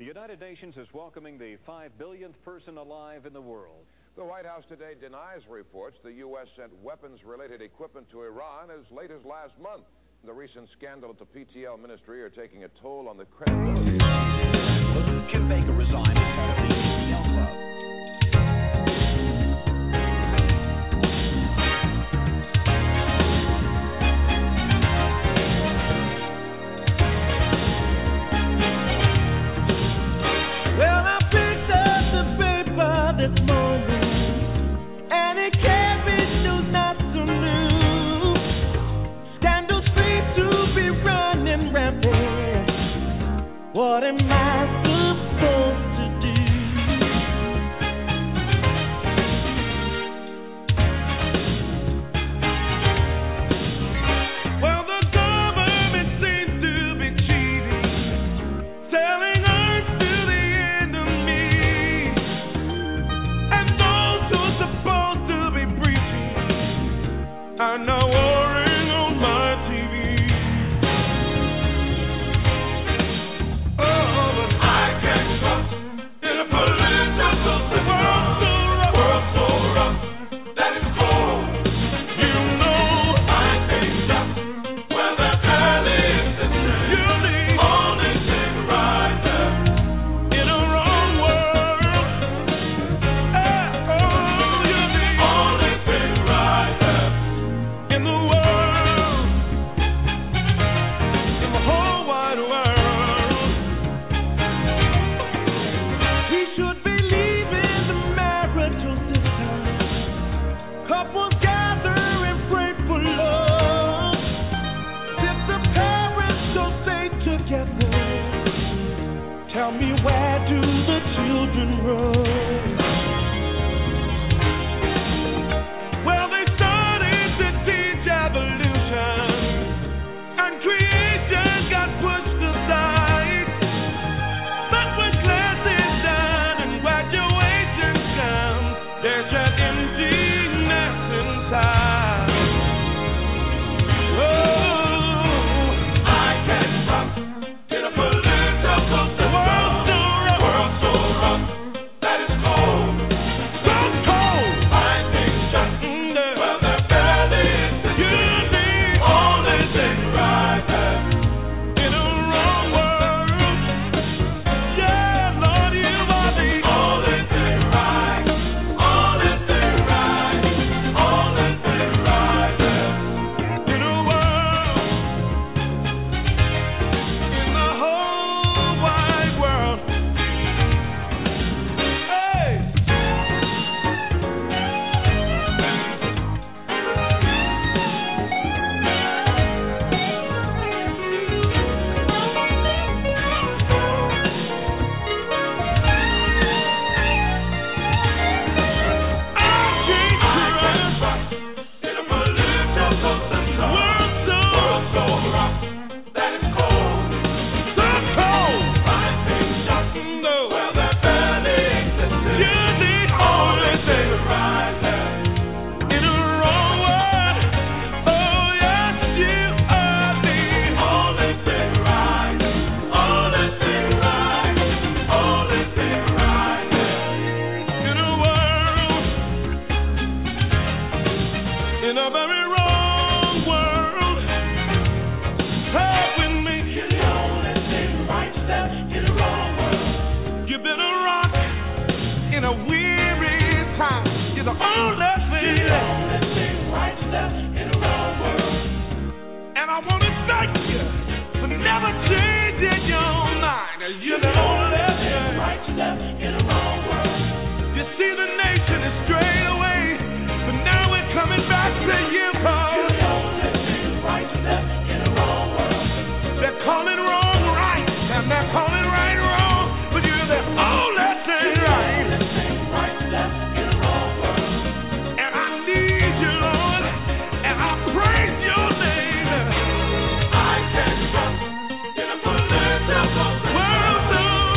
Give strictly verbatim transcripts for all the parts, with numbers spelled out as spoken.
United Nations is welcoming the five billionth person alive in the world. The White House today denies reports the U S sent weapons-related equipment to Iran as late as last month. The recent scandal at the P T L ministry are taking a toll on the credibility. Kim Baker resigned as head of the P T L club. Well, I picked up the paper this morning, and it carried news not so new. Scandals seem to be running rampant. What am I supposed to do? Well, the government seems to be cheating, selling earth to the enemy, and those who are supposed to be preaching are now warring on my T V. Oh, but I can't trust in a political system. World so rough, world so rough that it's cold. You know I can't trust where the valley is sitting. You need only take a right there in a wrong world. Eh, oh, you need only take a right there in the world, in the whole wide world. We should be leaving the marital system. Couples gather and pray for love. Since the parents don't stay together, tell me, where do the children run? Well, they started to teach evolution, and creation got pushed aside. But when class is done and graduation comes, there's an emptiness inside. Oh, I can't trust in a political system. World so rough, world so rough that it's cold. So cold. I can't trust where the valley is sitting. You need only take a right there in a wrong world. Yeah, Lord, you are the only thing right, only thing right, only thing right there in a world, in the whole wide world. Hey. In a very wrong world, help with me. You're the only thing right step in a wrong world. You've been a rock in a weary time. You're the only thing. You're the only thing right step in a wrong world. And I want to thank you for never changing your mind. You're the only thing right step in a wrong world. You see, the nation is strayed away, but now we're coming back to you, Paul. You're the only thing right step in a wrong world. They're calling wrong right, and they're calling right wrong, but you're the only thing right. You're the only thing right step in a wrong world. And I need you, Lord, and I praise your name. I can't trust in a political world so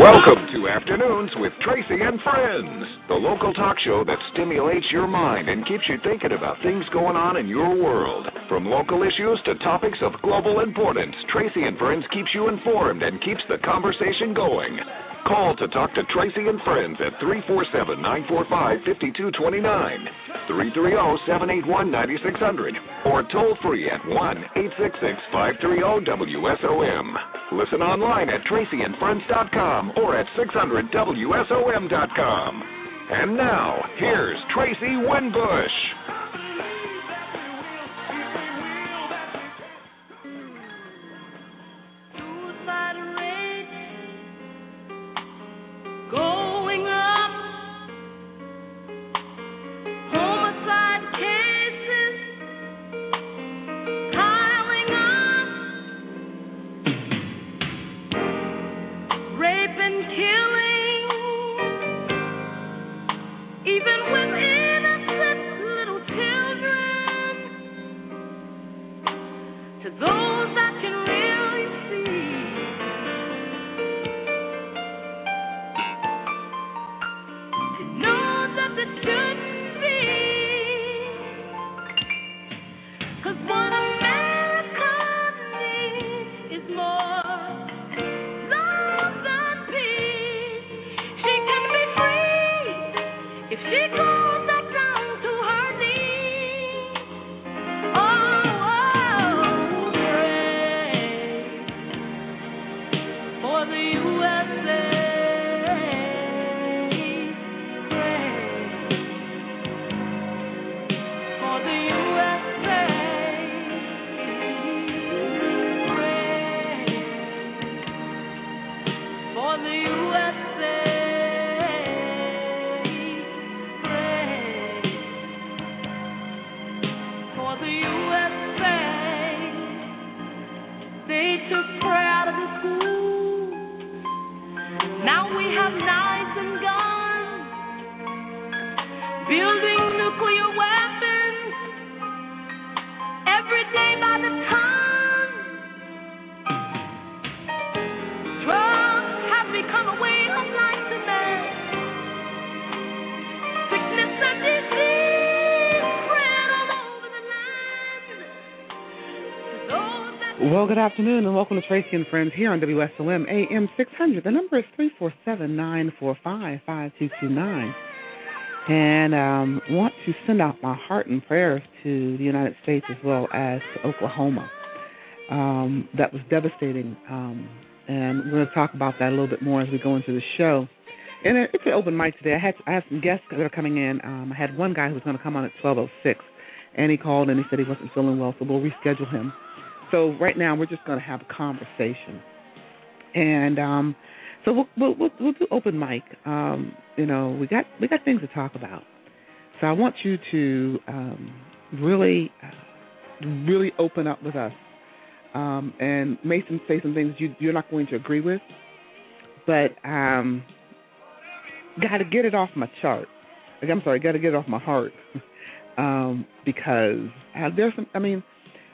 Welcome to Afternoons with Tracy and Friends, the local talk show that stimulates your mind and keeps you thinking about things going on in your world. From local issues to topics of global importance, Tracy and Friends keeps you informed and keeps the conversation going. Call to talk to Tracy and Friends at three four seven, nine four five, five two two nine, three three zero, seven eight one, nine six zero zero, or toll free at one eight six six, five three zero, W S O M. Listen online at tracy and friends dot com or at six hundred W S O M dot com. And now, here's Tracy Winbush. Going up, homicide cases piling up, rape and killing, even with innocent little children, to those that can really see. It shouldn't be, 'cause what America needs is more love and peace. She can be free if she goes back down to her knees. Oh, oh, pray for the U S A. Took prayer out of the schools. Now we have knives and guns, building nuclear weapons every day by the ton. Drugs have become a way of life today. Sickness and disease spread all over the land. Those that Well, good afternoon, and welcome to Tracy and Friends here on W S O M A M six hundred. The number is three four seven, nine four five, five two two nine. And um, want to send out my heart and prayers to the United States as well as to Oklahoma. Um, that was devastating, um, and we're going to talk about that a little bit more as we go into the show. And it's an open mic today. I had, I had some guests that are coming in. Um, I had one guy who was going to come on at twelve oh six, and he called and he said he wasn't feeling well, so we'll reschedule him. So right now we're just going to have a conversation, and um, so we'll, we'll we'll we'll do open mic. Um, you know, we got we got things to talk about. So I want you to um, really uh, really open up with us. Um, and Mason say some things you, you're not going to agree with, but um, got to get it off my chart. I'm sorry, got to get it off my heart um, because uh, there's some. I mean.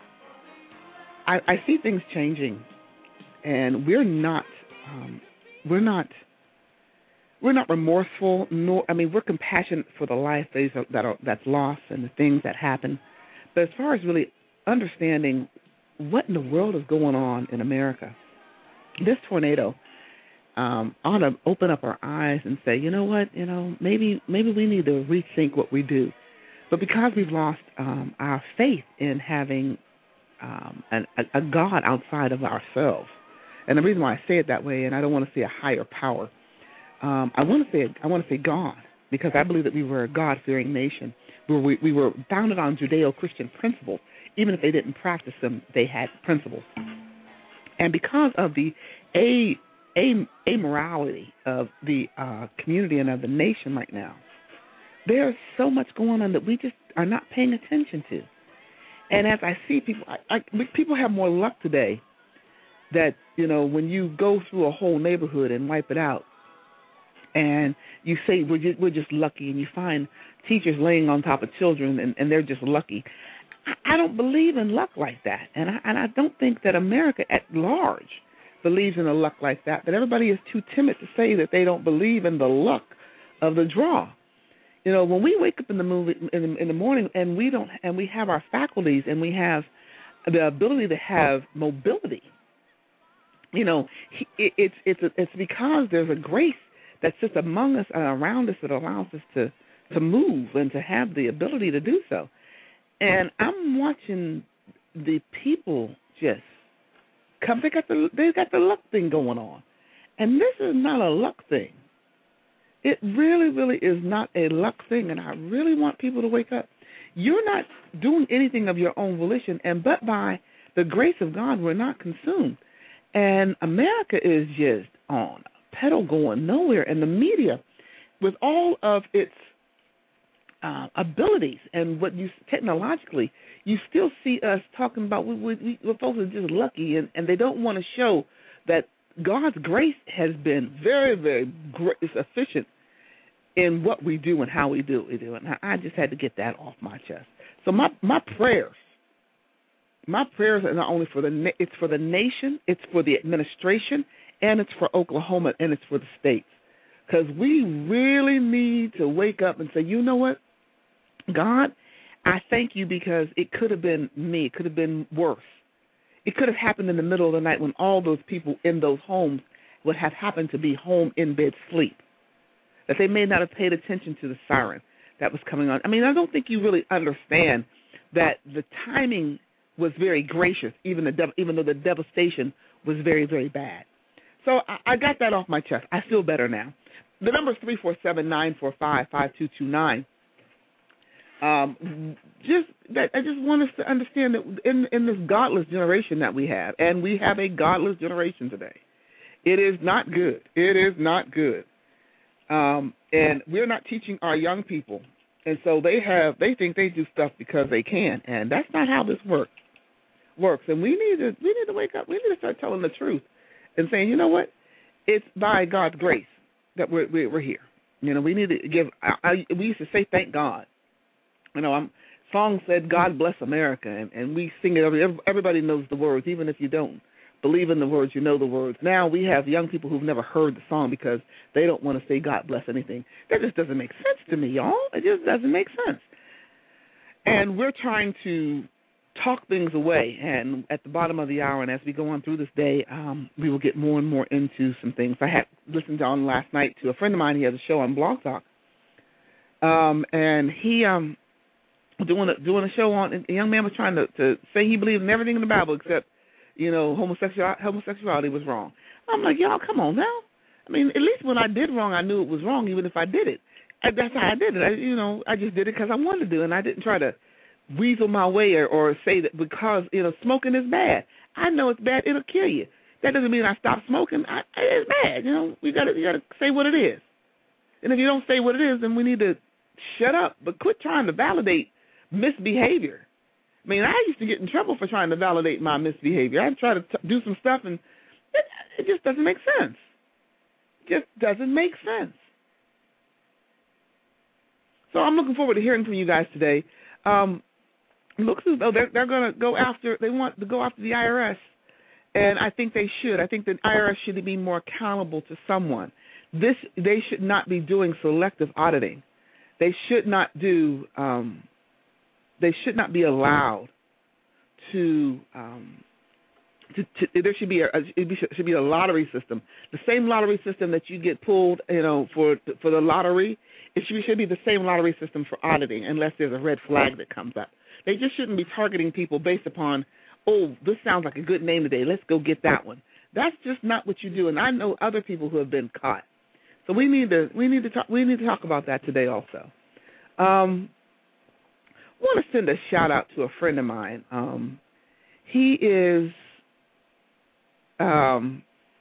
I, I see things changing, and we're not, um, we're not, we're not remorseful. Nor, I mean, we're compassionate for the life that, is, that are, that's lost and the things that happen. But as far as really understanding what in the world is going on in America, this tornado um, ought to open up our eyes and say, you know what, you know, maybe maybe we need to rethink what we do. But because we've lost um, our faith in having Um, a, a God outside of ourselves, and the reason why I say it that way, and I don't want to say a higher power, um, I want to say I want to say God, because I believe that we were a God-fearing nation. We were, we, we were founded on Judeo-Christian principles. Even if they didn't practice them, they had principles. And because of the a, a amorality of the uh, community and of the nation right now, there's so much going on that we just are not paying attention to. And as I see people, I, I, people have more luck today that, you know, when you go through a whole neighborhood and wipe it out and you say we're just, we're just lucky, and you find teachers laying on top of children and, and they're just lucky. I, I don't believe in luck like that. And I, and I don't think that America at large believes in the luck like that, but everybody is too timid to say that they don't believe in the luck of the draw. You know, when we wake up in the movie in the, in the morning and we don't and we have our faculties and we have the ability to have mobility, you know, it, it's it's it's because there's a grace that sits among us and around us that allows us to to move and to have the ability to do so. And I'm watching the people just come. They got the they got the luck thing going on, and this is not a luck thing. It really, really is not a luck thing, and I really want people to wake up. You're not doing anything of your own volition, and but by the grace of God, we're not consumed. And America is just on a pedal going nowhere, and the media, with all of its uh, abilities and what you technologically, you still see us talking about we, we, we folks are just lucky, and, and they don't want to show that God's grace has been very, very great, sufficient in what we do and how we do what we do. And I just had to get that off my chest. So my, my prayers, my prayers are not only for the, it's for the nation, it's for the administration, and it's for Oklahoma, and it's for the states. Because we really need to wake up and say, you know what, God, I thank you because it could have been me. It could have been worse. It could have happened in the middle of the night when all those people in those homes would have happened to be home in bed sleep, that they may not have paid attention to the siren that was coming on. I mean, I don't think you really understand that the timing was very gracious, even the dev- even though the devastation was very, very bad. So I, I got that off my chest. I feel better now. The number is three four seven, nine four five, five two two nine. Um, just that I just want us to understand that in in this godless generation that we have, and we have a godless generation today, it is not good. It is not good. Um, and we're not teaching our young people, and so they have they think they do stuff because they can, and that's not how this works. Works, and we need to we need to wake up. We need to start telling the truth and saying, you know what, it's by God's grace that we're we're here. You know, we need to give. I, I, we used to say, thank God. You know, I'm, song said, God bless America, and, and we sing it. Every, everybody knows the words, even if you don't believe in the words, you know the words. Now we have young people who've never heard the song because they don't want to say God bless anything. That just doesn't make sense to me, y'all. It just doesn't make sense. And we're trying to talk things away, and at the bottom of the hour, and as we go on through this day, um, we will get more and more into some things. I had listened on last night to a friend of mine. He has a show on Blog Talk, um, and he um, doing a, doing a show on. A young man was trying to, to say he believed in everything in the Bible except, you know, homosexuality, homosexuality was wrong. I'm like, y'all, come on now. I mean, at least when I did wrong, I knew it was wrong, even if I did it. I, that's how I did it. I, you know, I just did it because I wanted to do it, and I didn't try to weasel my way or, or say that because, you know, smoking is bad. I know it's bad. It'll kill you. That doesn't mean I stop smoking. I, it's bad. You know, we gotta, you got to say what it is. And if you don't say what it is, then we need to shut up. But quit trying to validate misbehavior. I mean, I used to get in trouble for trying to validate my misbehavior. I'd try to t- do some stuff, and it, it just doesn't make sense. It just doesn't make sense. So I'm looking forward to hearing from you guys today. Um, looks as though they're, they're going to go after, they want to go after the I R S, and I think they should. I think the I R S should be more accountable to someone. This, they should not be doing selective auditing. They should not do, um, they should not be allowed to, um, to, to there should be a, it should be a lottery system. The same lottery system that you get pulled, you know, for for the lottery, it should, should be the same lottery system for auditing unless there's a red flag that comes up. They just shouldn't be targeting people based upon, oh, this sounds like a good name today, let's go get that one. That's just not what you do, and I know other people who have been caught. So we need to we need to talk we need to talk about that today also. Um, I want to send a shout out to a friend of mine. Um, he is um,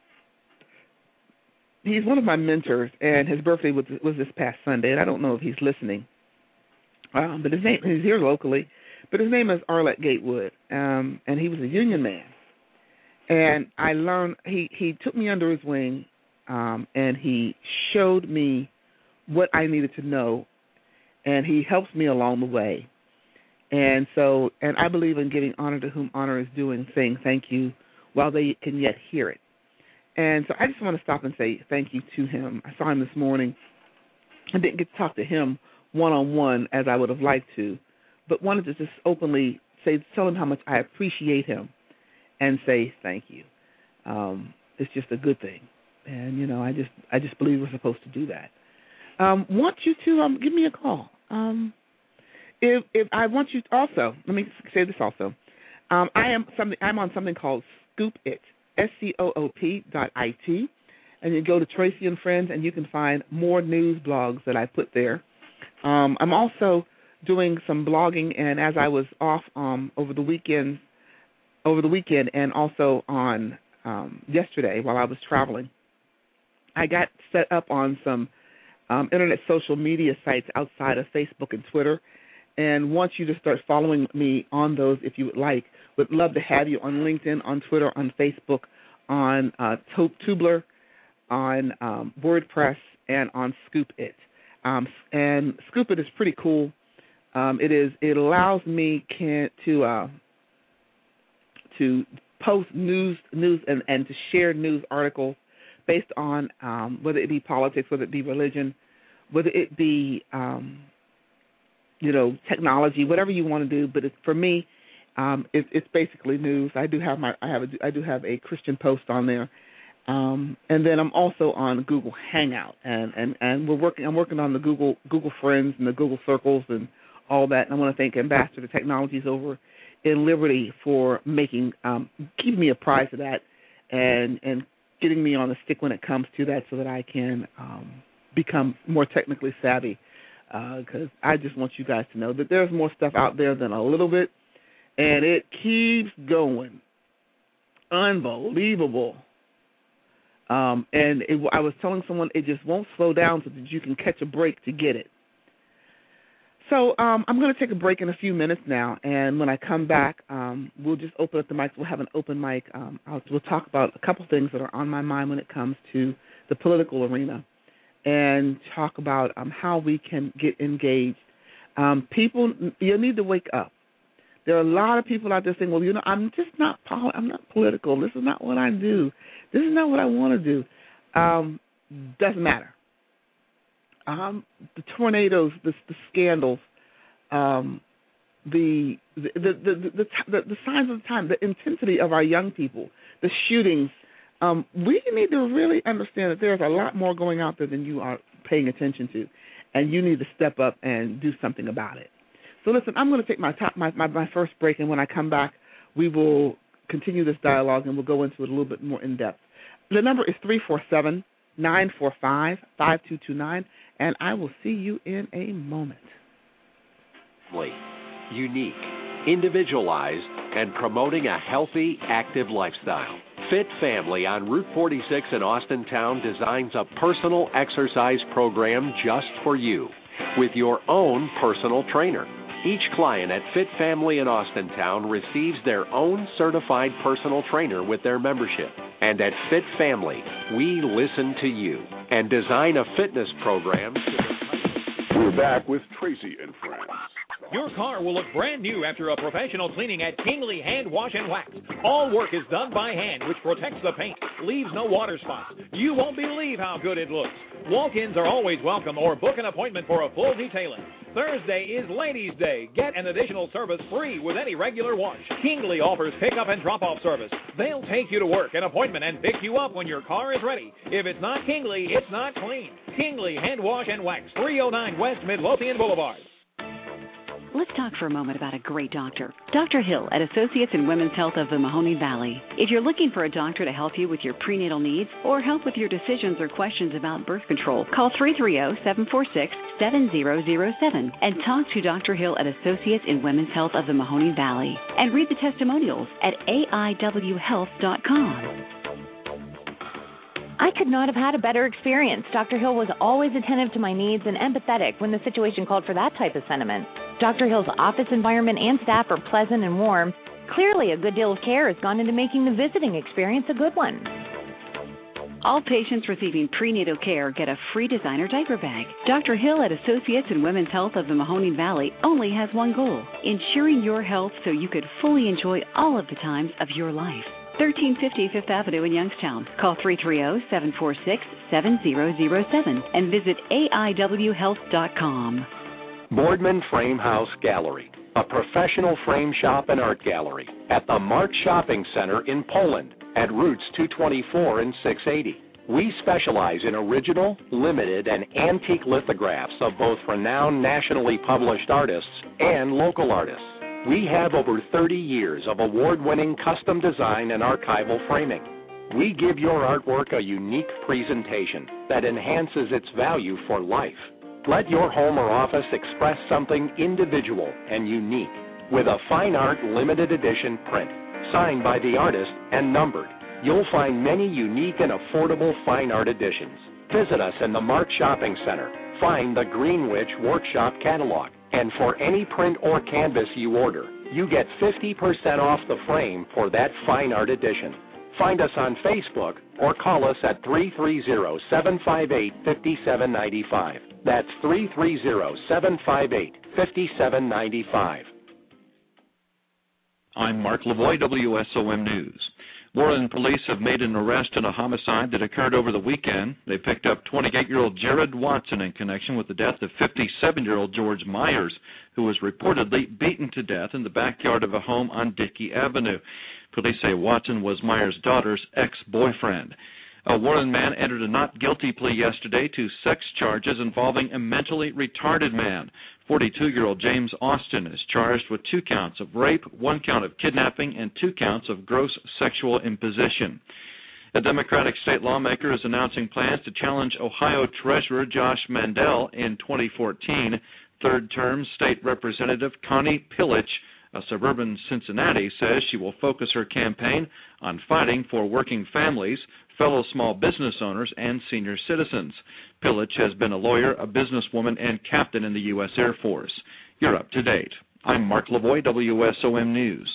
he's one of my mentors, and his birthday was was this past Sunday, and I don't know if he's listening. Um, but his name he's here locally. But his name is Arlette Gatewood, um, and he was a union man. And I learned, he, he took me under his wing, um, and he showed me what I needed to know, and he helps me along the way. And so, and I believe in giving honor to whom honor is due and saying thank you while they can yet hear it. And so I just want to stop and say thank you to him. I saw him this morning. I didn't get to talk to him one-on-one as I would have liked to, but wanted to just openly say, tell him how much I appreciate him and say thank you. Um, it's just a good thing. And, you know, I just I just believe we're supposed to do that. Um, want you to um, give me a call. Um, if if I want you to also, let me say this also. Um, I am something. I'm on something called Scoop It, S C O O P dot I T, and you go to Tracy and Friends, and you can find more news blogs that I put there. Um, I'm also doing some blogging, and as I was off um, over the weekend, over the weekend, and also on um, yesterday while I was traveling, I got set up on some um, internet social media sites outside of Facebook and Twitter, and want you to start following me on those if you would like. Would love to have you on LinkedIn, on Twitter, on Facebook, on uh, Tubler, on um, WordPress, and on Scoop It. Um, and Scoop It is pretty cool. Um, it is. It allows me can, to uh, to post news, news, and, and to share news articles based on um, whether it be politics, whether it be religion, whether it be um, you know, technology, whatever you want to do. But it's, for me, um, it, it's basically news. I do have my, I have, a, I do have a Christian post on there, um, and then I'm also on Google Hangout, and, and, and we're working. I'm working on the Google Google Friends and the Google Circles and all that. And I want to thank Ambassador Technologies over in Liberty for making, um, keeping me apprised of that, and and getting me on the stick when it comes to that, so that I can um, become more technically savvy. Because uh, I just want you guys to know that there's more stuff out there than a little bit, and it keeps going. Unbelievable. Um, and it, I was telling someone it just won't slow down so that you can catch a break to get it. So um, I'm going to take a break in a few minutes now, and when I come back, um, we'll just open up the mics. We'll have an open mic. Um, I'll, we'll talk about a couple things that are on my mind when it comes to the political arena, and talk about um, how we can get engaged. Um, people, you need to wake up. There are a lot of people out there saying, well, you know, I'm just not poli- I'm not political. This is not what I do. This is not what I want to do. Um, doesn't matter. Um, the tornadoes, the, the scandals, um, the the the, the the the the signs of the time, the intensity of our young people, the shootings. Um, we need to really understand that there's a lot more going out there than you are paying attention to, and you need to step up and do something about it. So listen, I'm going to take my, top, my, my, my first break, and when I come back, we will continue this dialogue, and we'll go into it a little bit more in depth. The number is three four seven, nine four five, five two two nine, and I will see you in a moment. Unique, individualized, and promoting a healthy, active lifestyle. Fit Family on Route forty-six in Austintown designs a personal exercise program just for you with your own personal trainer. Each client at Fit Family in Austintown receives their own certified personal trainer with their membership. And at Fit Family, we listen to you and design a fitness program. We're back with Tracy and Friends. Your car will look brand new after a professional cleaning at Kingley Hand Wash and Wax. All work is done by hand, which protects the paint, leaves no water spots. You won't believe how good it looks. Walk-ins are always welcome, or book an appointment for a full detailing. Thursday is Ladies' Day. Get an additional service free with any regular wash. Kingley offers pickup and drop-off service. They'll take you to work, an appointment, and pick you up when your car is ready. If it's not Kingley, it's not clean. Kingley Hand Wash and Wax, three oh nine West Midlothian Boulevard. Let's talk for a moment about a great doctor. Doctor Hill at Associates in Women's Health of the Mahoning Valley. If you're looking for a doctor to help you with your prenatal needs or help with your decisions or questions about birth control, call three three zero, seven four six, seven zero zero seven and talk to Doctor Hill at Associates in Women's Health of the Mahoning Valley. And read the testimonials at A I W health dot com. I could not have had a better experience. Doctor Hill was always attentive to my needs and empathetic when the situation called for that type of sentiment. Doctor Hill's office environment and staff are pleasant and warm. Clearly, a good deal of care has gone into making the visiting experience a good one. All patients receiving prenatal care get a free designer diaper bag. Doctor Hill at Associates in Women's Health of the Mahoning Valley only has one goal, ensuring your health so you could fully enjoy all of the times of your life. thirteen fifty Fifth Avenue in Youngstown. Call three three zero, seven four six, seven zero zero seven and visit A I W health dot com. Boardman Frame House Gallery, a professional frame shop and art gallery at the Mart Shopping Center in Poland at Routes two twenty-four and six eighty. We specialize in original, limited, and antique lithographs of both renowned nationally published artists and local artists. We have over thirty years of award-winning custom design and archival framing. We give your artwork a unique presentation that enhances its value for life. Let your home or office express something individual and unique with a fine art limited edition print, signed by the artist and numbered. You'll find many unique and affordable fine art editions. Visit us in the Mart Shopping Center. Find the Greenwich Workshop Catalog. And for any print or canvas you order, you get fifty percent off the frame for that fine art edition. Find us on Facebook or call us at three three zero, seven five eight, five seven nine five. That's three three zero, seven five eight, five seven nine five. I'm Mark Lavoie, W S O M News. Warren police have made an arrest in a homicide that occurred over the weekend. They picked up twenty-eight-year-old Jared Watson in connection with the death of fifty-seven-year-old George Myers, who was reportedly beaten to death in the backyard of a home on Dickey Avenue. Police say Watson was Myers' daughter's ex-boyfriend. A Warren man entered a not guilty plea yesterday to sex charges involving a mentally retarded man. forty-two-year-old James Austin is charged with two counts of rape, one count of kidnapping, and two counts of gross sexual imposition. A Democratic state lawmaker is announcing plans to challenge Ohio Treasurer Josh Mandel in twenty fourteen. Third-term state representative Connie Pillich, a suburban Cincinnati, says she will focus her campaign on fighting for working families, fellow small business owners, and senior citizens. Pillich has been a lawyer, a businesswoman, and captain in the U S Air Force. You're up to date. I'm Mark Lavoie, W S O M News.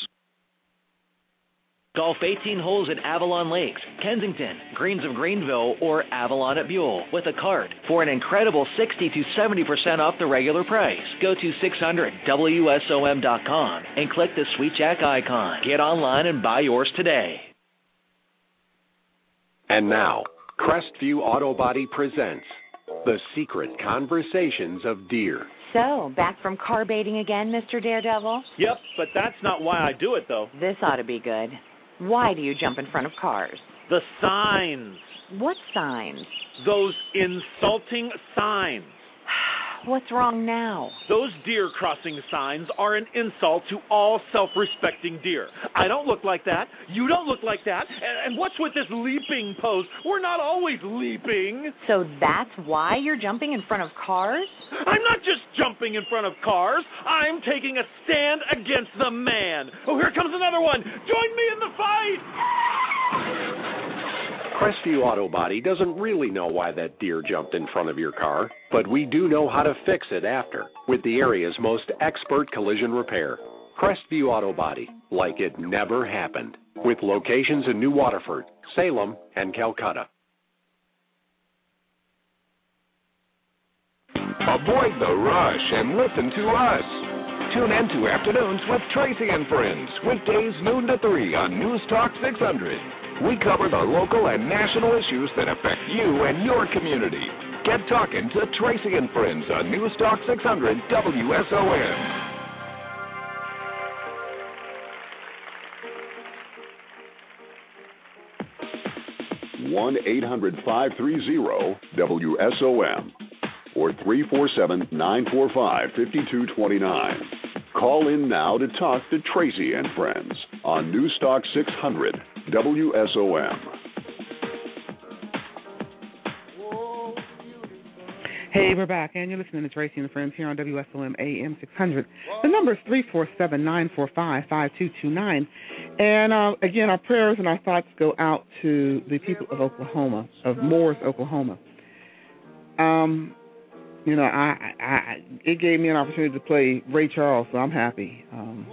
Golf eighteen holes at Avalon Lakes, Kensington, Greens of Greenville, or Avalon at Buell with a card for an incredible sixty to seventy percent off the regular price. Go to six hundred W S O M dot com and click the Sweet Jack icon. Get online and buy yours today. And now, Crestview Auto Body presents The Secret Conversations of Deer. So, back from car baiting again, Mister Daredevil? Yep, but that's not why I do it, though. This ought to be good. Why do you jump in front of cars? The signs. What signs? Those insulting signs. What's wrong now? Those deer crossing signs are an insult to all self-respecting deer. I don't look like that. You don't look like that. And, and what's with this leaping pose? We're not always leaping. So that's why you're jumping in front of cars? I'm not just jumping in front of cars. I'm taking a stand against the man. Oh, here comes another one. Join me in the fight. Crestview Auto Body doesn't really know why that deer jumped in front of your car, but we do know how to fix it after with the area's most expert collision repair. Crestview Auto Body, like it never happened, with locations in New Waterford, Salem, and Calcutta. Avoid the rush and listen to us. Tune in to Afternoons with Tracy and Friends, weekdays noon to three on News Talk six hundred. We cover the local and national issues that affect you and your community. Get talking to Tracy and Friends on News Talk six hundred W S O M. one eight hundred five three zero W S O M or three four seven, nine four five, five two two nine. Call in now to talk to Tracy and Friends on News Talk six hundred W S O M. Hey, we're back, and you're listening to Tracy and Friends here on W S O M A M six hundred. The number is three four seven, nine four five, five two two nine. And, uh, again, our prayers and our thoughts go out to the people of Oklahoma, of Moores, Oklahoma. Um, you know, I, I, I it gave me an opportunity to play Ray Charles, so I'm happy. Um,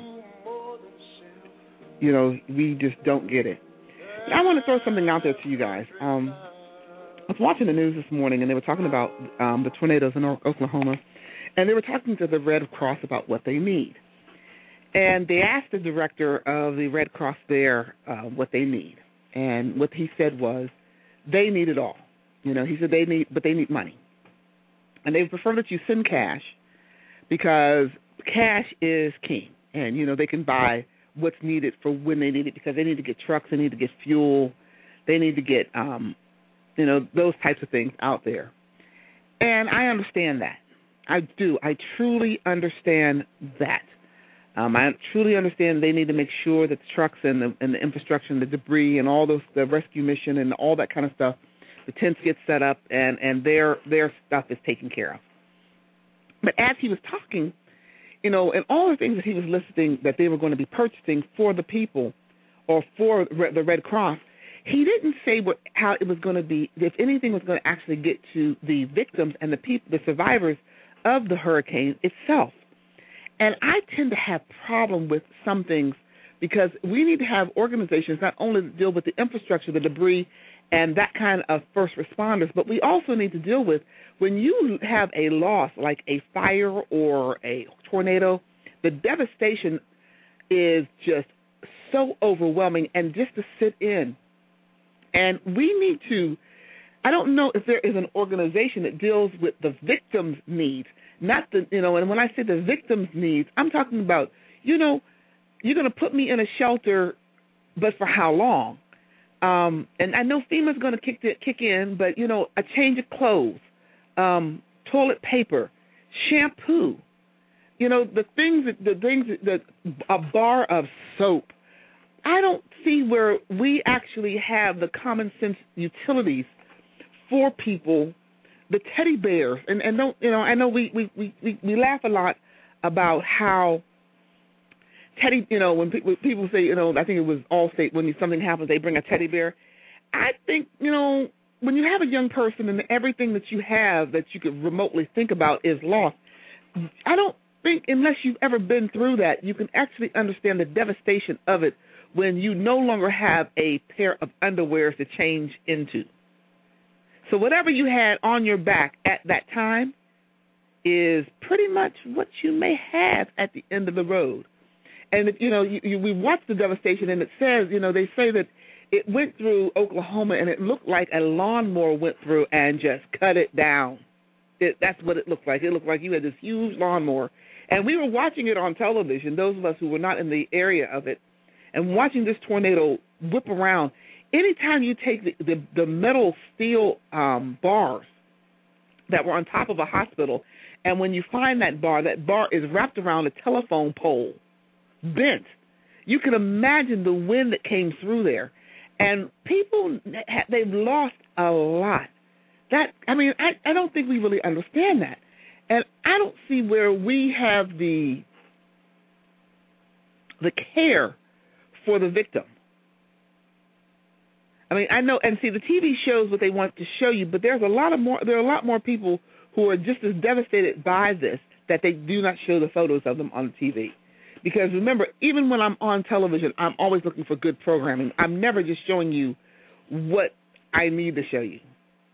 you know, we just don't get it. I want to throw something out there to you guys. Um, I was watching the news this morning, and they were talking about um, the tornadoes in Oklahoma, and they were talking to the Red Cross about what they need. And they asked the director of the Red Cross there uh, what they need. And what he said was, they need it all. You know, he said they need, but they need money. And they prefer that you send cash because cash is king. And, you know, they can buy what's needed for when they need it because they need to get trucks, they need to get fuel, they need to get, um, you know, those types of things out there. And I understand that. I do. I truly understand that. Um, I truly understand they need to make sure that the trucks and the, and the infrastructure and the debris and all those, the rescue mission and all that kind of stuff, the tents get set up and, and their their stuff is taken care of. But as he was talking, you know, and all the things that he was listing that they were going to be purchasing for the people or for the Red Cross, he didn't say what, how it was going to be, if anything was going to actually get to the victims and the people, the survivors of the hurricane itself. And I tend to have problem with some things because we need to have organizations not only that deal with the infrastructure, the debris, and that kind of first responders, but we also need to deal with when you have a loss like a fire or a tornado, the devastation is just so overwhelming. And just to sit in, and we need to, I don't know if there is an organization that deals with the victim's needs, not the, you know, and when I say the victim's needs, I'm talking about, you know, you're going to put me in a shelter, but for how long? Um, and I know FEMA's going to kick the, kick in, but, you know, a change of clothes, um, toilet paper, shampoo, you know, the things, that, the things, that, a bar of soap. I don't see where we actually have the common sense utilities for people, the teddy bears. And, and don't, you know, I know we, we, we, we laugh a lot about how teddy, you know, when people, people say, you know, I think it was Allstate, when something happens, they bring a teddy bear. I think, you know, when you have a young person and everything that you have that you could remotely think about is lost, I don't think, unless you've ever been through that, you can actually understand the devastation of it when you no longer have a pair of underwears to change into. So whatever you had on your back at that time is pretty much what you may have at the end of the road. And, if, you know, you, you, we watched the devastation, and it says, you know, they say that it went through Oklahoma, and it looked like a lawnmower went through and just cut it down. It, that's what it looked like. It looked like you had this huge lawnmower. And we were watching it on television, those of us who were not in the area of it, and watching this tornado whip around. Anytime you take the, the, the metal steel um, bars that were on top of a hospital, and when you find that bar, that bar is wrapped around a telephone pole, bent. You can imagine the wind that came through there. And people, they've lost a lot. That I mean, I, I don't think we really understand that. And I don't see where we have the the care for the victim. I mean, I know, and see, the T V shows what they want to show you, but there's a lot of more. There are a lot more people who are just as devastated by this that they do not show the photos of them on the T V. Because remember, even when I'm on television, I'm always looking for good programming. I'm never just showing you what I need to show you.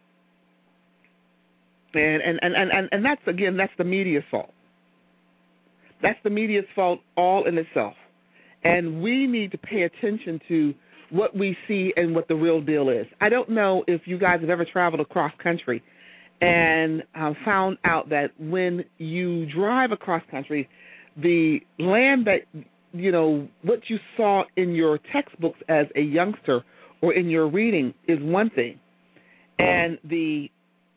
And and, and, and, and that's, again, that's the media's fault. That's the media's fault all in itself. And we need to pay attention to what we see and what the real deal is. I don't know if you guys have ever traveled across country and uh, found out that when you drive across country, the land that, you know, what you saw in your textbooks as a youngster or in your reading is one thing. And the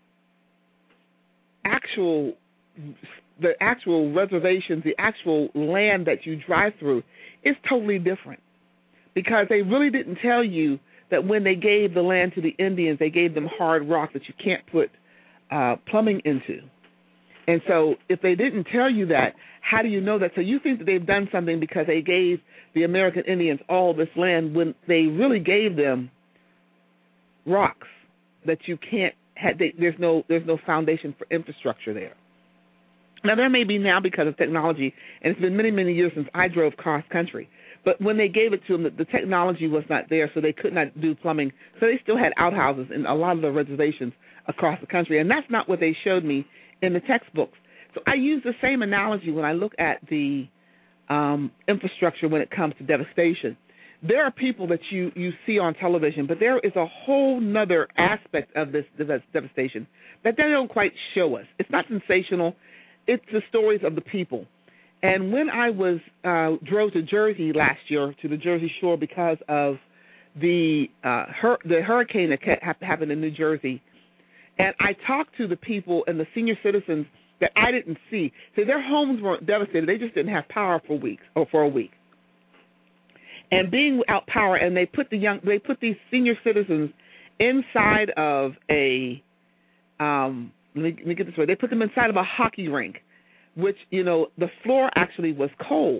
actual the actual reservations, the actual land that you drive through is totally different. Because they really didn't tell you that when they gave the land to the Indians, they gave them hard rock that you can't put uh, plumbing into. And so if they didn't tell you that, how do you know that? So you think that they've done something because they gave the American Indians all this land when they really gave them rocks that you can't have. They, there's no there's no foundation for infrastructure there. Now, there may be now because of technology, and it's been many, many years since I drove cross country. But when they gave it to them, the, the technology was not there, so they could not do plumbing. So they still had outhouses in a lot of the reservations across the country, and that's not what they showed me in the textbooks. So I use the same analogy when I look at the um, infrastructure when it comes to devastation. There are people that you, you see on television, but there is a whole nother aspect of this devastation that they don't quite show us. It's not sensational. It's the stories of the people. And when I was uh, drove to Jersey last year, to the Jersey Shore, because of the uh, hur- the hurricane that happened in New Jersey, and I talked to the people and the senior citizens that I didn't see. So their homes weren't devastated. They just didn't have power for weeks or for a week. And being without power, and they put the young, they put these senior citizens inside of a, um, let me, let me get this right. They put them inside of a hockey rink, which, you know, the floor actually was cold.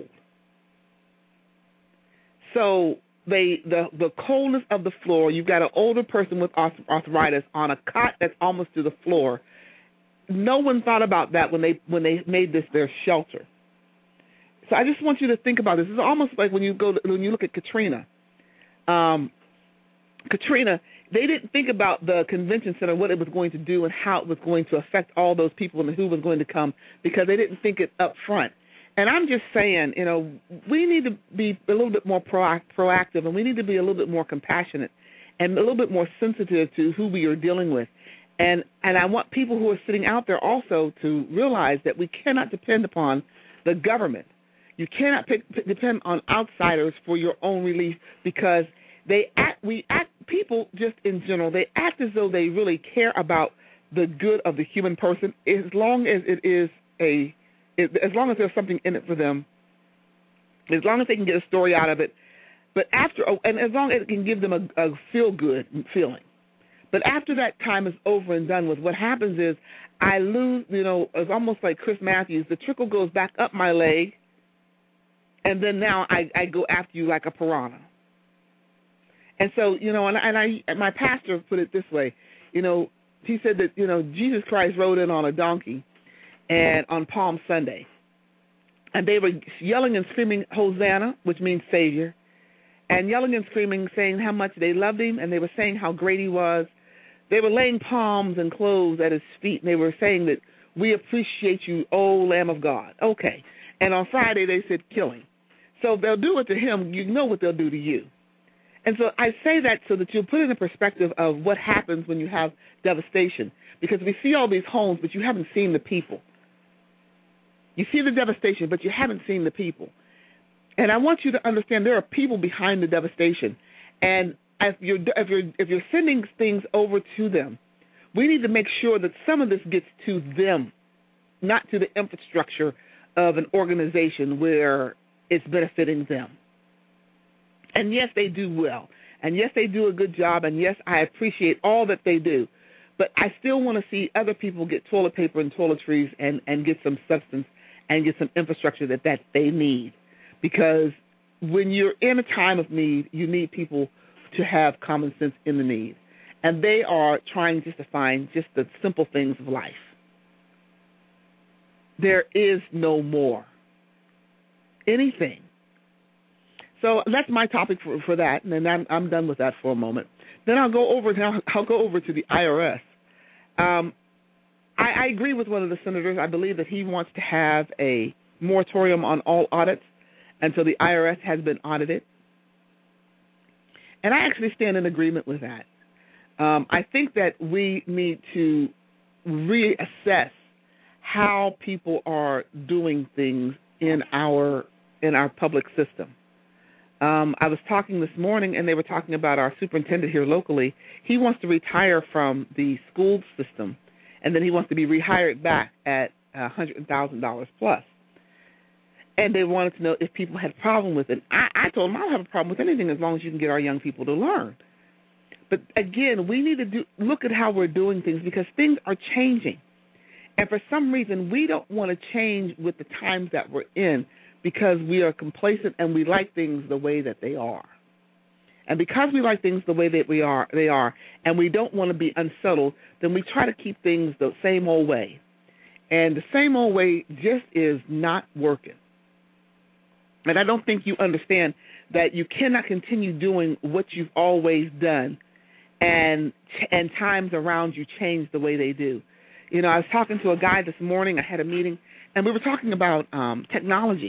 So they, the the coldness of the floor. You've got an older person with arthritis on a cot that's almost to the floor. No one thought about that when they when they made this their shelter. So I just want you to think about this. It's almost like when you go to, when you look at Katrina. Um, Katrina, they didn't think about the convention center, what it was going to do, and how it was going to affect all those people and who was going to come, because they didn't think it up front. And I'm just saying, you know, we need to be a little bit more proactive, and we need to be a little bit more compassionate and a little bit more sensitive to who we are dealing with. And and I want people who are sitting out there also to realize that we cannot depend upon the government. You cannot pick, depend on outsiders for your own relief, because they act, we act, people just in general, they act as though they really care about the good of the human person, as long as it is a, as long as there's something in it for them, as long as they can get a story out of it, but after, and as long as it can give them a, a feel-good feeling. But after that time is over and done with, what happens is I lose, you know, it's almost like Chris Matthews, the trickle goes back up my leg, and then now I, I go after you like a piranha. And so, you know, and, and I, and my pastor put it this way, you know, he said that, you know, Jesus Christ rode in on a donkey and on Palm Sunday. And they were yelling and screaming, Hosanna, which means Savior, and yelling and screaming, saying how much they loved him, and they were saying how great he was. They were laying palms and clothes at his feet, and they were saying that we appreciate you, O Lamb of God. Okay. And on Friday they said, kill him. So they'll do it to him. You know what they'll do to you. And so I say that so that you'll put it in perspective of what happens when you have devastation. Because we see all these homes, but you haven't seen the people. You see the devastation, but you haven't seen the people. And I want you to understand there are people behind the devastation. And if you're, if you're, if you're sending things over to them, we need to make sure that some of this gets to them, not to the infrastructure of an organization where it's benefiting them. And yes, they do well. And yes, they do a good job. And yes, I appreciate all that they do. But I still want to see other people get toilet paper and toiletries and, and get some substance and get some infrastructure that, that they need. Because when you're in a time of need, you need people to have common sense in the need. And they are trying just to find just the simple things of life. There is no more. Anything. So that's my topic for, for that, and then I'm, I'm done with that for a moment. Then I'll go over to, I'll go over to the I R S. Um, I, I agree with one of the senators. I believe that he wants to have a moratorium on all audits until the I R S has been audited. And I actually stand in agreement with that. Um, I think that we need to reassess how people are doing things in our in our public system. Um, I was talking this morning, and they were talking about our superintendent here locally. He wants to retire from the school system, and then he wants to be rehired back at one hundred thousand dollars plus. And they wanted to know if people had a problem with it. I, I told them I don't have a problem with anything as long as you can get our young people to learn. But, again, we need to do, look at how we're doing things, because things are changing. And for some reason, we don't want to change with the times that we're in, because we are complacent and we like things the way that they are. And because we like things the way that we are, they are, and we don't want to be unsettled, then we try to keep things the same old way. And the same old way just is not working. And I don't think you understand that you cannot continue doing what you've always done, and and times around you change the way they do. You know, I was talking to a guy this morning. I had a meeting, and we were talking about um, technology.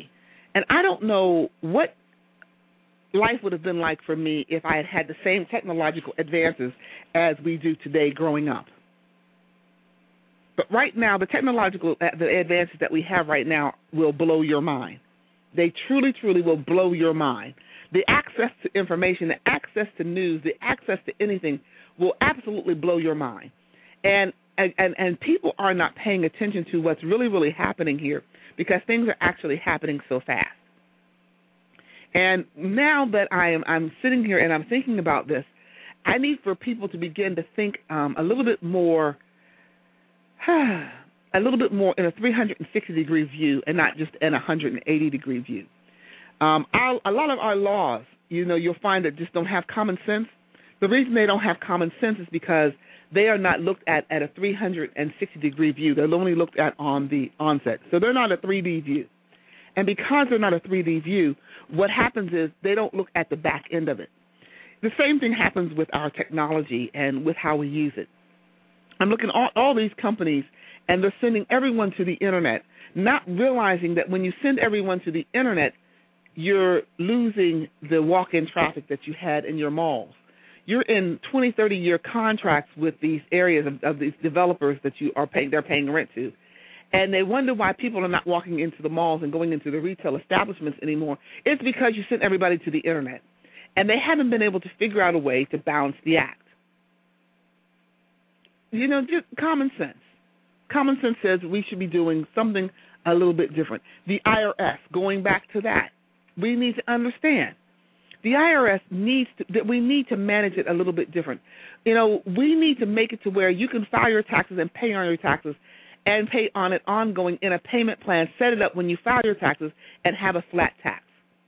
And I don't know what life would have been like for me if I had had the same technological advances as we do today growing up. But right now, the technological the advances that we have right now will blow your mind. They truly, truly will blow your mind. The access to information, the access to news, the access to anything will absolutely blow your mind. And and, and, and people are not paying attention to what's really, really happening here because things are actually happening so fast. And now that I am I'm sitting here and I'm thinking about this, I need for people to begin to think um, a little bit more a little bit more in a three hundred sixty degree view and not just in a one hundred eighty degree view. Um, our, a lot of our laws, you know, you'll find that just don't have common sense. The reason they don't have common sense is because they are not looked at at a three hundred sixty degree view. They're only looked at on the onset. So they're not a three D view. And because they're not a three D view, what happens is they don't look at the back end of it. The same thing happens with our technology and with how we use it. I'm looking at all, all these companies, and they're sending everyone to the Internet, not realizing that when you send everyone to the Internet, you're losing the walk-in traffic that you had in your malls. You're in twenty, thirty-year contracts with these areas of, of these developers that you are paying, they're paying rent to. And they wonder why people are not walking into the malls and going into the retail establishments anymore. It's because you sent everybody to the Internet. And they haven't been able to figure out a way to balance the act. You know, just common sense. Common sense says we should be doing something a little bit different. The I R S, going back to that, we need to understand. The I R S needs to, that we need to manage it a little bit different. You know, we need to make it to where you can file your taxes and pay on your taxes and pay on it ongoing in a payment plan, set it up when you file your taxes and have a flat tax.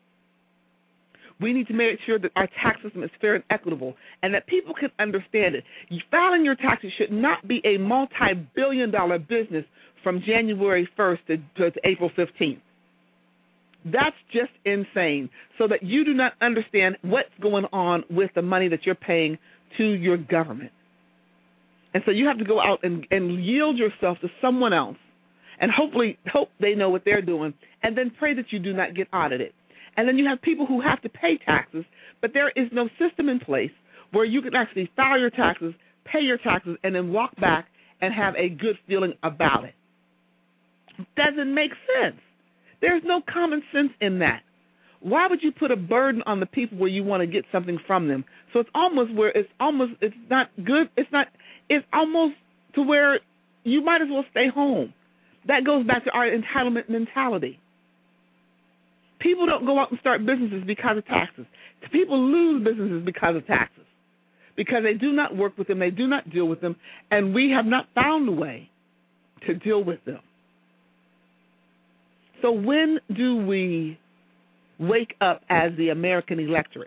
We need to make sure that our tax system is fair and equitable and that people can understand it. Filing your taxes should not be a multi-billion dollar business from January first to, to, to April fifteenth. That's just insane, so that you do not understand what's going on with the money that you're paying to your government. And so you have to go out and, and yield yourself to someone else and hopefully hope they know what they're doing and then pray that you do not get audited. And then you have people who have to pay taxes, but there is no system in place where you can actually file your taxes, pay your taxes, and then walk back and have a good feeling about it. It doesn't make sense. There's no common sense in that. Why would you put a burden on the people where you want to get something from them? So it's almost where it's almost it's not good. It's not. It's almost to where you might as well stay home. That goes back to our entitlement mentality. People don't go out and start businesses because of taxes. People lose businesses because of taxes, because they do not work with them, they do not deal with them, and we have not found a way to deal with them. So when do we wake up as the American electorate?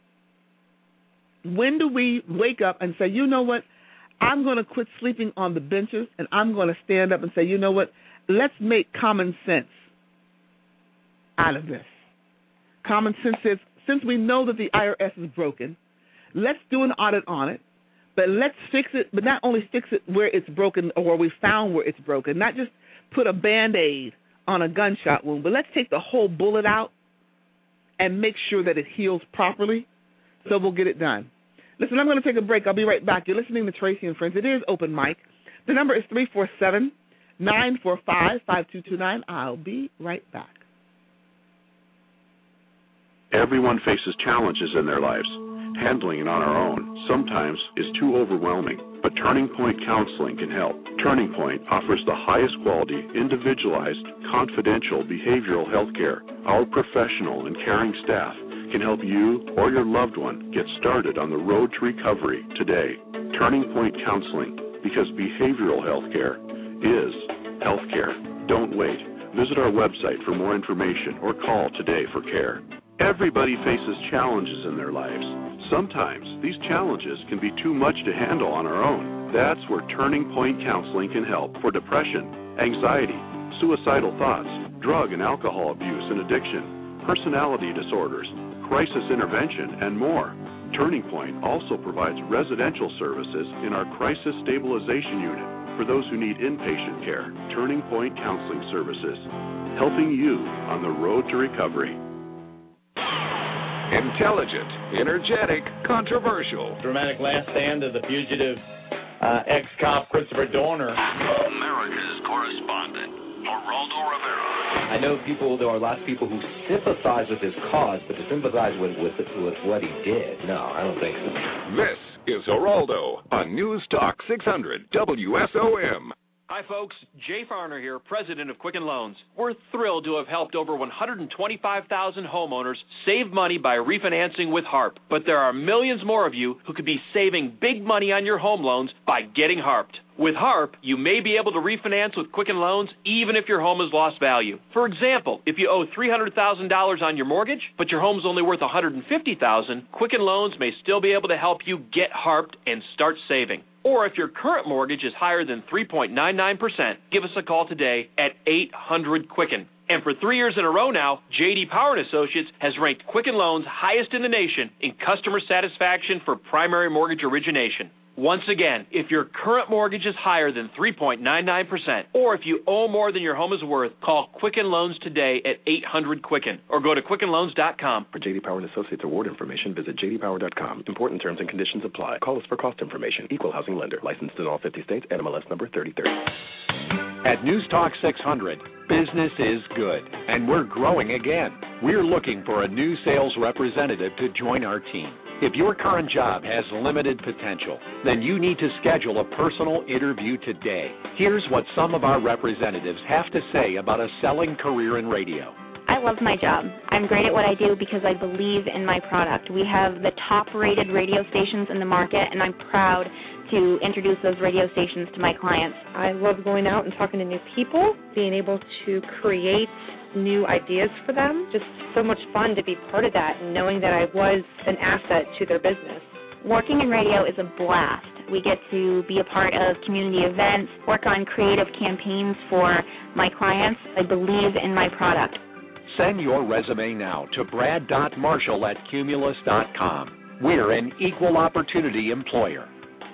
When do we wake up and say, you know what, I'm going to quit sleeping on the benches and I'm going to stand up and say, you know what, let's make common sense out of this. Common sense says, since we know that the I R S is broken, let's do an audit on it, but let's fix it, but not only fix it where it's broken or where we found where it's broken, not just put a Band-Aid on a gunshot wound, but let's take the whole bullet out and make sure that it heals properly so we'll get it done. Listen, I'm going to take a break. I'll be right back. You're listening to Tracy and Friends. It is Open Mic. The number is three four seven, nine four five, five two two nine. I'll be right back. Everyone faces challenges in their lives. Handling it on our own sometimes is too overwhelming, but Turning Point Counseling can help. Turning Point offers the highest quality, individualized, confidential behavioral health care. Our professional and caring staff can help you or your loved one get started on the road to recovery today. Turning Point Counseling, because behavioral health care is health care. Don't wait. Visit our website for more information or call today for care. Everybody faces challenges in their lives. Sometimes these challenges can be too much to handle on our own. That's where Turning Point Counseling can help for depression, anxiety, suicidal thoughts, drug and alcohol abuse and addiction, personality disorders, crisis intervention, and more. Turning Point also provides residential services in our crisis stabilization unit. For those who need inpatient care, Turning Point Counseling Services, helping you on the road to recovery. Intelligent, energetic, controversial. Dramatic last stand of the fugitive uh, ex-cop Christopher Dorner. America's correspondent, Geraldo Rivera. I know people, there are lots of people who sympathize with his cause, but to sympathize with, with, with what he did, no, I don't think so. This is Geraldo on News Talk six hundred W S O M. Hi, folks. Jay Farner here, president of Quicken Loans. We're thrilled to have helped over one hundred twenty-five thousand homeowners save money by refinancing with HARP. But there are millions more of you who could be saving big money on your home loans by getting HARPed. With HARP, you may be able to refinance with Quicken Loans even if your home has lost value. For example, if you owe three hundred thousand dollars on your mortgage, but your home's only worth one hundred fifty thousand dollars, Quicken Loans may still be able to help you get HARPed and start saving. Or if your current mortgage is higher than three point nine nine percent, give us a call today at eight hundred Quicken. And for three years in a row now, J D Power and Associates has ranked Quicken Loans highest in the nation in customer satisfaction for primary mortgage origination. Once again, if your current mortgage is higher than three point nine nine percent, or if you owe more than your home is worth, call Quicken Loans today at eight hundred Quicken or go to quicken loans dot com. For J D Power and Associates award information, visit j d power dot com. Important terms and conditions apply. Call us for cost information. Equal housing lender. Licensed in all fifty states. N M L S number thirty thirty. At News Talk six hundred, business is good, and we're growing again. We're looking for a new sales representative to join our team. If your current job has limited potential, then you need to schedule a personal interview today. Here's what some of our representatives have to say about a selling career in radio. I love my job. I'm great at what I do because I believe in my product. We have the top-rated radio stations in the market, and I'm proud to introduce those radio stations to my clients. I love going out and talking to new people, being able to create new ideas for them. Just so much fun to be part of that and knowing that I was an asset to their business. Working in radio is a blast. We get to be a part of community events, work on creative campaigns for my clients. I believe in my product. Send your resume now to brad dot marshall at cumulus dot com. We're an equal opportunity employer.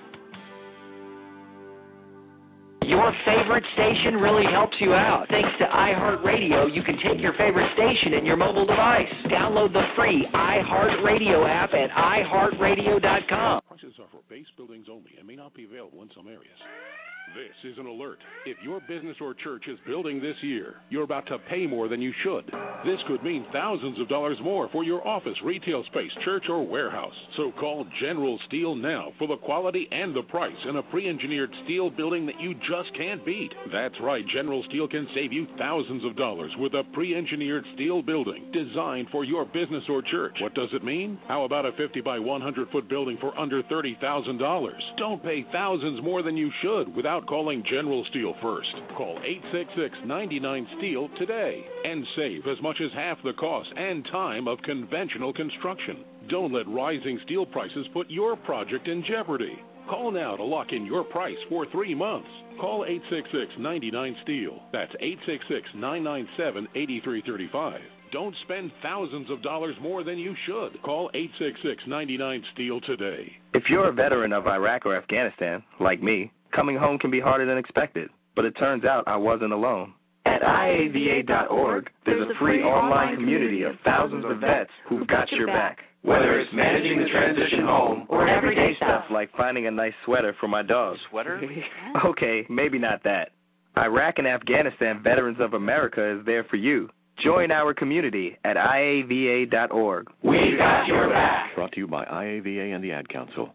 Your favorite station really helps you out. Thanks to iHeartRadio, you can take your favorite station in your mobile device. Download the free iHeartRadio app at i heart radio dot com. Prices are for base buildings only and may not be available in some areas. This is an alert. If your business or church is building this year, you're about to pay more than you should. This could mean thousands of dollars more for your office, retail space, church, or warehouse. So call General Steel now for the quality and the price in a pre-engineered steel building that you just can't beat. That's right, General Steel can save you thousands of dollars with a pre-engineered steel building designed for your business or church. What does it mean? How about a fifty by one hundred foot building for under thirty thousand dollars? Don't pay thousands more than you should without calling General Steel first. Call eight six six, nine nine, STEEL today and save as much as half the cost and time of conventional construction. Don't let rising steel prices put your project in jeopardy. Call now to lock in your price for three months. Call eight six six, nine nine, STEEL. That's eight six six, nine nine seven, eight three three five. Don't spend thousands of dollars more than you should. Call eight six six, nine nine, STEEL today. If you're a veteran of Iraq or Afghanistan, like me, coming home can be harder than expected, but it turns out I wasn't alone. At I A V A dot org, there's a free online community of thousands of vets who've got your back. Whether it's managing the transition home or everyday stuff like finding a nice sweater for my dog. Sweater? Okay, maybe not that. Iraq and Afghanistan Veterans of America is there for you. Join our community at I A V A dot org. We've got your back. Brought to you by I A V A and the Ad Council.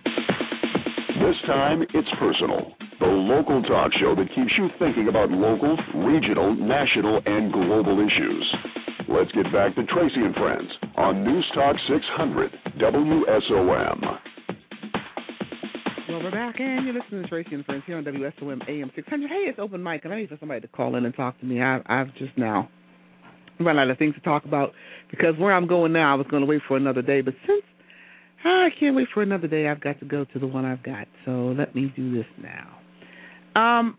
This time, it's personal. The local talk show that keeps you thinking about local, regional, national, and global issues. Let's get back to Tracy and Friends on News Talk six hundred W S O M. Well, we're back, and you're listening to Tracy and Friends here on W S O M A M six hundred. Hey, it's open mic, and I need for somebody to call in and talk to me. I, I've just now run out of things to talk about because where I'm going now, I was going to wait for another day, but since I can't wait for another day, I've got to go to the one I've got. So let me do this now. Um,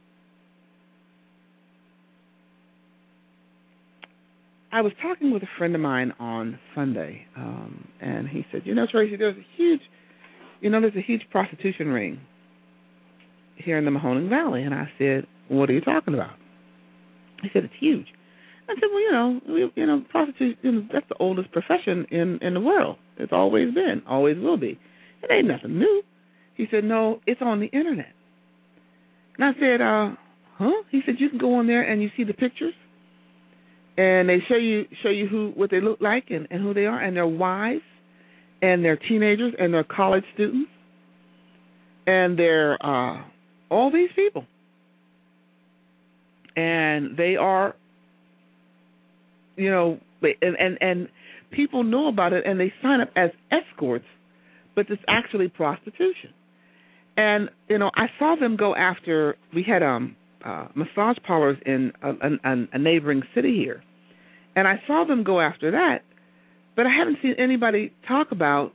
I was talking with a friend of mine on Sunday, um, and he said, you know, Tracy, there's a huge, you know, there's a huge prostitution ring here in the Mahoning Valley. And I said, what are you talking about? He said, it's huge. I said, well, you know, we, you know, prostitution, you know, that's the oldest profession in, in the world. It's always been, always will be. It ain't nothing new. He said, no, it's on the Internet. And I said, uh, huh? He said, you can go on there and you see the pictures, and they show you show you who what they look like and, and who they are, and their wives, and their teenagers, and their college students, and they're uh, all these people. And they are, you know, and, and, and people know about it, and they sign up as escorts, but it's actually prostitution. And, you know, I saw them go after, we had um, uh, massage parlors in a, a, a neighboring city here, and I saw them go after that, but I haven't seen anybody talk about,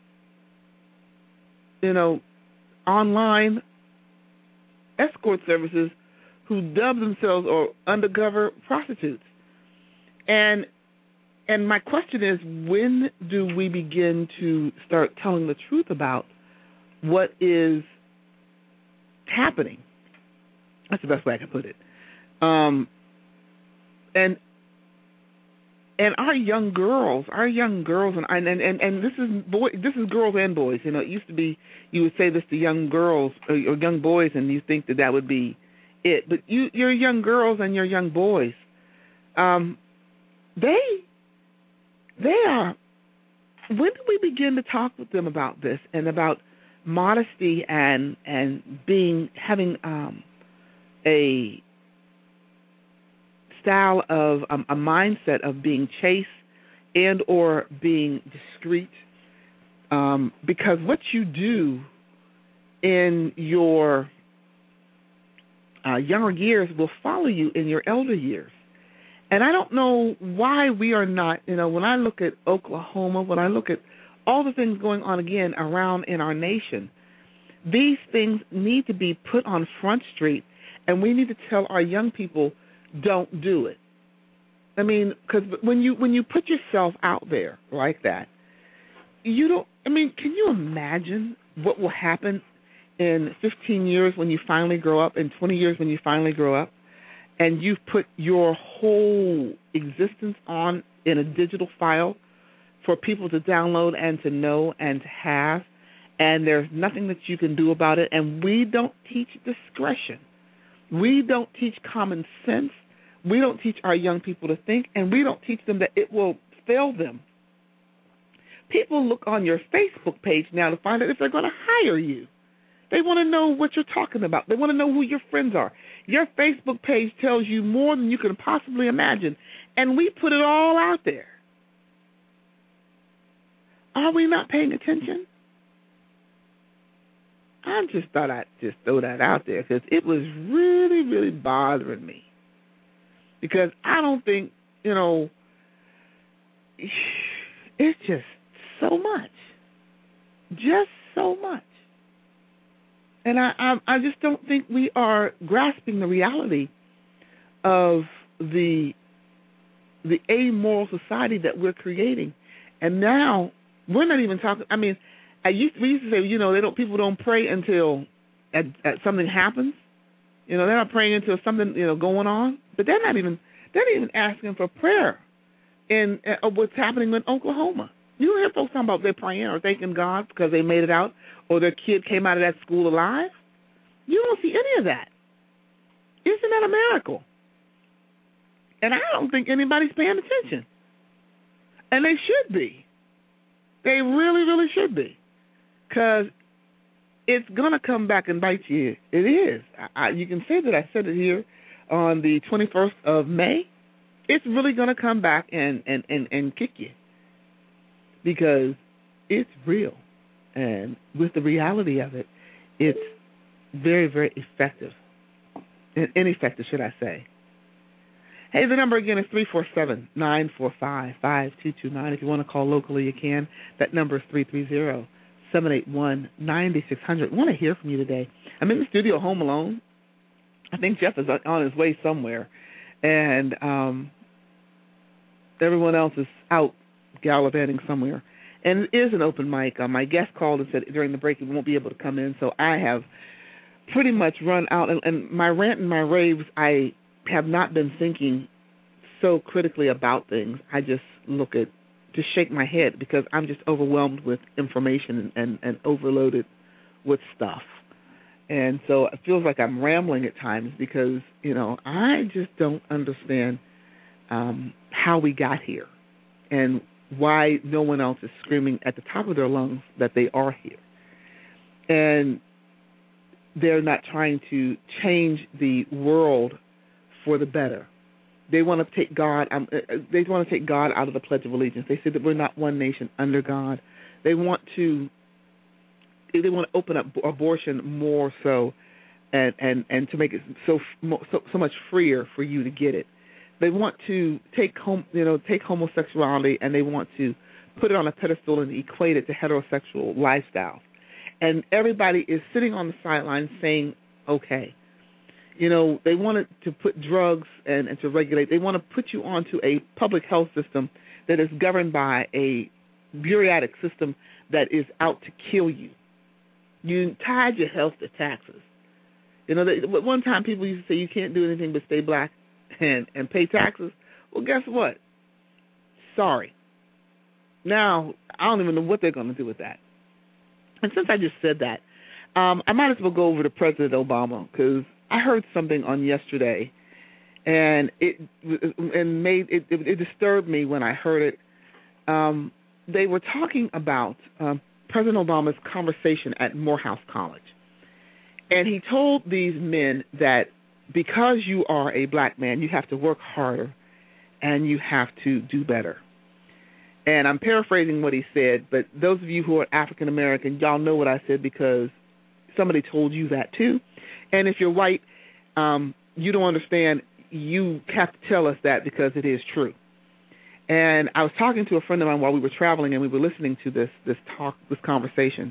you know, online escort services who dub themselves or undercover prostitutes. And and my question is, when do we begin to start telling the truth about what is happening? That's the best way I can put it. Um, and and our young girls, our young girls, and and and, and this is boy, this is girls and boys. You know, it used to be you would say this to young girls or, or young boys, and you think that that would be it. But you, your young girls and your young boys, um, they they are. When do we begin to talk with them about this and about modesty and and being having um, a style of um, a mindset of being chaste and or being discreet, um, because what you do in your uh, younger years will follow you in your elder years. And I don't know why we are not, you know, when I look at Oklahoma, when I look at all the things going on again around in our nation, these things need to be put on Front Street, and we need to tell our young people, don't do it. I mean, because when you when you put yourself out there like that, you don't. I mean, can you imagine what will happen in fifteen years when you finally grow up, in twenty years when you finally grow up, and you've put your whole existence on in a digital file for people to download and to know and to have, and there's nothing that you can do about it, and we don't teach discretion. We don't teach common sense. We don't teach our young people to think, and we don't teach them that it will fail them. People look on your Facebook page now to find out if they're going to hire you. They want to know what you're talking about. They want to know who your friends are. Your Facebook page tells you more than you can possibly imagine, and we put it all out there. Are we not paying attention? I just thought I'd just throw that out there because it was really, really bothering me. Because I don't think, you know, it's just so much. Just so much. And I, I, I just don't think we are grasping the reality of the the amoral society that we're creating. And now we're not even talking. I mean, I used, we used to say, you know, they don't. People don't pray until at, at something happens. You know, they're not praying until something, you know, going on. But they're not even they're not even asking for prayer in uh, what's happening in Oklahoma. You don't hear folks talking about they're praying or thanking God because they made it out or their kid came out of that school alive. You don't see any of that. Isn't that a miracle? And I don't think anybody's paying attention. And they should be. They really, really should be. Because it's going to come back and bite you. It is. I, I, you can say that I said it here on the twenty-first of May. It's really going to come back and, and, and, and kick you. Because it's real. And with the reality of it, it's very, very effective. Ineffective, should I say. Hey, the number again is three four seven, nine four five, five two two nine. If you want to call locally, you can. That number is three three zero, seven eight one, nine six zero zero. I want to hear from you today. I'm in the studio home alone. I think Jeff is on his way somewhere. And um, everyone else is out gallivanting somewhere. And it is an open mic. Uh, my guest called and said during the break he won't be able to come in, so I have pretty much run out. And, and my rant and my raves, I have not been thinking so critically about things. I just look at, just shake my head because I'm just overwhelmed with information and, and, and overloaded with stuff. And so it feels like I'm rambling at times because, you know, I just don't understand um, how we got here and why no one else is screaming at the top of their lungs that they are here. And they're not trying to change the world for the better. They want to take God. Um, they want to take God out of the Pledge of Allegiance. They say that we're not one nation under God. They want to. They want to open up abortion more so, and, and, and to make it so, so so much freer for you to get it. They want to take home, you know, take homosexuality and they want to put it on a pedestal and equate it to heterosexual lifestyles. And everybody is sitting on the sidelines saying, okay. You know, they wanted to put drugs and, and to regulate. They want to put you onto a public health system that is governed by a bureaucratic system that is out to kill you. You tied your health to taxes. You know, they, one time people used to say you can't do anything but stay black and, and pay taxes. Well, guess what? Sorry. Now, I don't even know what they're going to do with that. And since I just said that, um, I might as well go over to President Obama because I heard something on yesterday, and it and made it, it, it disturbed me when I heard it. Um, they were talking about um, President Obama's conversation at Morehouse College, and he told these men that because you are a black man, you have to work harder and you have to do better. And I'm paraphrasing what he said, but those of you who are African American, y'all know what I said because somebody told you that too. And if you're white, um, you don't understand, you have to tell us that because it is true. And I was talking to a friend of mine while we were traveling, and we were listening to this this talk, this conversation,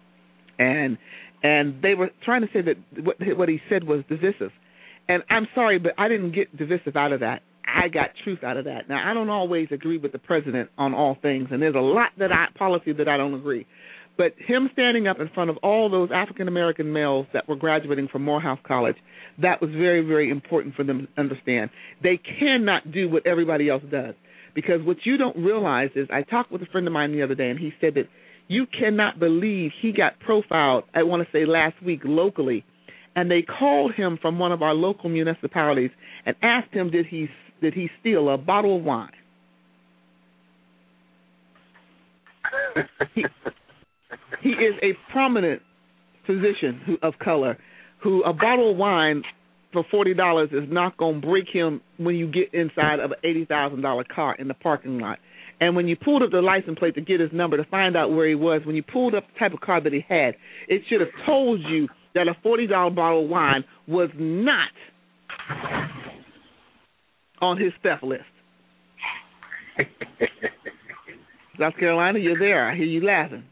and and they were trying to say that what, what he said was divisive. And I'm sorry, but I didn't get divisive out of that. I got truth out of that. Now, I don't always agree with the president on all things, and there's a lot that I policy that I don't agree. But him standing up in front of all those African-American males that were graduating from Morehouse College, that was very, very important for them to understand. They cannot do what everybody else does. Because what you don't realize is, I talked with a friend of mine the other day, and he said that you cannot believe he got profiled, I want to say last week, locally, and they called him from one of our local municipalities and asked him did he did he steal a bottle of wine. he, he is a prominent physician who, of color who a bottle of wine for forty dollars is not going to break him when you get inside of an eighty thousand dollars car in the parking lot. And when you pulled up the license plate to get his number to find out where he was, when you pulled up the type of car that he had, it should have told you that a forty dollars bottle of wine was not on his theft list. South Carolina, you're there. I hear you laughing.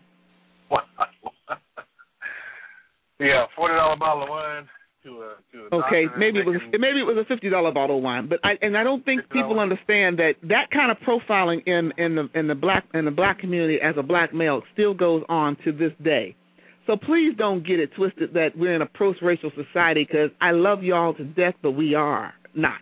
Yeah, forty dollars bottle of wine. To a, to a okay, maybe it was maybe it was a fifty dollar bottle of wine, but I and I don't think people understand that that kind of profiling in, in the in the black in the black community as a black male still goes on to this day. So please don't get it twisted that we're in a post-racial society, because I love y'all to death, but we are not.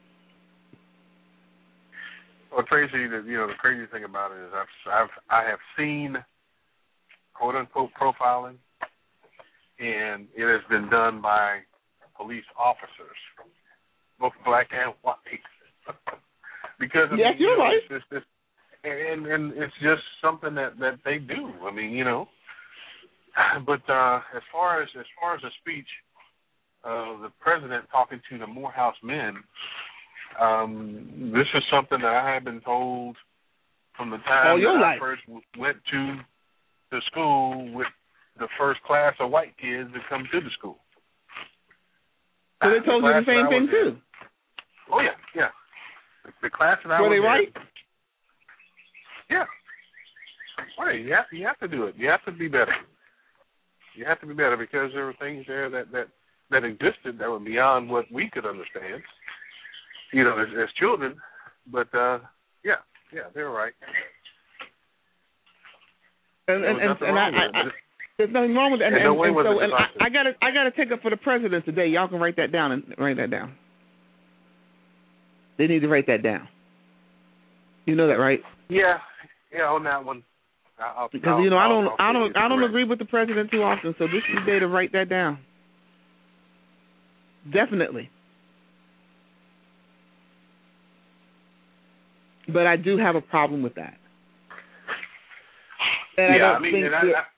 Well, Tracy, the, you know the crazy thing about it is I've I've I have seen quote unquote profiling, and it has been done by police officers, both black and white. because I yes, mean, you're you know, right. It's, it's, it's, and and it's just something that, that they do. I mean, you know. But uh, as far as as far as the speech, uh, the president talking to the Morehouse men, um, this is something that I have been told from the time All your that life. I first w- went to the school with the first class of white kids that come to the school. So they told the you the same thing in, too. Oh yeah, yeah. The, the class that I Were was they right? in, yeah. Right. You have to, you have to do it. You have to be better. You have to be better because there were things there that, that, that existed that were beyond what we could understand, you know, as, as children. But, uh, yeah, yeah, they were right. And, and, and, and I, I, There's nothing wrong with that. And, and, no and, way and was so, it and I, I gotta, I gotta take up for the president today. Y'all can write that down and write that down. They need to write that down. You know that, right? Yeah, yeah. On that one, I'll, because I'll, you know I'll, I don't, I'll I don't, I don't correct. agree with the president too often. So this is the day to write that down. Definitely. But I do have a problem with that. And yeah, I, don't I mean, think and I, that, I,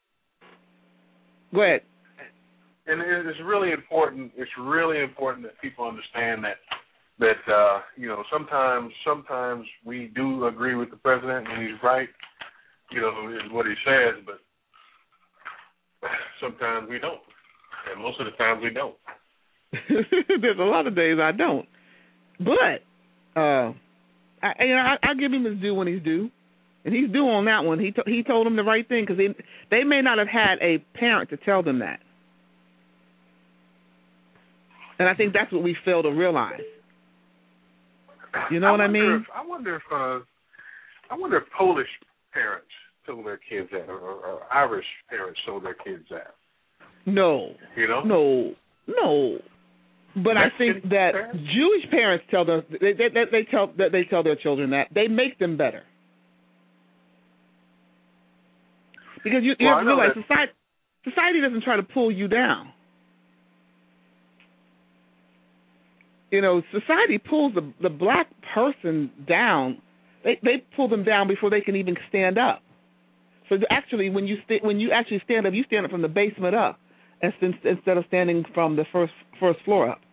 go ahead. And it's really important. It's really important that people understand that that uh, you know sometimes sometimes we do agree with the president and he's right, you know, is what he says, but sometimes we don't, and most of the times we don't. There's a lot of days I don't, but uh, I, you know, I, I give him his due when he's due, and he's due on that one. He to, he told him the right thing because they they may not have had a parent to tell them that, and I think that's what we fail to realize. You know I what I wonder mean? If, I wonder if uh, I wonder if Polish parents told their kids that, or, or Irish parents told their kids that. No, you know, no, no. But I think that parents? Jewish parents tell them they, they, they, they tell that they tell their children that they make them better because you, you well, have to realize society society doesn't try to pull you down. You know, society pulls the the black person down. They they pull them down before they can even stand up. So actually, when you st- when you actually stand up, you stand up from the basement up, instead of standing from the first first floor up.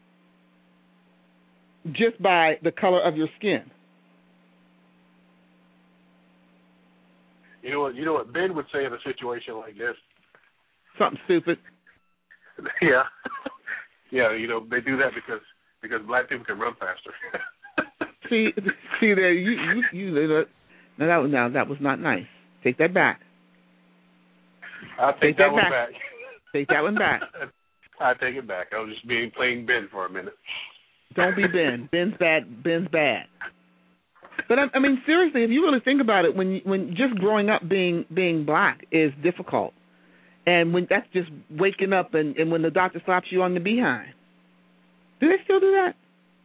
Just by the color of your skin. You know what? You know what Ben would say in a situation like this. Something stupid. Yeah, yeah. You know they do that because because black people can run faster. see, see there. You you you. Now that now that was not nice. Take that back. I'll take, take that, that one back. back. Take that one back. I take it back. I was just being playing Ben for a minute. Don't be Ben. Ben's bad. Ben's bad. But I, I mean, seriously, if you really think about it, when you, when just growing up being being black is difficult, and when that's just waking up and, and when the doctor slaps you on the behind. Do they still do that?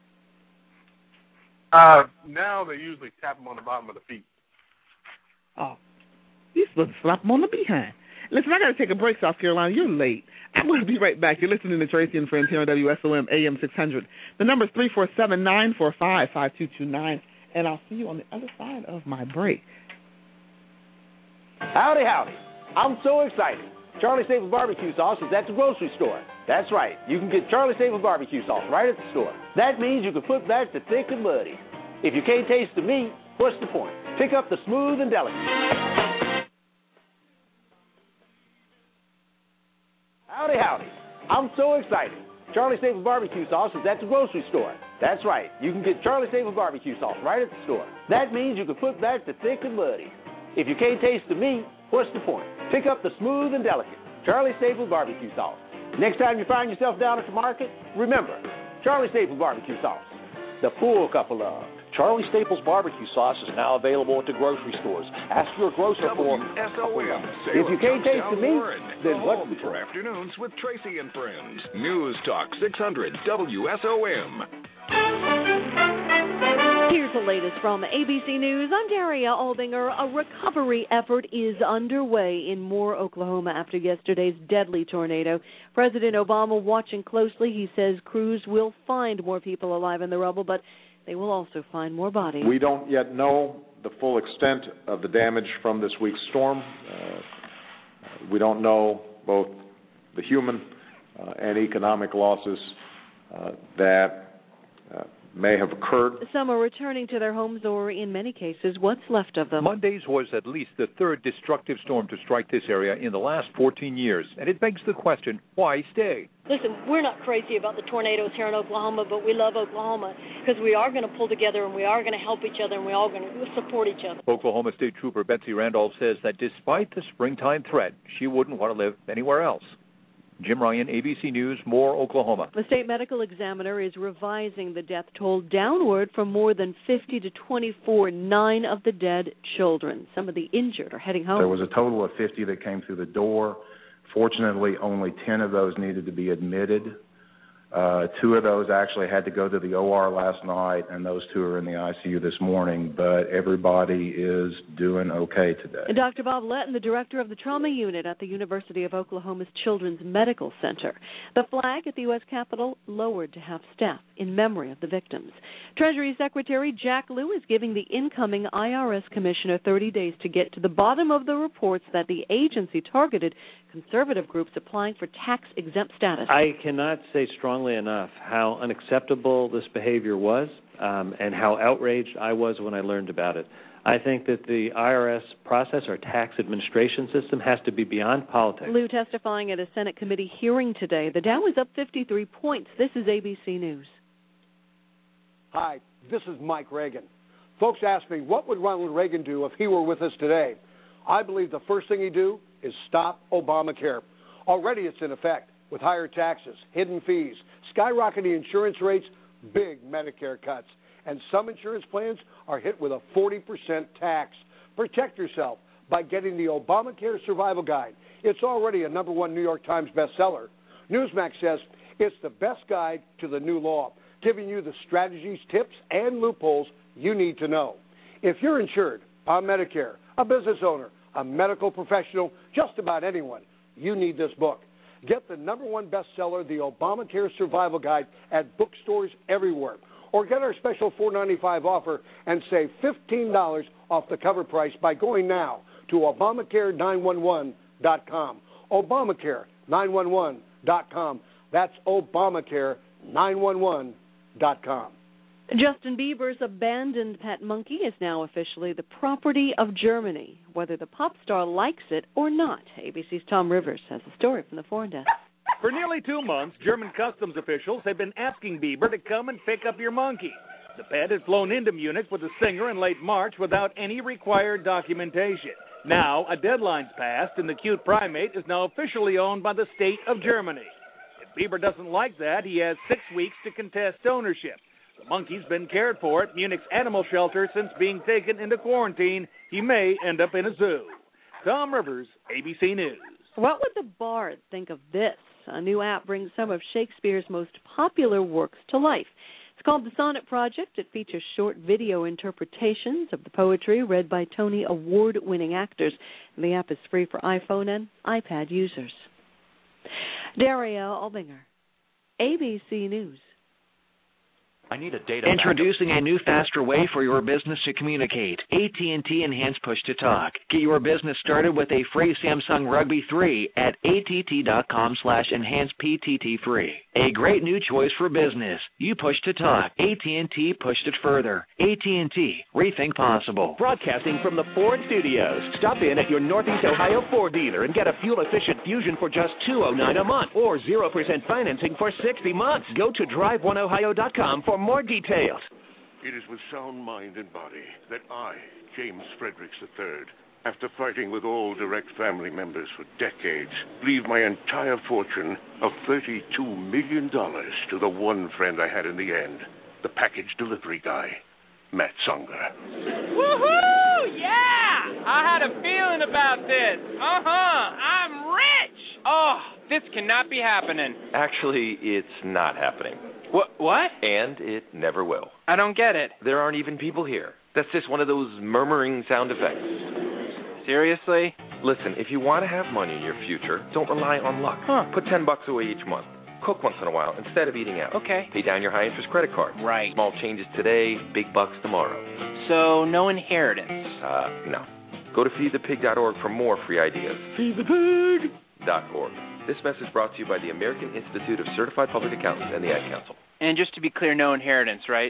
Uh, now they usually tap them on the bottom of the feet. Oh, you're supposed to slap them on the behind. Listen, I got to take a break, South Carolina. You're late. I'm going to be right back. You're listening to Tracy and Friends here on W S O M A M six hundred. The number is three four seven, nine four five, five two two nine, and I'll see you on the other side of my break. Howdy, howdy. I'm so excited. Charlie Staples Barbecue Sauce is at the grocery store. That's right. You can get Charlie Staples Barbecue Sauce right at the store. That means you can put back the thick and muddy. If you can't taste the meat, what's the point? Pick up the smooth and delicate. Howdy, howdy. I'm so excited. Charlie Staples Barbecue Sauce is at the grocery store. That's right. You can get Charlie Staples Barbecue Sauce right at the store. That means you can put back the thick and muddy. If you can't taste the meat, what's the point? Pick up the smooth and delicate Charlie Staples Barbecue Sauce. Next time you find yourself down at the market, remember, Charlie Staples Barbecue Sauce, the full cup of love. Charlie Staples Barbecue Sauce is now available at the grocery stores. Ask your grocer for W S O M. If you can't taste the meat, then what? Home for afternoons with Tracy and Friends. News Talk six hundred W S O M. Here's the latest from A B C News. I'm Daria Aldinger. A recovery effort is underway in Moore, Oklahoma after yesterday's deadly tornado. President Obama watching closely. He says crews will find more people alive in the rubble, but they will also find more bodies. We don't yet know the full extent of the damage from this week's storm. Uh, we don't know both the human uh, and economic losses uh, that uh, may have occurred. Some are returning to their homes or, in many cases, what's left of them. Monday's was at least the third destructive storm to strike this area in the last fourteen years, and it begs the question, why stay? Listen, we're not crazy about the tornadoes here in Oklahoma, but we love Oklahoma because we are going to pull together and we are going to help each other and we are going to support each other. Oklahoma State Trooper Betsy Randolph says that despite the springtime threat, she wouldn't want to live anywhere else. Jim Ryan, A B C News, Moore, Oklahoma. The state medical examiner is revising the death toll downward from more than fifty to twenty-four, nine of the dead children. Some of the injured are heading home. There was a total of fifty that came through the door. Fortunately, only ten of those needed to be admitted. Uh, two of those actually had to go to the O R last night, and those two are in the I C U this morning, but everybody is doing okay today. And Doctor Bob Letton, the director of the trauma unit at the University of Oklahoma's Children's Medical Center. The flag at the U S Capitol lowered to half staff in memory of the victims. Treasury Secretary Jack Lew is giving the incoming I R S commissioner thirty days to get to the bottom of the reports that the agency targeted conservative groups applying for tax-exempt status. I cannot say strongly enough how unacceptable this behavior was um, and how outraged I was when I learned about it. I think that the I R S process, our tax administration system, has to be beyond politics. Lew testifying at a Senate committee hearing today. The Dow is up fifty-three points. This is A B C News. Hi, this is Mike Reagan. Folks ask me, what would Ronald Reagan do if he were with us today? I believe the first thing he'd do is stop Obamacare. Already it's in effect with higher taxes, hidden fees, skyrocketing insurance rates, big Medicare cuts, and some insurance plans are hit with a forty percent tax. Protect yourself by getting the Obamacare Survival Guide. It's already a number one New York Times bestseller. Newsmax says it's the best guide to the new law, giving you the strategies, tips, and loopholes you need to know. If you're insured on Medicare, a business owner, a medical professional, just about anyone, you need this book. Get the number one bestseller, the Obamacare Survival Guide, at bookstores everywhere. Or get our special four dollars and ninety-five cents offer and save fifteen dollars off the cover price by going now to Obamacare nine one one dot com. Obamacare nine one one dot com. That's Obamacare nine one one dot com. Justin Bieber's abandoned pet monkey is now officially the property of Germany, whether the pop star likes it or not. A B C's Tom Rivers has a story from the Foreign Desk. For nearly two months, German customs officials have been asking Bieber to come and pick up your monkey. The pet had flown into Munich with the singer in late March without any required documentation. Now, a deadline's passed, and the cute primate is now officially owned by the state of Germany. If Bieber doesn't like that, he has six weeks to contest ownership. The monkey's been cared for at Munich's animal shelter since being taken into quarantine. He may end up in a zoo. Tom Rivers, A B C News. What would the Bard think of this? A new app brings some of Shakespeare's most popular works to life. It's called the Sonnet Project. It features short video interpretations of the poetry read by Tony Award-winning actors. And the app is free for iPhone and iPad users. Daria Albinger, A B C News. I need a data Introducing a new, faster way for your business to communicate. A T and T Enhanced Push to Talk. Get your business started with a free Samsung Rugby three at att.com slash enhanced PTT free. A great new choice for business. You push to talk. A T and T pushed it further. A T and T. Rethink possible. Broadcasting from the Ford Studios. Stop in at your Northeast Ohio Ford dealer and get a fuel-efficient Fusion for just two hundred nine dollars a month or zero percent financing for sixty months. Go to drive one ohio dot com for more details. It is with sound mind and body that I, James Fredericks the third, after fighting with all direct family members for decades, leave my entire fortune of thirty-two million dollars to the one friend I had in the end, the package delivery guy, Matt Songer. Woohoo! Yeah! I had a feeling about this. Uh-huh. I'm rich! Oh, this cannot be happening. Actually, it's not happening. What? What? And it never will. I don't get it. There aren't even people here. That's just one of those murmuring sound effects. Seriously? Listen, if you want to have money in your future, don't rely on luck. Huh. Put ten bucks away each month. Cook once in a while instead of eating out. Okay. Pay down your high-interest credit card. Right. Small changes today, big bucks tomorrow. So, no inheritance? Uh, no. Go to feed the pig dot org for more free ideas. Feed the pig! .org. This message brought to you by the American Institute of Certified Public Accountants and the Ad Council. And just to be clear, no inheritance, right?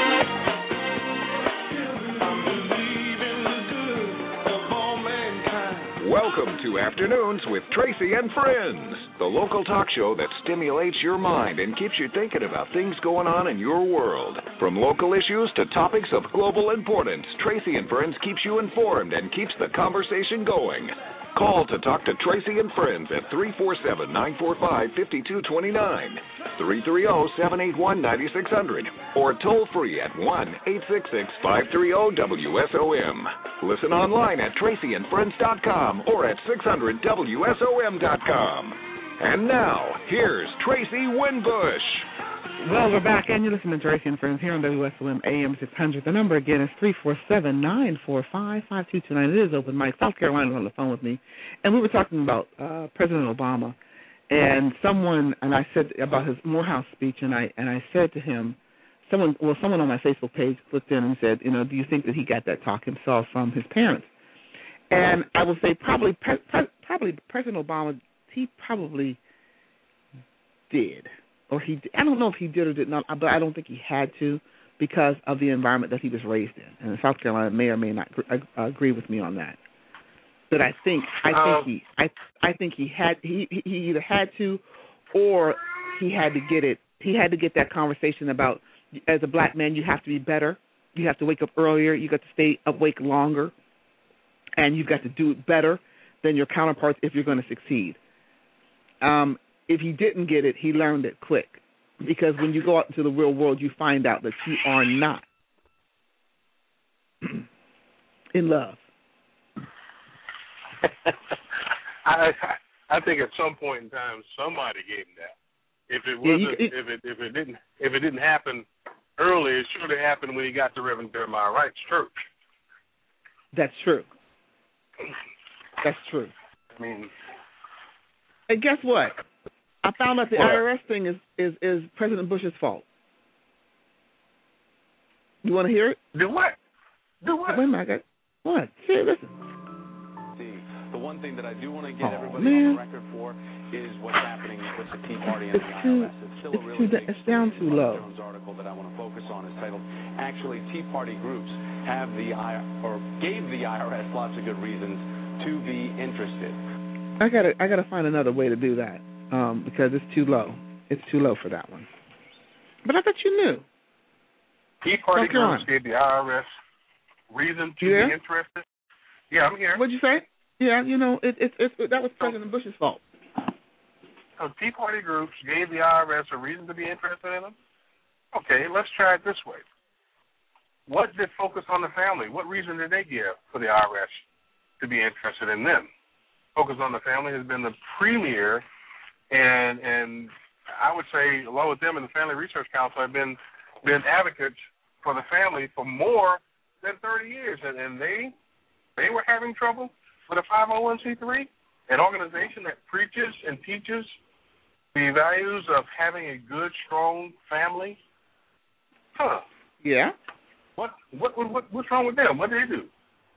Welcome to Afternoons with Tracy and Friends, the local talk show that stimulates your mind and keeps you thinking about things going on in your world. From local issues to topics of global importance, Tracy and Friends keeps you informed and keeps the conversation going. Call to talk to Tracy and Friends at three four seven, nine four five, five two two nine, three three zero, seven eight one, nine six zero zero, or toll free at one eight six six, five three zero, W S O M. Listen online at tracy and friends dot com or at six hundred W S O M dot com. And now, here's Tracy Winbush. Well, we're back, and you're listening to Tracy and Friends here on W S O M A M six hundred. The number again is three four seven, nine four five, five two two nine. It is open mic. South Carolina's on the phone with me, and we were talking about uh, President Obama, and someone, and I said about his Morehouse speech, and I and I said to him, someone, well, someone on my Facebook page looked in and said, you know, do you think that he got that talk himself from his parents? And I will say probably, pre- pre- probably President Obama, he probably did. Or he, I don't know if he did or did not, but I don't think he had to because of the environment that he was raised in. And South Carolina may or may not uh, agree with me on that. But I think, I think um, he, I, I think he had, he, he either had to, or he had to get it. He had to get that conversation about, as a black man, you have to be better. You have to wake up earlier. You got to stay awake longer, and you've got to do it better than your counterparts if you're going to succeed. Um. If he didn't get it, he learned it quick. Because when you go out into the real world, you find out that you are not in love. I I think at some point in time somebody gave him that. If it wasn't, yeah, you, it, if it if it didn't if it didn't happen early, it should have happened when he got to Reverend Jeremiah Wright's church. That's true. That's true. I mean, and guess what? I found out the what? I R S thing is, is, is President Bush's fault. You want to hear it? Do what? Do what? Wait a minute. What? See, listen. The one thing that I do want to get oh, everybody man. on the record for is what's happening with the Tea Party and it's the too, I R S. It's still it's a really too, big It's down too low. Jones article that I want to focus on is titled, actually, Tea Party groups have the I or gave the I R S lots of good reasons to be interested. I gotta, I gotta find another way to do that. Um, because it's too low. It's too low for that one. But I thought you knew. Tea Party groups gave the I R S reason to yeah? be interested. Yeah, I'm here. What'd you say? Yeah, you know, it, it, it, it, that was President Bush's fault. So Tea Party groups gave the I R S a reason to be interested in them? Okay, let's try it this way. What did Focus on the Family, what reason did they give for the I R S to be interested in them? Focus on the Family has been the premier. And and I would say, along with them and the Family Research Council, have been been advocates for the family for more than thirty years. And, and they they were having trouble with a five oh one c three, an organization that preaches and teaches the values of having a good, strong family. Huh. Yeah. What what what what's wrong with them? What did they do?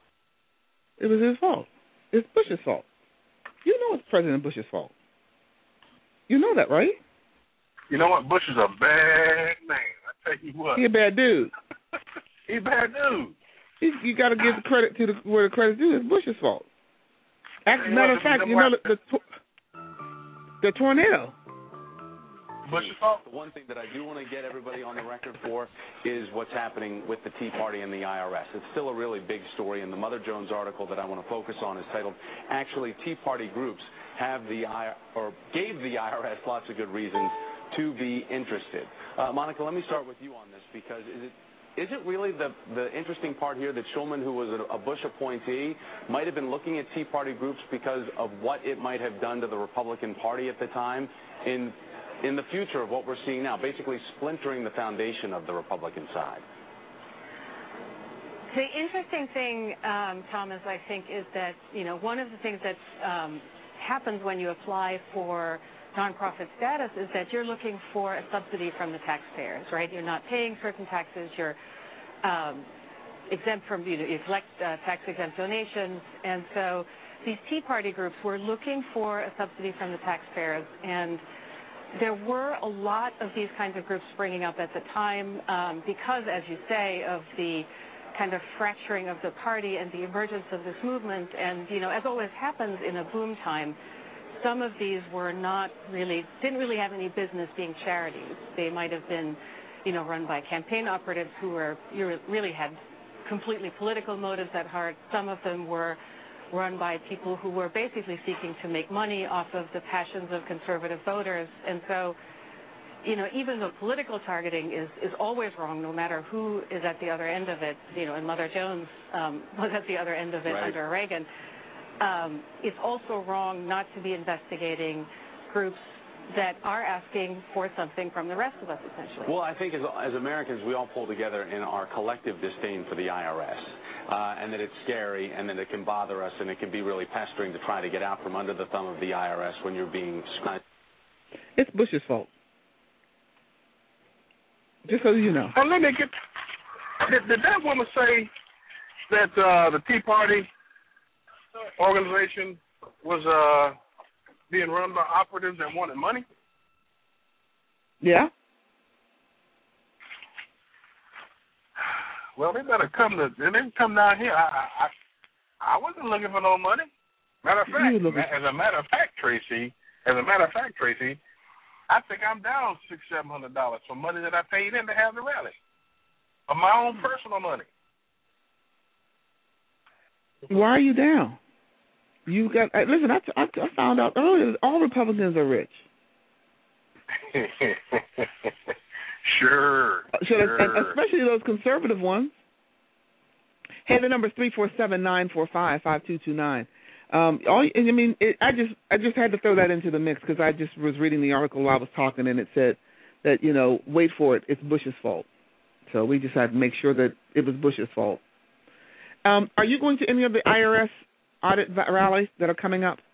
It was his fault. It's Bush's fault. You know it's President Bush's fault. You know that, right? You know what? Bush is a bad man. I tell you what. He a bad dude. He a bad dude. He, you got to give the credit to the, where the credit's due. It's Bush's fault. As a matter of fact, you know the, the, the tornado. Bush's fault. The one thing that I do want to get everybody on the record for is what's happening with the Tea Party and the I R S. It's still a really big story, and the Mother Jones article that I want to focus on is titled, actually, Tea Party groups have the I or gave the I R S lots of good reasons to be interested. Uh, Monica, let me start with you on this, because is it is it really the the interesting part here that Shulman, who was a, a Bush appointee, might have been looking at Tea Party groups because of what it might have done to the Republican Party at the time in in the future of what we're seeing now, basically splintering the foundation of the Republican side? The interesting thing, um, Thomas, I think, is that, you know, one of the things that um, happens when you apply for nonprofit status is that you're looking for a subsidy from the taxpayers, right? You're not paying certain taxes. You're um, exempt from, you know, you collect uh, tax-exempt donations. And so these Tea Party groups were looking for a subsidy from the taxpayers. And there were a lot of these kinds of groups springing up at the time um, because, as you say, of the kind of fracturing of the party and the emergence of this movement. And, you know, as always happens in a boom time, some of these were not really, didn't really have any business being charities. They might have been, you know, run by campaign operatives who were, you really had completely political motives at heart. Some of them were run by people who were basically seeking to make money off of the passions of conservative voters. And so, you know, even though political targeting is, is always wrong, no matter who is at the other end of it, you know, and Mother Jones um, was at the other end of it Right. under Reagan, um, it's also wrong not to be investigating groups that are asking for something from the rest of us, essentially. Well, I think as, as Americans, we all pull together in our collective disdain for the I R S, uh, and that it's scary, and that it can bother us, and it can be really pestering to try to get out from under the thumb of the I R S when you're being scrutinized. It's Bush's fault. Just so you know. And let me get. Did, did that woman say that uh, the Tea Party organization was uh, being run by operatives that wanted money? Yeah. Well, they better come to. They didn't come down here. I, I, I wasn't looking for no money. Matter of fact, as a matter of fact, Tracy. As a matter of fact, Tracy. I think I'm down six, seven hundred dollars for money that I paid in to have the rally, of my own personal money. Why are you down? You got uh, listen. I, I, I found out earlier that all Republicans are rich. Sure, sure. sure. Especially those conservative ones. Hey, the number is three four seven nine four five five two two nine. Um, all, I mean, it, I just I just had to throw that into the mix because I just was reading the article while I was talking, and it said that, you know, wait for it, it's Bush's fault. So we just had to make sure that it was Bush's fault. Um, are you going to any of the I R S audit rallies that are coming up?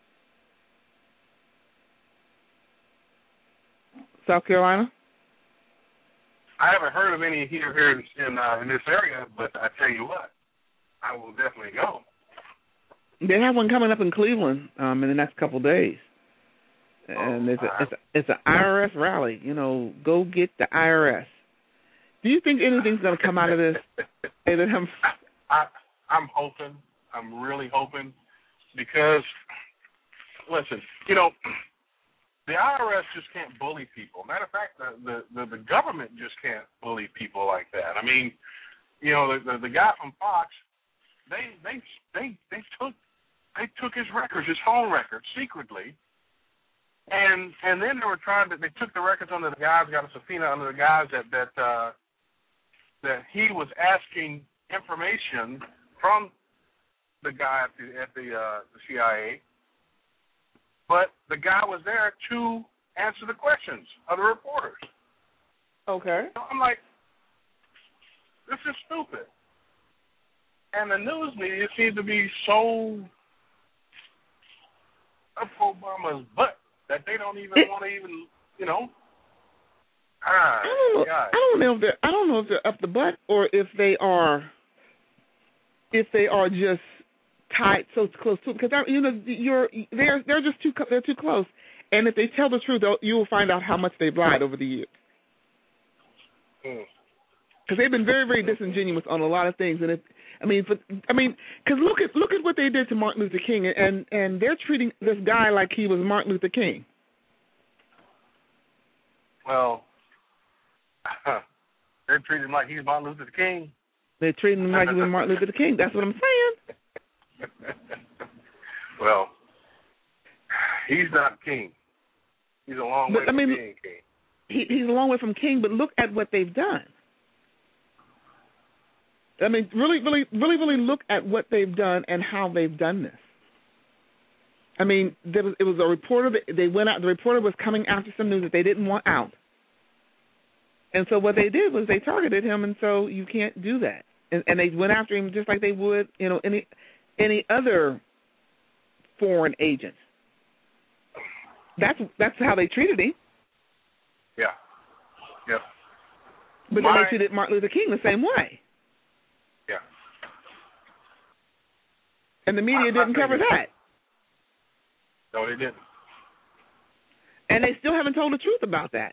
South Carolina? I haven't heard of any here here in uh, in this area, but I tell you what, I will definitely go. They have one coming up in Cleveland um, in the next couple of days, and it's a, it's a it's an I R S rally. You know, go get the I R S. Do you think anything's going to come out of this? I, I'm hoping. I'm really hoping because, listen, you know, the I R S just can't bully people. Matter of fact, the the, the, the government just can't bully people like that. I mean, you know, the the, the guy from Fox, they they they they took. They took his records, his phone records, secretly, and and then they were trying to. They took the records under the guise, got a subpoena under the guise that that uh, that he was asking information from the guy at the at the, uh, the C I A, but the guy was there to answer the questions of the reporters. Okay. So I'm like, this is stupid, and the news media seems to be so up Obama's butt that they don't even want to even, you know. Ah, I don't know. God. I don't know if they're. I don't know if they're up the butt or if they are. If they are just tied so close to, because you know you're they're they're just too they're too close, and if they tell the truth, you will find out how much they've lied over the years. Because they've been very very disingenuous on a lot of things, and it. I mean, for, I mean, because look at look at what they did to Martin Luther King, and and they're treating this guy like he was Martin Luther King. Well, they're treating him like he's Martin Luther King. They're treating him like he was Martin Luther King. That's what I'm saying. Well, he's not king. He's a long but, way I mean, from being king. He, he's a long way from king, but look at what they've done. I mean, really, really, really, really look at what they've done and how they've done this. I mean, there was it was a reporter that they went out. The reporter was coming after some news that they didn't want out, and so what they did was they targeted him, and so you can't do that. And, and they went after him just like they would, you know, any any other foreign agent. That's that's how they treated him. Yeah. Yeah. But My, then they treated Martin Luther King the same way. Yeah. And the media I, didn't I cover that. No, they didn't. And they still haven't told the truth about that.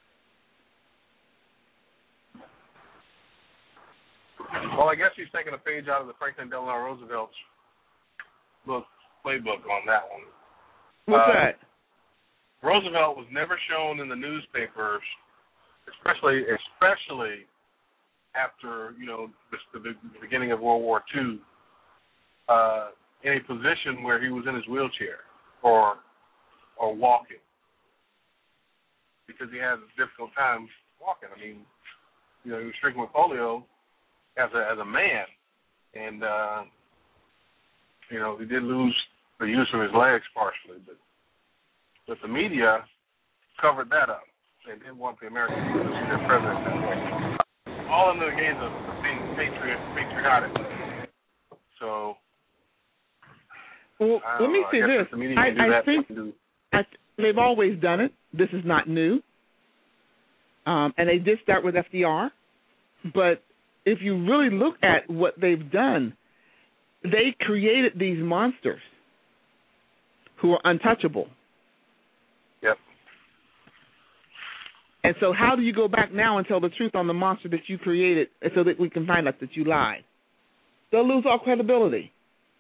Well, I guess he's taking a page out of the Franklin Delano Roosevelt's book, playbook on that one. What's uh, that? Roosevelt was never shown in the newspapers, especially especially after, you know, the, the beginning of World War Two. Uh, in a position where he was in his wheelchair or or walking because he had a difficult time walking. I mean, you know, he was stricken with polio as a as a man, and uh, you know, he did lose the use of his legs partially, but but the media covered that up. They didn't want the American people to see their president that way. All in the games of being patriot, patriotic. So, well, let me know, say I this. I, I think I, they've always done it. This is not new. Um, and they did start with F D R. But if you really look at what they've done, they created these monsters who are untouchable. Yep. And so how do you go back now and tell the truth on the monster that you created so that we can find out that you lied? They'll lose all credibility.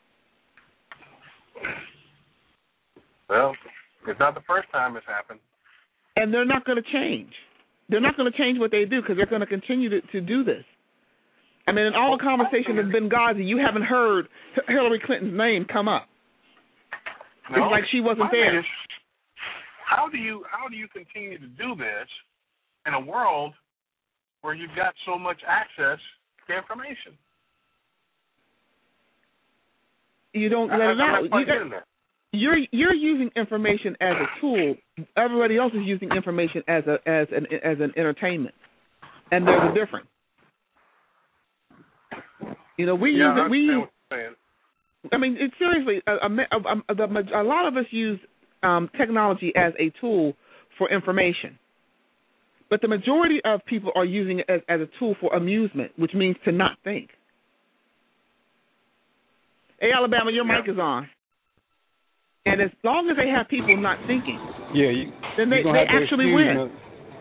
Well, it's not the first time it's happened. And they're not going to change. They're not going to change what they do because they're going to continue to, to do this. I mean, in all the conversation in Benghazi, you haven't heard Hillary Clinton's name come up. No, it's like she wasn't there. Is, how do you how do you continue to do this in a world where you've got so much access to information? You don't I, let it out. You got, you're you're using information as a tool. Everybody else is using information as a as an as an entertainment, and there's a difference. You know, we yeah, use it. We use. Saying. I mean, it, seriously, a, a, a, a lot of us use um, technology as a tool for information, but the majority of people are using it as, as a tool for amusement, which means to not think. Hey, Alabama, your yeah. mic is on. And as long as they have people not thinking, yeah, you, then they, they actually win. Them.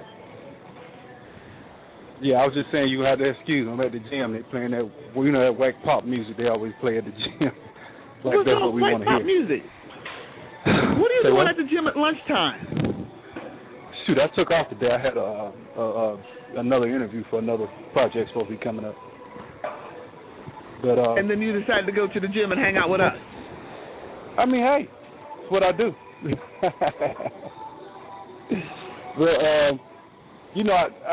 Yeah, I was just saying you have to excuse them at the gym. They're playing that, well, you know, that whack pop music they always play at the gym. Like What's that's what we want to pop hear. music? What are you Say doing what? at the gym at lunchtime? Shoot, I took off today. I had a, a, a another interview for another project supposed to be coming up. But uh, and then you decided to go to the gym and hang out with us. I mean, hey, it's what I do. But uh, you know, I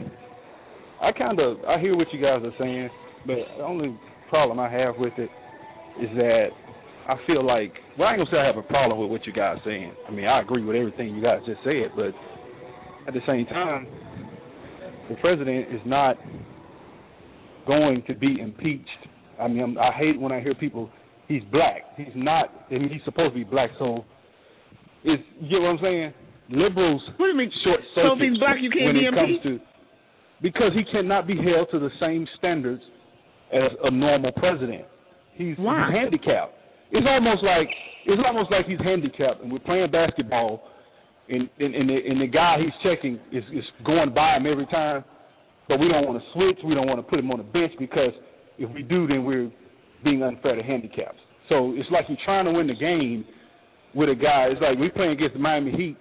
I, I kind of I hear what you guys are saying, but the only problem I have with it is that I feel like, well, I ain't gonna say I have a problem with what you guys are saying. I mean, I agree with everything you guys just said, but at the same time, the president is not going to be impeached. I mean, I'm, I hate when I hear people, he's black. He's not, I mean, he's supposed to be black, so it's, you get what I'm saying? Liberals what do you mean? short So if he's black, you can't when be it comes impeached? to, because he cannot be held to the same standards as a normal president. He's, Why? he's handicapped. It's almost like it's almost like he's handicapped, and we're playing basketball, and and, and, the, and the guy he's checking is, is going by him every time, but we don't want to switch. We don't want to put him on the bench because if we do, then we're being unfair to handicaps. So it's like you're trying to win the game with a guy. It's like we're playing against the Miami Heat,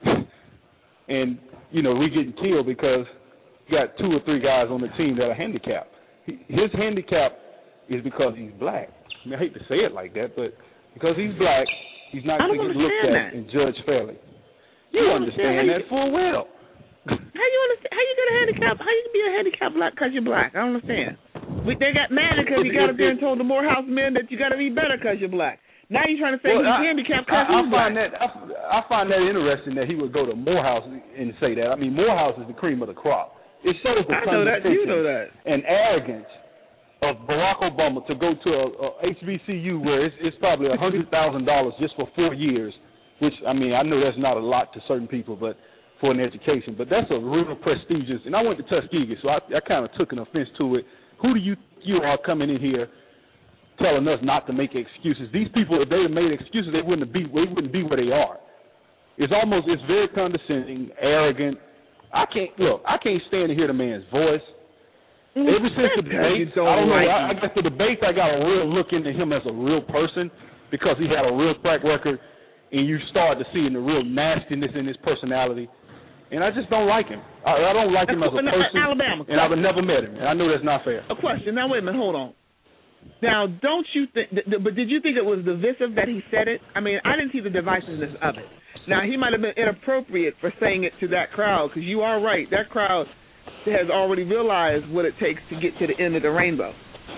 and you know we're getting killed because you got two or three guys on the team that are handicapped. He, his handicap is because he's black. I mean, I hate to say it like that, but because he's black, he's not going to get looked at that. and judged fairly. You You understand understand that full well. How you understand? How you get a handicap? How you can be a handicapped black because you're black? I don't understand. We, they got mad because you got up there and told the Morehouse men that you got to be better because you're black. Now you're trying to say well, he's I, handicapped I, because I he's find black. that I, I find that interesting that he would go to Morehouse and say that. I mean, Morehouse is the cream of the crop. It shows the I know that. You know that. and arrogance of Barack Obama to go to a, a H B C U where it's, it's probably a hundred thousand dollars just for four years, which I mean I know that's not a lot to certain people, but for an education, but that's a real prestigious. And I went to Tuskegee, so I, I kind of took an offense to it. Who do you you are coming in here telling us not to make excuses? These people, if they had made excuses, they wouldn't be they wouldn't be where they are. It's almost it's very condescending, arrogant. I can't look. I can't stand to hear the man's voice. Ever since the debate, I don't know. I, I guess the debate, I got a real look into him as a real person because he had a real track record, and you start to see in the real nastiness in his personality. And I just don't like him. I, I don't like him as a person. Alabama, and I've never met him. And I know that's not fair. A question. Now wait a minute. Hold on. Now, don't you think? But did you think it was divisive that he said it? I mean, I didn't see the divisiveness of it. Now, he might have been inappropriate for saying it to that crowd, because you are right. That crowd has already realized what it takes to get to the end of the rainbow.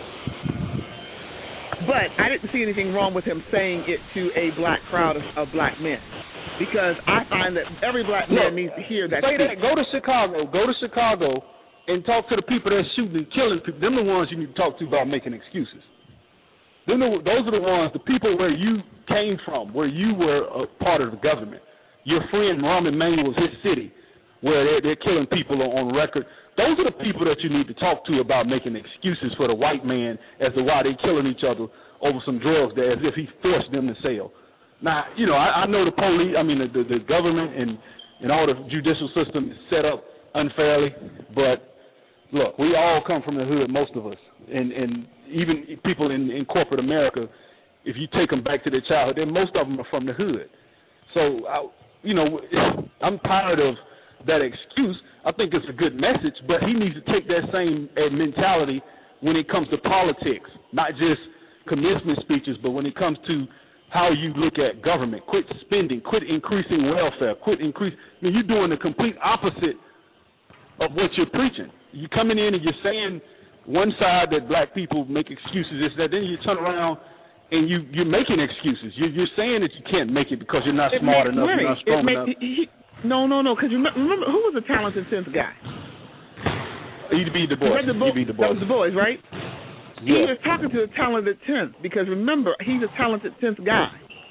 But I didn't see anything wrong with him saying it to a black crowd of, of black men, because I find that every black man Look, needs to hear that. Say speech. that. Go to Chicago. Go to Chicago and talk to the people that's shooting and killing people. Them the ones you need to talk to about making excuses. Them the, those are the ones, the people where you came from, where you were a part of the government. Your friend Rahm Emanuel's his city, where they're, they're killing people on, on record. Those are the people that you need to talk to about making excuses for the white man as to why they're killing each other over some drugs there, as if he forced them to sell. Now, you know, I, I know the police, I mean, the, the, the government and, and all the judicial system is set up unfairly, but look, we all come from the hood, most of us, and, and even people in, in corporate America, if you take them back to their childhood, then most of them are from the hood. So, I, you know, I'm tired of that excuse. I think it's a good message, but he needs to take that same uh, mentality when it comes to politics, not just commencement speeches, but when it comes to how you look at government. Quit spending, quit increasing welfare, quit increase. I mean, you're doing the complete opposite of what you're preaching. You're coming in and you're saying one side that black people make excuses, this, that, then you turn around and you, you're making excuses. You're, you're saying that you can't make it because you're not it smart makes, enough, right. you're not strong it enough. Make, he, no, no, no, because remember, remember, who was the talented tenth guy? E B Du Bois. The Bo- E B Du Bois. That was Du Bois, right? Yeah. He was talking to the talented tenth, because remember, he's a talented tenth guy.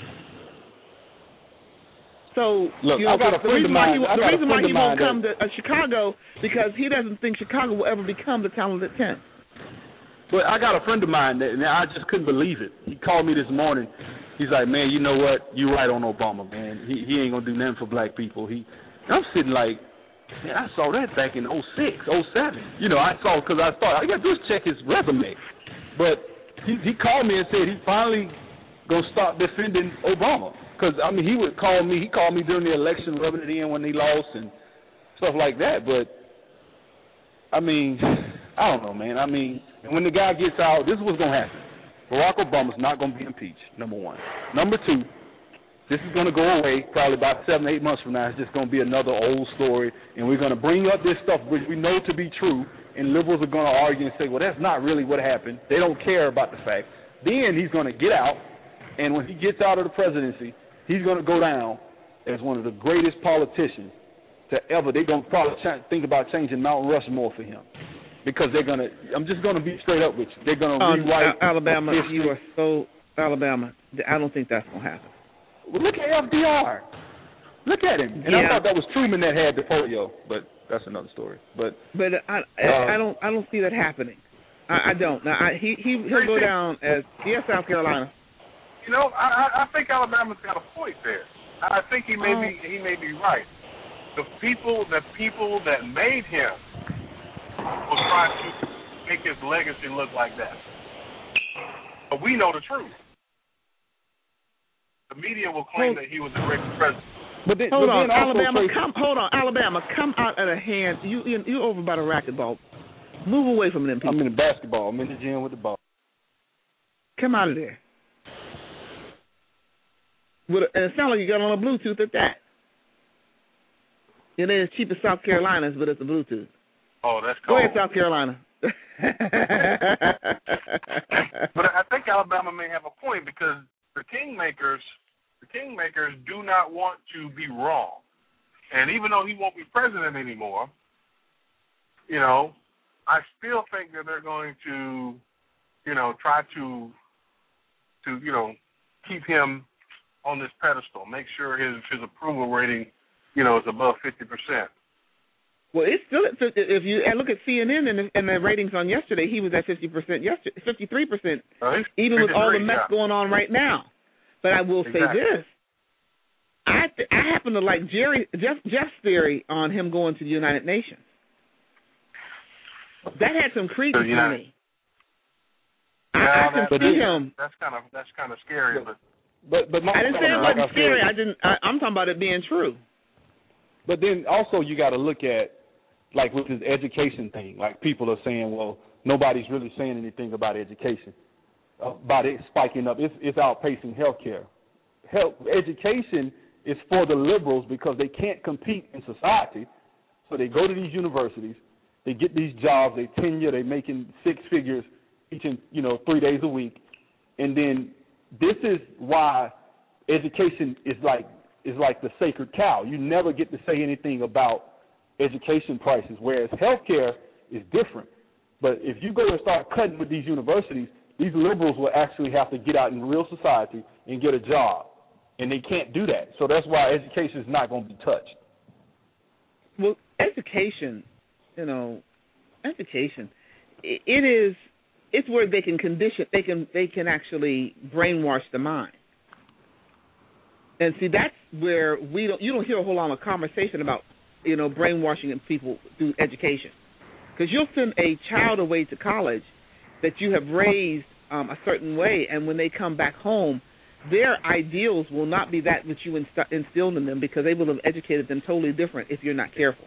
So, Look, you know, I got a the friend reason of why mine. he, I the got a reason why friend he of won't mine come to uh, Chicago, because he doesn't think Chicago will ever become the talented tenth. But I got a friend of mine that, and I just couldn't believe it. He called me this morning. He's like, man, you know what? You're right on Obama, man. He he ain't gonna do nothing for black people. He, I'm sitting like, man, I saw that back in oh six, oh seven. You know, I saw because I thought I got to do is check his resume. But he he called me and said he finally gonna start defending Obama. Because I mean, he would call me. He called me during the election, rubbing it in when he lost and stuff like that. But I mean, I don't know, man. I mean, and when the guy gets out, this is what's gonna happen. Barack Obama's not going to be impeached, number one. Number two, this is going to go away probably about seven, eight months from now. It's just going to be another old story, and we're going to bring up this stuff which we know to be true, and liberals are going to argue and say, well, that's not really what happened. They don't care about the fact. Then he's going to get out, and when he gets out of the presidency, he's going to go down as one of the greatest politicians to ever. They're going to probably ch- think about changing Mount Rushmore for him. Because they're going to, I'm just going to be straight up with you. They're going to um, rewrite Alabama, history. you are so, Alabama, I don't think that's going to happen. Well, look at F D R. Look at him. And yeah. I thought that was Truman that had the polio, but that's another story. But but I, I, uh, I don't I don't see that happening. I, I don't. Now, I, he, he, he'll go down as, yes, South Carolina. You know, I, I think Alabama's got a point there. I think he may oh. be he may be right. The people, the people that made him will try to make his legacy look like that. But we know the truth. The media will claim that he was the greatest president. But then, hold but on, then Alabama, also, come. Hold on, Alabama, come out of the hand. You you, you over by the racquetball. Move away from them people. I'm in the basketball. I'm in the gym with the ball. Come out of there. With a, and it sounds like you got on a Bluetooth at that. It ain't as cheap as South Carolina's, but it's a Bluetooth. Oh, that's cool. cool. Go ahead, South Carolina. But I think Alabama may have a point because the kingmakers, the kingmakers do not want to be wrong. And even though he won't be president anymore, you know, I still think that they're going to, you know, try to, to you know, keep him on this pedestal, make sure his his approval rating, you know, is above fifty percent. Well, it's still at fifty, if you and look at C N N and the, and the ratings on yesterday, he was at fifty percent yesterday, fifty-three percent, right. even with all the mess yeah. going on right now. But I will exactly. say this: I th- I happen to like Jerry Jeff Jeff's theory on him going to the United Nations. That had some credence so, to me. Yeah, I, I can that's, see him. That's kind of that's kind of scary, but but but my, I didn't say it like wasn't I scary. said, I didn't. I, I'm talking about it being true. But then also you got to look at, like with this education thing, like people are saying, well, nobody's really saying anything about education. about it spiking up. It's, it's outpacing healthcare. Health education is for the liberals because they can't compete in society, so they go to these universities, they get these jobs, they tenure, they're making six figures each, and you know, three days a week, and then this is why education is like is like the sacred cow. You never get to say anything about education prices, whereas healthcare is different. But if you go and start cutting with these universities, these liberals will actually have to get out in real society and get a job, and they can't do that. So that's why education is not going to be touched. Well, education, you know, education, it is it's where they can condition, they can they can actually brainwash the mind. And see, that's where we don't you don't hear a whole lot of conversation about, you know, brainwashing people through education. Because you'll send a child away to college that you have raised um, a certain way, and when they come back home, their ideals will not be that which you inst- instilled in them, because they will have educated them totally different if you're not careful.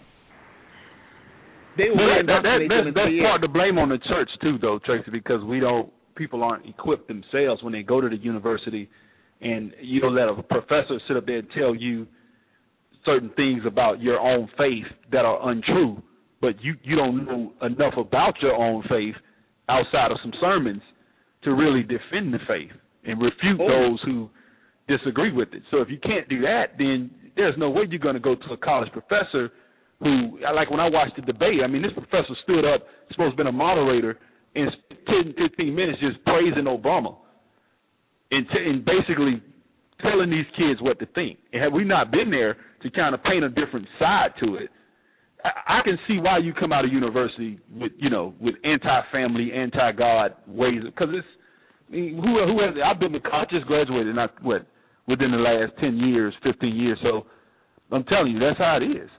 They will well, that, that, that, that's that's part of the blame on the church too, though, Tracy, because we don't people aren't equipped themselves when they go to the university, and you don't let a professor sit up there and tell you certain things about your own faith that are untrue, but you, you don't know enough about your own faith outside of some sermons to really defend the faith and refute oh. those who disagree with it. So if you can't do that, then there's no way you're going to go to a college professor who, like when I watched the debate, I mean, this professor stood up, supposed to have been a moderator, and ten, fifteen minutes just praising Obama and, t- and basically telling these kids what to think. And had we not been there to kind of paint a different side to it, I, I can see why you come out of university with, you know, with anti-family, anti-God ways, because it's, I mean, who, who has, I've been, I just graduated, not what, within the last ten years, fifteen years, so I'm telling you, that's how it is.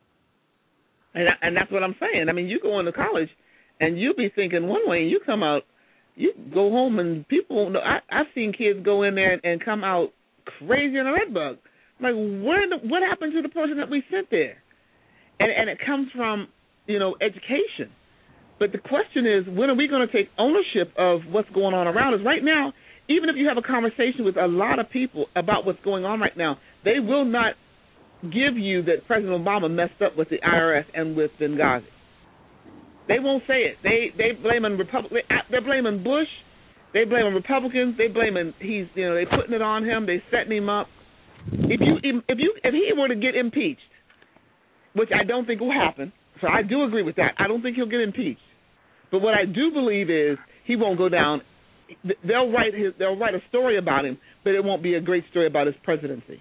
And and that's what I'm saying. I mean, you go into college, and you be thinking one way, and you come out, you go home, and people, I, I've seen kids go in there and, and come out crazy in a red bug. Like, where the, what happened to the person that we sent there? And and it comes from, you know, education. But the question is, when are we going to take ownership of what's going on around us? Right now, even if you have a conversation with a lot of people about what's going on right now, they will not give you that President Obama messed up with the I R S and with Benghazi. They won't say it. They they blaming Republic. They're blaming Bush. They blaming Republicans. They blaming he's you know they putting it on him. They setting him up. If you if you if he were to get impeached, which I don't think will happen, so I do agree with that. I don't think he'll get impeached. But what I do believe is he won't go down. They'll write his they'll write a story about him, but it won't be a great story about his presidency.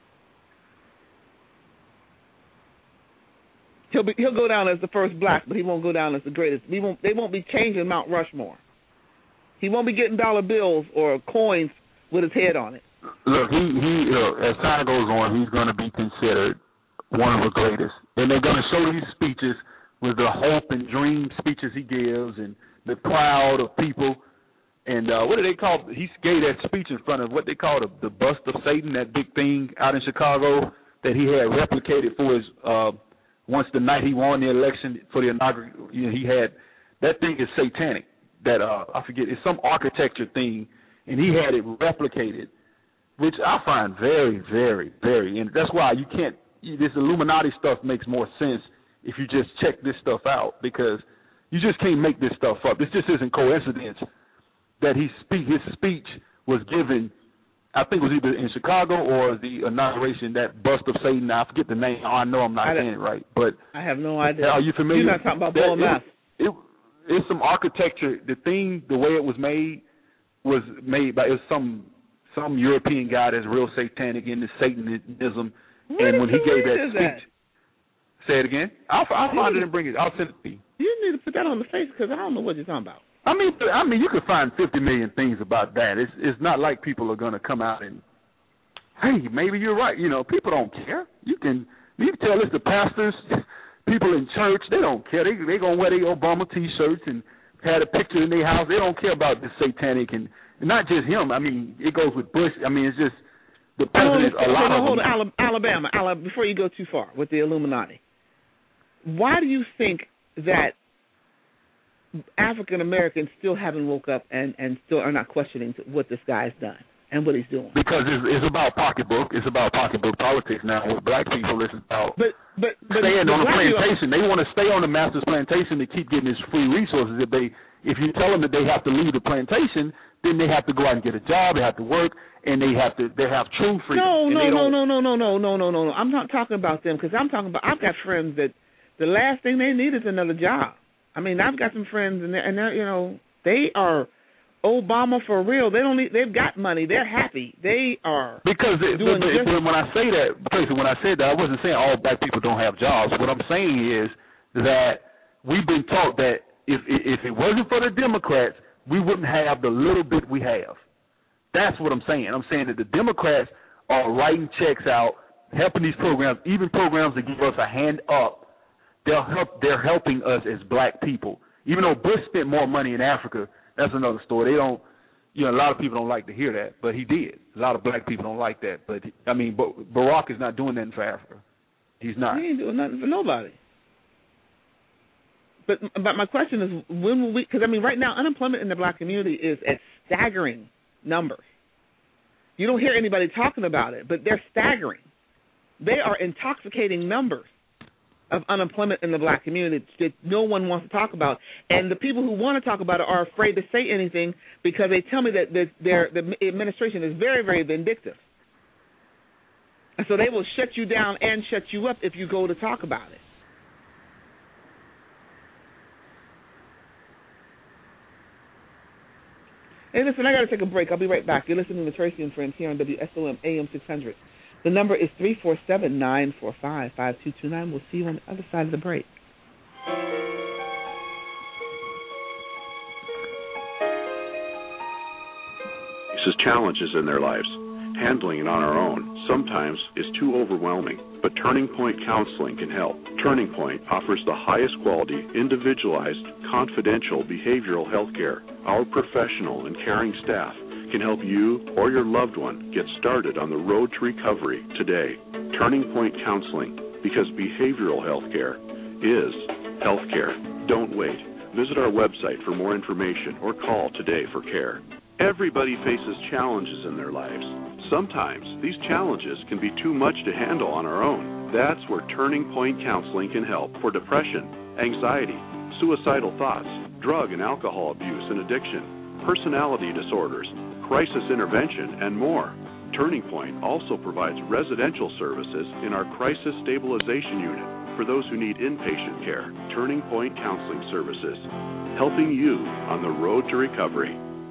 He'll be he'll go down as the first black, but he won't go down as the greatest. We won't they won't be changing Mount Rushmore. He won't be getting dollar bills or coins with his head on it. Look, he he uh, as time goes on, he's going to be considered one of the greatest, and they're going to show these speeches with the hope and dream speeches he gives, and the crowd of people. And uh, what do they call? He gave that speech in front of what they call the, the bust of Satan, that big thing out in Chicago that he had replicated for his. Uh, Once the night he won the election for the inaugural, you know, he had that thing is satanic. That uh, I forget, it's some architecture thing, and he had it replicated, which I find very, very, very. And that's why you can't. This Illuminati stuff makes more sense if you just check this stuff out, because you just can't make this stuff up. This just isn't coincidence that he speak his speech was given. I think it was either in Chicago or the inauguration, that bust of Satan. I forget the name. I know I'm not saying it right, but I have no idea. Are you familiar? You're not talking about Bull Math. It, it, it's some architecture. The thing, the way it was made, was made by it was some some European guy that's real satanic into Satanism. Where and when he gave that that? speech, say it again. I'll, I'll find it and bring it. I'll send it to you. You need to put that on the face, because I don't know what you're talking about. I mean, I mean, you could find fifty million things about that. It's it's not like people are going to come out and, hey, maybe you're right. You know, people don't care. You can you can tell it's the pastors, people in church. They don't care. They they gonna wear their Obama T-shirts and had a picture in their house. They don't care about the satanic and, and not just him. I mean, it goes with Bush. I mean, it's just the president. Oh, a lot no, of hold them. on, Alabama, Alabama. Before you go too far with the Illuminati, why do you think that African Americans still haven't woke up and, and still are not questioning what this guy's done and what he's doing. Because it's, it's about pocketbook. It's about pocketbook politics now. With black people, it's about but, but, but, staying but on the people, plantation. They want to stay on the master's plantation to keep getting his free resources. If they, if you tell them that they have to leave the plantation, then they have to go out and get a job. They have to work, and they have to they have true freedom. No, no, no, no, no, no, no, no, no, no, no. I'm not talking about them because I'm talking about. I've got friends that the last thing they need is another job. I mean, I've got some friends, and they're, and they're you know, they are Obama for real. They don't need. They've got money. They're happy. They are because it, doing but, just, but when I say that, Tracy, when I said that, I wasn't saying all black people don't have jobs. What I'm saying is that we've been taught that if if it wasn't for the Democrats, we wouldn't have the little bit we have. That's what I'm saying. I'm saying that the Democrats are writing checks out, helping these programs, even programs that give us a hand up. They'll help. They're helping us as black people. Even though Bush spent more money in Africa, that's another story. They don't. You know, a lot of people don't like to hear that, but he did. A lot of black people don't like that, but I mean, Barack is not doing nothing for Africa. He's not. He ain't doing nothing for nobody. But but my question is, when will we? Because I mean, right now, unemployment in the black community is at staggering numbers. You don't hear anybody talking about it, but they're staggering. They are intoxicating numbers of unemployment in the black community that no one wants to talk about. And the people who want to talk about it are afraid to say anything because they tell me that the, their, the administration is very, very vindictive. And so they will shut you down and shut you up if you go to talk about it. Hey, listen, I got to take a break. I'll be right back. You're listening to Tracy and Friends here on W S O M A M six hundred. The number is three four seven, nine four five, five two two nine. We'll see you on the other side of the break. Faces challenges in their lives. Handling it on our own sometimes is too overwhelming, but Turning Point Counseling can help. Turning Point offers the highest quality, individualized, confidential behavioral health care. Our professional and caring staff can help you or your loved one get started on the road to recovery today. Turning Point Counseling, because behavioral health care is health care. Don't wait. Visit our website for more information or call today for care. Everybody faces challenges in their lives. Sometimes these challenges can be too much to handle on our own. That's where Turning Point Counseling can help for depression, anxiety, suicidal thoughts, drug and alcohol abuse and addiction, personality disorders, crisis intervention, and more. Turning Point also provides residential services in our crisis stabilization unit for those who need inpatient care. Turning Point Counseling Services, helping you on the road to recovery.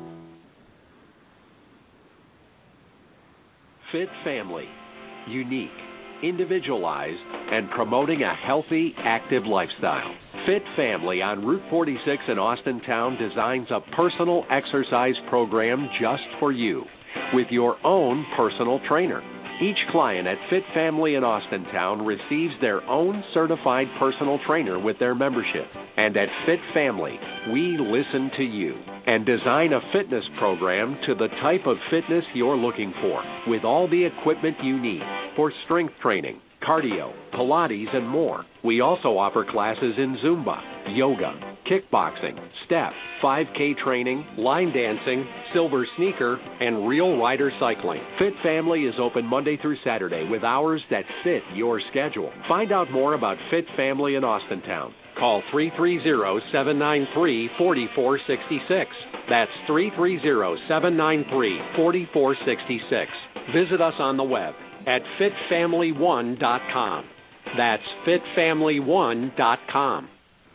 Fit Family, unique, individualized, and promoting a healthy, active lifestyle. Fit Family on Route forty-six in Austintown designs a personal exercise program just for you with your own personal trainer. Each client at Fit Family in Austintown receives their own certified personal trainer with their membership. And at Fit Family, we listen to you and design a fitness program to the type of fitness you're looking for with all the equipment you need for strength training, cardio, Pilates, and more. We also offer classes in Zumba, yoga, kickboxing, step, five K training, line dancing, silver sneaker, and real rider cycling. Fit Family is open Monday through Saturday with hours that fit your schedule. Find out more about Fit Family in Austintown. Call three three zero, seven nine three, four four six six. That's three three zero, seven nine three, four four six six. Visit us on the web at fit family one dot com. That's fit family one dot com.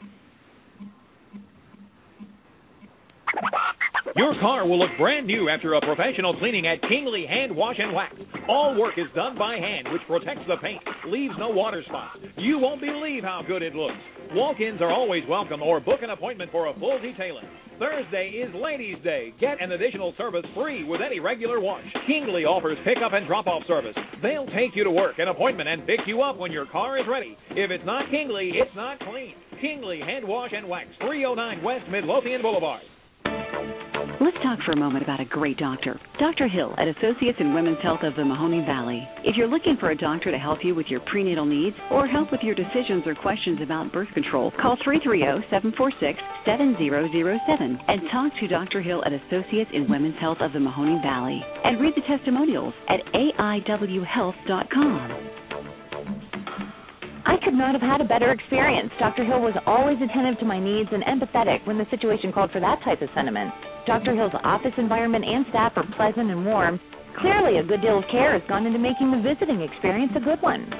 Your car will look brand new after a professional cleaning at Kingley Hand Wash and Wax. All work is done by hand, which protects the paint, leaves no water spots. You won't believe how good it looks. Walk-ins are always welcome, or book an appointment for a full detailing. Thursday is Ladies' Day. Get an additional service free with any regular wash. Kingley offers pickup and drop-off service. They'll take you to work, an appointment, and pick you up when your car is ready. If it's not Kingley, it's not clean. Kingley Hand Wash and Wax, three oh nine West Midlothian Boulevard. Let's talk for a moment about a great doctor. Doctor Hill at Associates in Women's Health of the Mahoning Valley. If you're looking for a doctor to help you with your prenatal needs or help with your decisions or questions about birth control, call three three zero, seven four six, seven zero zero seven and talk to Doctor Hill at Associates in Women's Health of the Mahoning Valley. And read the testimonials at A I W health dot com. I could not have had a better experience. Doctor Hill was always attentive to my needs and empathetic when the situation called for that type of sentiment. Doctor Hill's office environment and staff are pleasant and warm. Clearly, a good deal of care has gone into making the visiting experience a good one.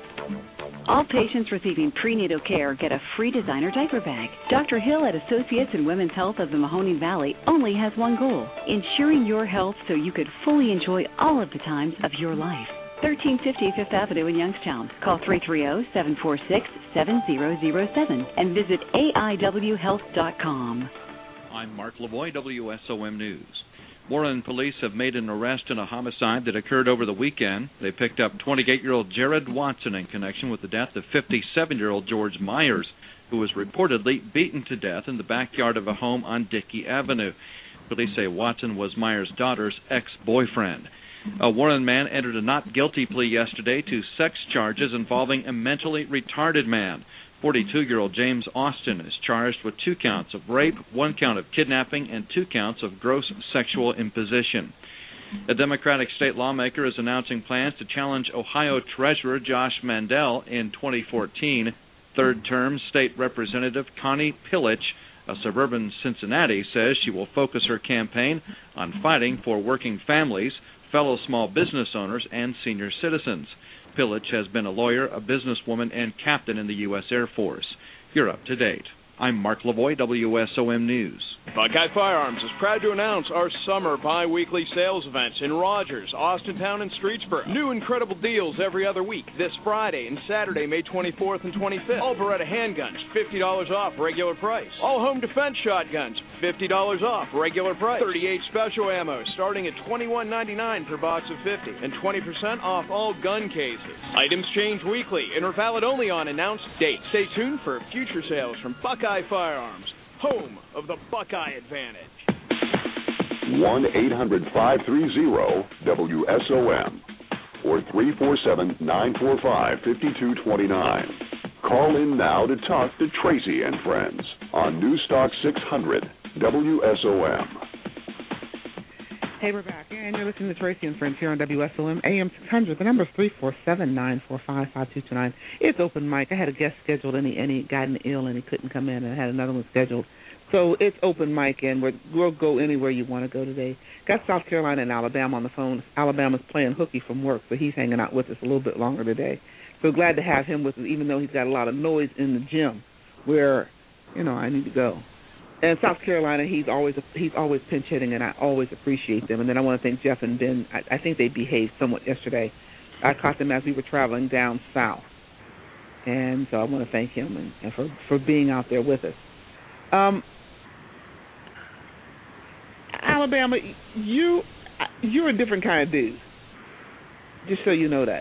All patients receiving prenatal care get a free designer diaper bag. Doctor Hill at Associates in Women's Health of the Mahoning Valley only has one goal, ensuring your health so you could fully enjoy all of the times of your life. thirteen fifty Fifth Avenue in Youngstown. Call three three zero, seven four six, seven zero zero seven and visit A I W health dot com. I'm Mark Lavoie, W S O M News. Warren police have made an arrest in a homicide that occurred over the weekend. They picked up twenty-eight-year-old Jared Watson in connection with the death of fifty-seven-year-old George Myers, who was reportedly beaten to death in the backyard of a home on Dickey Avenue. Police say Watson was Myers' daughter's ex-boyfriend. A Warren man entered a not guilty plea yesterday to sex charges involving a mentally retarded man. forty-two-year-old James Austin is charged with two counts of rape, one count of kidnapping, and two counts of gross sexual imposition. A Democratic state lawmaker is announcing plans to challenge Ohio Treasurer Josh Mandel in twenty fourteen. Third-term state representative Connie Pillich, a suburban Cincinnati, says she will focus her campaign on fighting for working families, fellow small business owners, and senior citizens. Pillich has been a lawyer, a businesswoman, and captain in the U S Air Force. You're up to date. I'm Mark Lavoie, W S O M News. Buckeye Firearms is proud to announce our summer bi-weekly sales events in Rogers, Austintown, and Streetsboro. New incredible deals every other week. This Friday and Saturday, May twenty-fourth and twenty-fifth. All Beretta handguns, fifty dollars off regular price. All home defense shotguns, fifty dollars off regular price. thirty-eight special ammo starting at twenty-one ninety-nine per box of fifty, and twenty percent off all gun cases. Items change weekly and are valid only on announced dates. Stay tuned for future sales from Buckeye Firearms, home of the Buckeye Advantage. one eight hundred, five three zero, W S O M or three four seven, nine four five, five two two nine. Call in now to talk to Tracy and Friends on Newstalk six hundred W S O M. Hey, we're back, and you're listening to Tracy and Friends here on W S O M, A M six hundred. The number is three four seven, nine four five, five two two nine. It's open mic. I had a guest scheduled, and he, and he got ill, and he couldn't come in, and I had another one scheduled. So it's open mic, and we're, we'll go anywhere you want to go today. Got South Carolina and Alabama on the phone. Alabama's playing hooky from work, so he's hanging out with us a little bit longer today. So glad to have him with us, even though he's got a lot of noise in the gym where, you know, I need to go. And South Carolina, he's always he's always pinch hitting, and I always appreciate them. And then I want to thank Jeff and Ben. I, I think they behaved somewhat yesterday. I caught them as we were traveling down south, and so I want to thank him and, and for for being out there with us. Um, Alabama, you you're a different kind of dude. Just so you know that.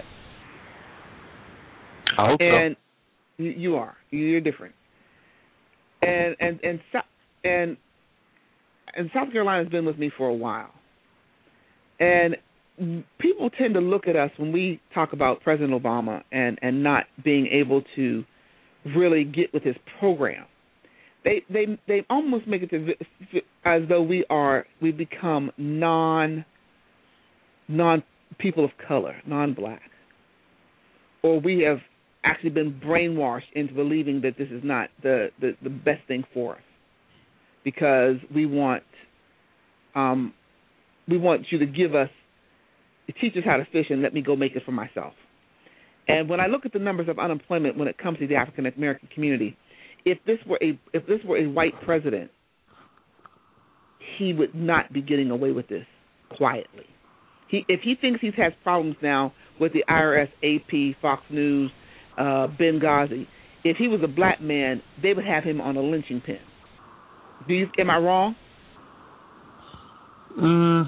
I hope and so. you, you are. You're different. And and and. And and South Carolina's been with me for a while. And people tend to look at us when we talk about President Obama and, and not being able to really get with his program. They they they almost make it to, as though we are we become non non people of color, non-black, or we have actually been brainwashed into believing that this is not the, the, the best thing for us. Because we want, um, we want you to give us, teach us how to fish, and let me go make it for myself. And when I look at the numbers of unemployment when it comes to the African American community, if this were a if this were a white president, he would not be getting away with this quietly. He if he thinks he has problems now with the I R S, A P, Fox News, uh, Benghazi, if he was a black man, they would have him on a lynching pin. Do you, am I wrong? Mm.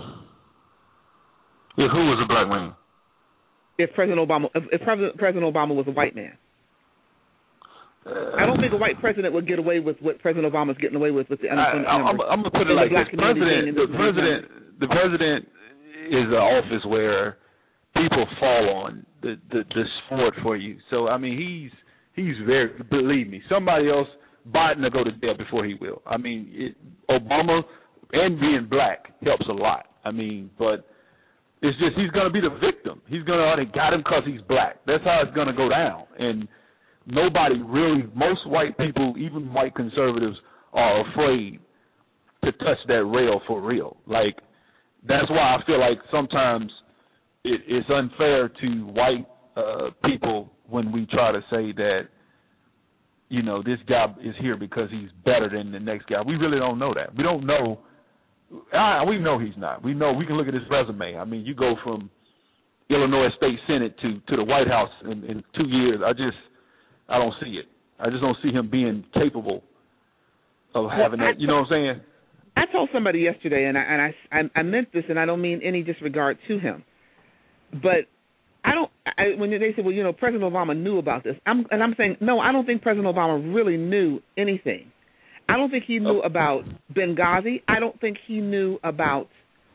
If who was a black man? If President Obama, if, if President, President Obama was a white man. I don't think a white president would get away with what President Obama's getting away with with the unemployment I, I'm, I'm gonna put it like this: president, the president, the president is an office where people fall on the, the the sport for you. So I mean, he's he's very, believe me, somebody else, Biden will go to jail before he will. I mean, it, Obama and being black helps a lot. I mean, but it's just he's gonna be the victim. He's gonna they got him because he's black. That's how it's gonna go down. And nobody really, most white people, even white conservatives, are afraid to touch that rail for real. Like, that's why I feel like sometimes it, it's unfair to white uh, people when we try to say that, you know, this guy is here because he's better than the next guy. We really don't know that. We don't know. Ah, we know he's not. We know. We can look at his resume. I mean, you go from Illinois State Senate to, to the White House in, in two years. I just, I don't see it. I just don't see him being capable of having well, that. You know what I'm saying? I told somebody yesterday, and I and I I meant this, and I don't mean any disregard to him, but I don't. I, when they say, well, you know, President Obama knew about this, I'm and I'm saying, no, I don't think President Obama really knew anything. I don't think he knew about Benghazi. I don't think he knew about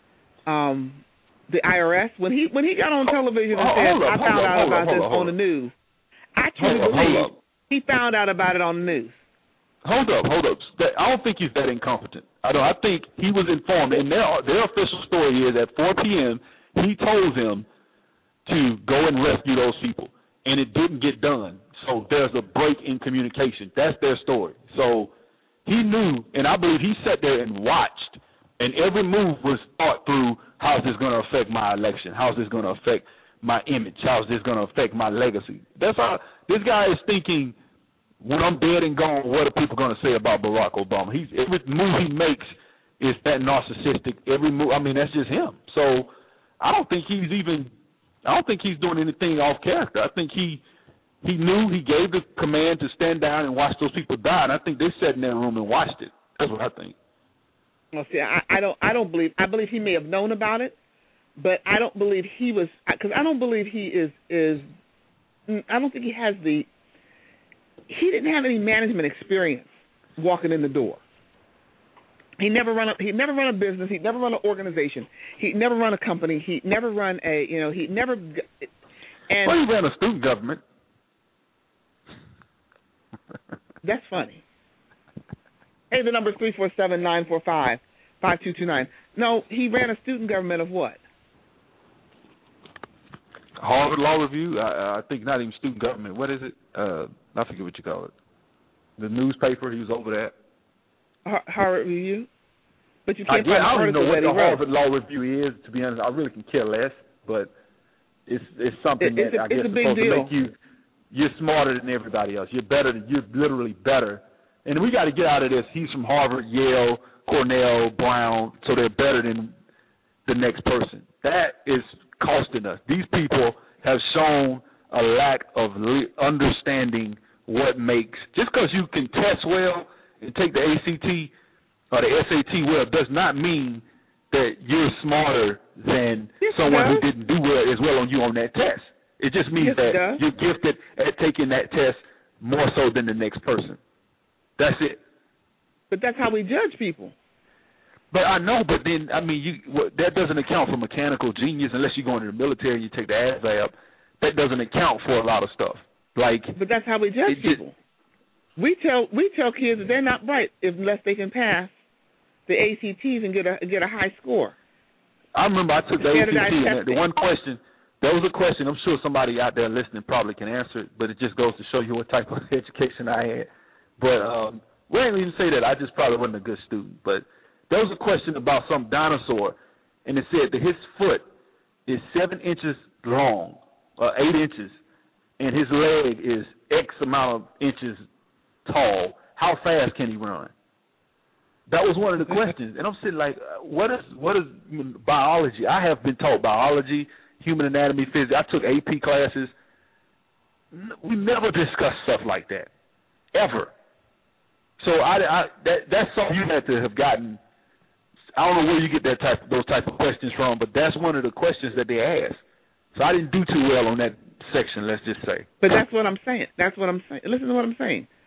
um, the I R S when he when he got on television and said, I found out about this on the news. I truly believe he found out about it on the news. Hold up, hold up. I don't think he's that incompetent. I don't. I think he was informed, and their their official story is at four p.m. he told them to go and rescue those people, and it didn't get done. So there's a break in communication. That's their story. So he knew, and I believe he sat there and watched, and every move was thought through. How's this going to affect my election? How's this going to affect my image? How's this going to affect my legacy? That's how this guy is thinking. When I'm dead and gone, what are people going to say about Barack Obama? He's every move he makes is that narcissistic. Every move, I mean, that's just him. So I don't think he's even. I don't think he's doing anything off character. I think he he knew, he gave the command to stand down and watch those people die. And I think they sat in that room and watched it. That's what I think. Well, see, I, I don't. I don't believe. I believe he may have known about it. But I don't believe he was, because I don't believe he is, is, I don't think he has the, he didn't have any management experience walking in the door. He never run a, he never run a business. He never run an organization. He never run a company. He never run a, you know, he never. And well, he ran a student government. That's funny. Hey, the number is three four seven, nine four five, five two two nine. No, he ran a student government of what? Harvard Law Review. I, I think not even student government. What is it? Uh, I forget what you call it. The newspaper. He was over that. Har- Harvard Review. But you can't I, yeah, find I don't even know what the wrote. Harvard Law Review is. To be honest, I really can care less. But it's it's something it, it's that a, I guess it's is a big supposed deal. to make you. You're smarter than everybody else. You're better. Than, you're literally better. And we got to get out of this. He's from Harvard, Yale, Cornell, Brown, so they're better than the next person. That is costing us. These people have shown a lack of understanding what makes, just because you can test well and take the A C T or the S A T well does not mean that you're smarter than yes, someone who didn't do well as well on you on that test. It just means yes, that you're gifted at taking that test more so than the next person. That's it. But that's how we judge people. But I know, but then, I mean, you well, that doesn't account for mechanical genius unless you go into the military and you take the A S V A B. That doesn't account for a lot of stuff. Like, but that's how we judge people. Just, we tell we tell kids that they're not bright unless they can pass the A C Ts and get a get a high score. I remember I took the A C T and the one question, there was a question, I'm sure somebody out there listening probably can answer it, but it just goes to show you what type of education I had. But um, we didn't even say that. I just probably wasn't a good student. But there was a question about some dinosaur, and it said that his foot is seven inches long, or eight inches, and his leg is X amount of inches tall. How fast can he run? That was one of the questions. And I'm sitting like, what is what is biology? I have been taught biology, human anatomy, physics. I took A P classes. We never discussed stuff like that, ever. So I, I that that's something you had to have gotten. I don't know where you get that type those type of questions from, but that's one of the questions that they ask. So I didn't do too well on that section, let's just say. But that's what I'm saying. That's what I'm saying. Listen to what I'm saying.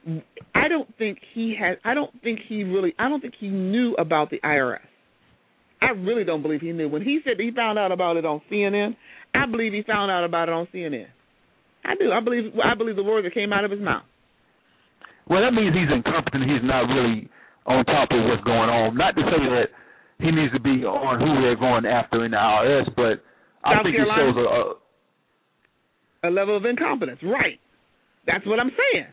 I don't think he had. I don't think he really. I don't think he knew about the I R S. I really don't believe he knew. When he said he found out about it on C N N, I believe he found out about it on C N N. I do. I believe. I believe the words that came out of his mouth. Well, that means he's incompetent. He's not really on top of what's going on. Not to say that he needs to be on who they're going after in the I R S, but I South think Carolina, it shows a, a a level of incompetence. Right. That's what I'm saying.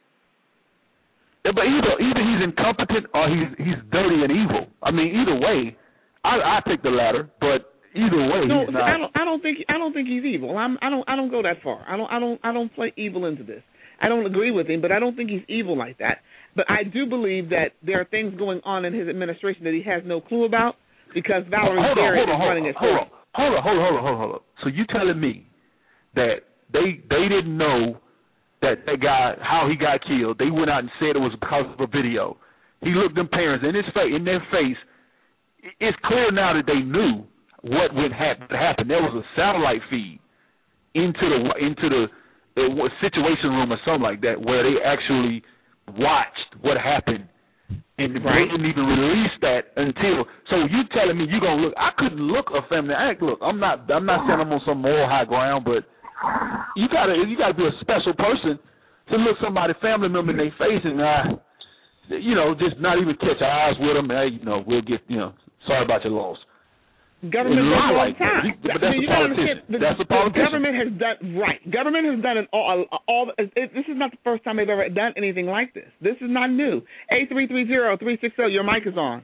Yeah, but either either he's incompetent or he's he's dirty and evil. I mean, either way, I I pick the latter. But either way, no, he's not. I don't. I don't think. I don't think he's evil. I'm. I don't. I don't go that far. I don't. I don't. I don't play evil into this. I don't agree with him, but I don't think he's evil like that. But I do believe that there are things going on in his administration that he has no clue about because Valerie hold Jarrett on, hold on, is running hold it. on, hold on, hold on, hold on, hold on, hold on. So you telling me that they they didn't know that that guy, how he got killed? They went out and said it was because of a video. He looked them parents in his face, in their face. It's clear now that they knew what would happen. happen. There was a satellite feed into the into the, the situation room or something like that where they actually watched what happened, and right. they didn't even release that until. So you telling me you gonna look? I couldn't look a family act. Look, I'm not. I'm not saying I'm on some moral high ground, but you gotta you gotta be a special person to look somebody family member in their face and uh, you know, just not even catch eyes with them. Hey, you know, we'll get you know, sorry about your loss. Government does it all like the time. That. But I that's mean, a you gotta politician. understand, the, That's a the politician. government has done right. Government has done it all. all it, it, this is not the first time they've ever done anything like this. This is not new. Eight three three zero three six zero. Your mic is on.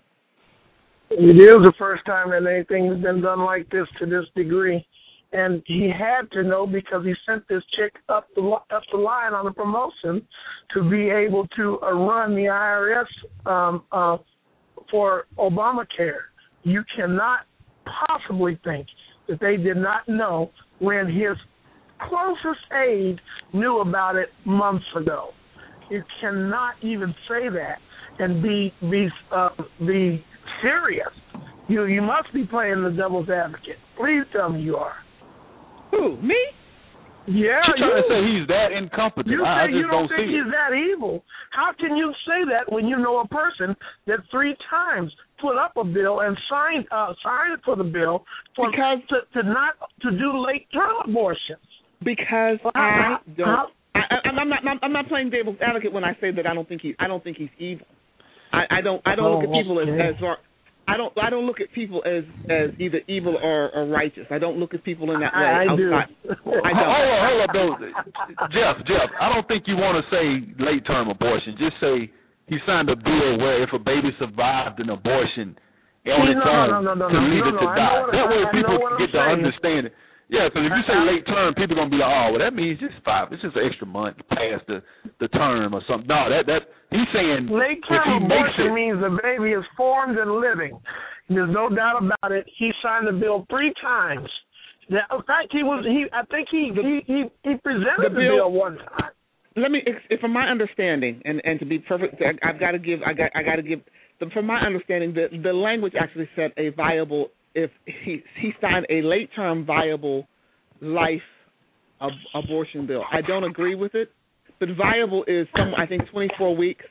It is the first time that anything has been done like this to this degree, and he had to know because he sent this chick up the up the line on a promotion to be able to uh, run the I R S um, uh, for Obamacare. You cannot possibly think that they did not know when his closest aide knew about it months ago. You cannot even say that and be be uh, be serious. You you must be playing the devil's advocate. Please tell me you are. Who, me? Yeah, You're trying you. to say he's that incompetent. You, I, I just you don't, don't think see he's it. that evil. How can you say that when you know a person that three times put up a bill and signed uh, signed for the bill for because to, to not to do late term abortions? Because well, I don't. how, I, I'm not. I'm not playing devil's advocate when I say that I don't think he. I don't think he's evil. I, I don't. I don't oh, look at people okay. as. as I don't. I don't look at people as, as either evil or, or righteous. I don't look at people in that way. I, I outside. do. I don't. Hold on, hold up, though. Jeff, Jeff. I don't think you want to say late term abortion. Just say he signed a bill where if a baby survived an abortion on its no, own no, no, no, to no, leave no, it to no, die. what, That way I, people I get to saying. understand it. Yeah, because if you say late term, people are gonna be like, oh, well, that means just five. It's just an extra month past the the term or something. No, that that he's saying late if he term makes abortion it, means the baby is formed and living. There's no doubt about it. He signed the bill three times. Now, in fact, he was he. I think he he he, he presented the, the bill, bill one time. Let me, if from my understanding, and, and to be perfect, I, I've got to give. I got. I got to give. From my understanding, the the language actually said a viable. If he he signed a late term viable life ab- abortion bill, I don't agree with it. But viable is some. I think twenty-four weeks.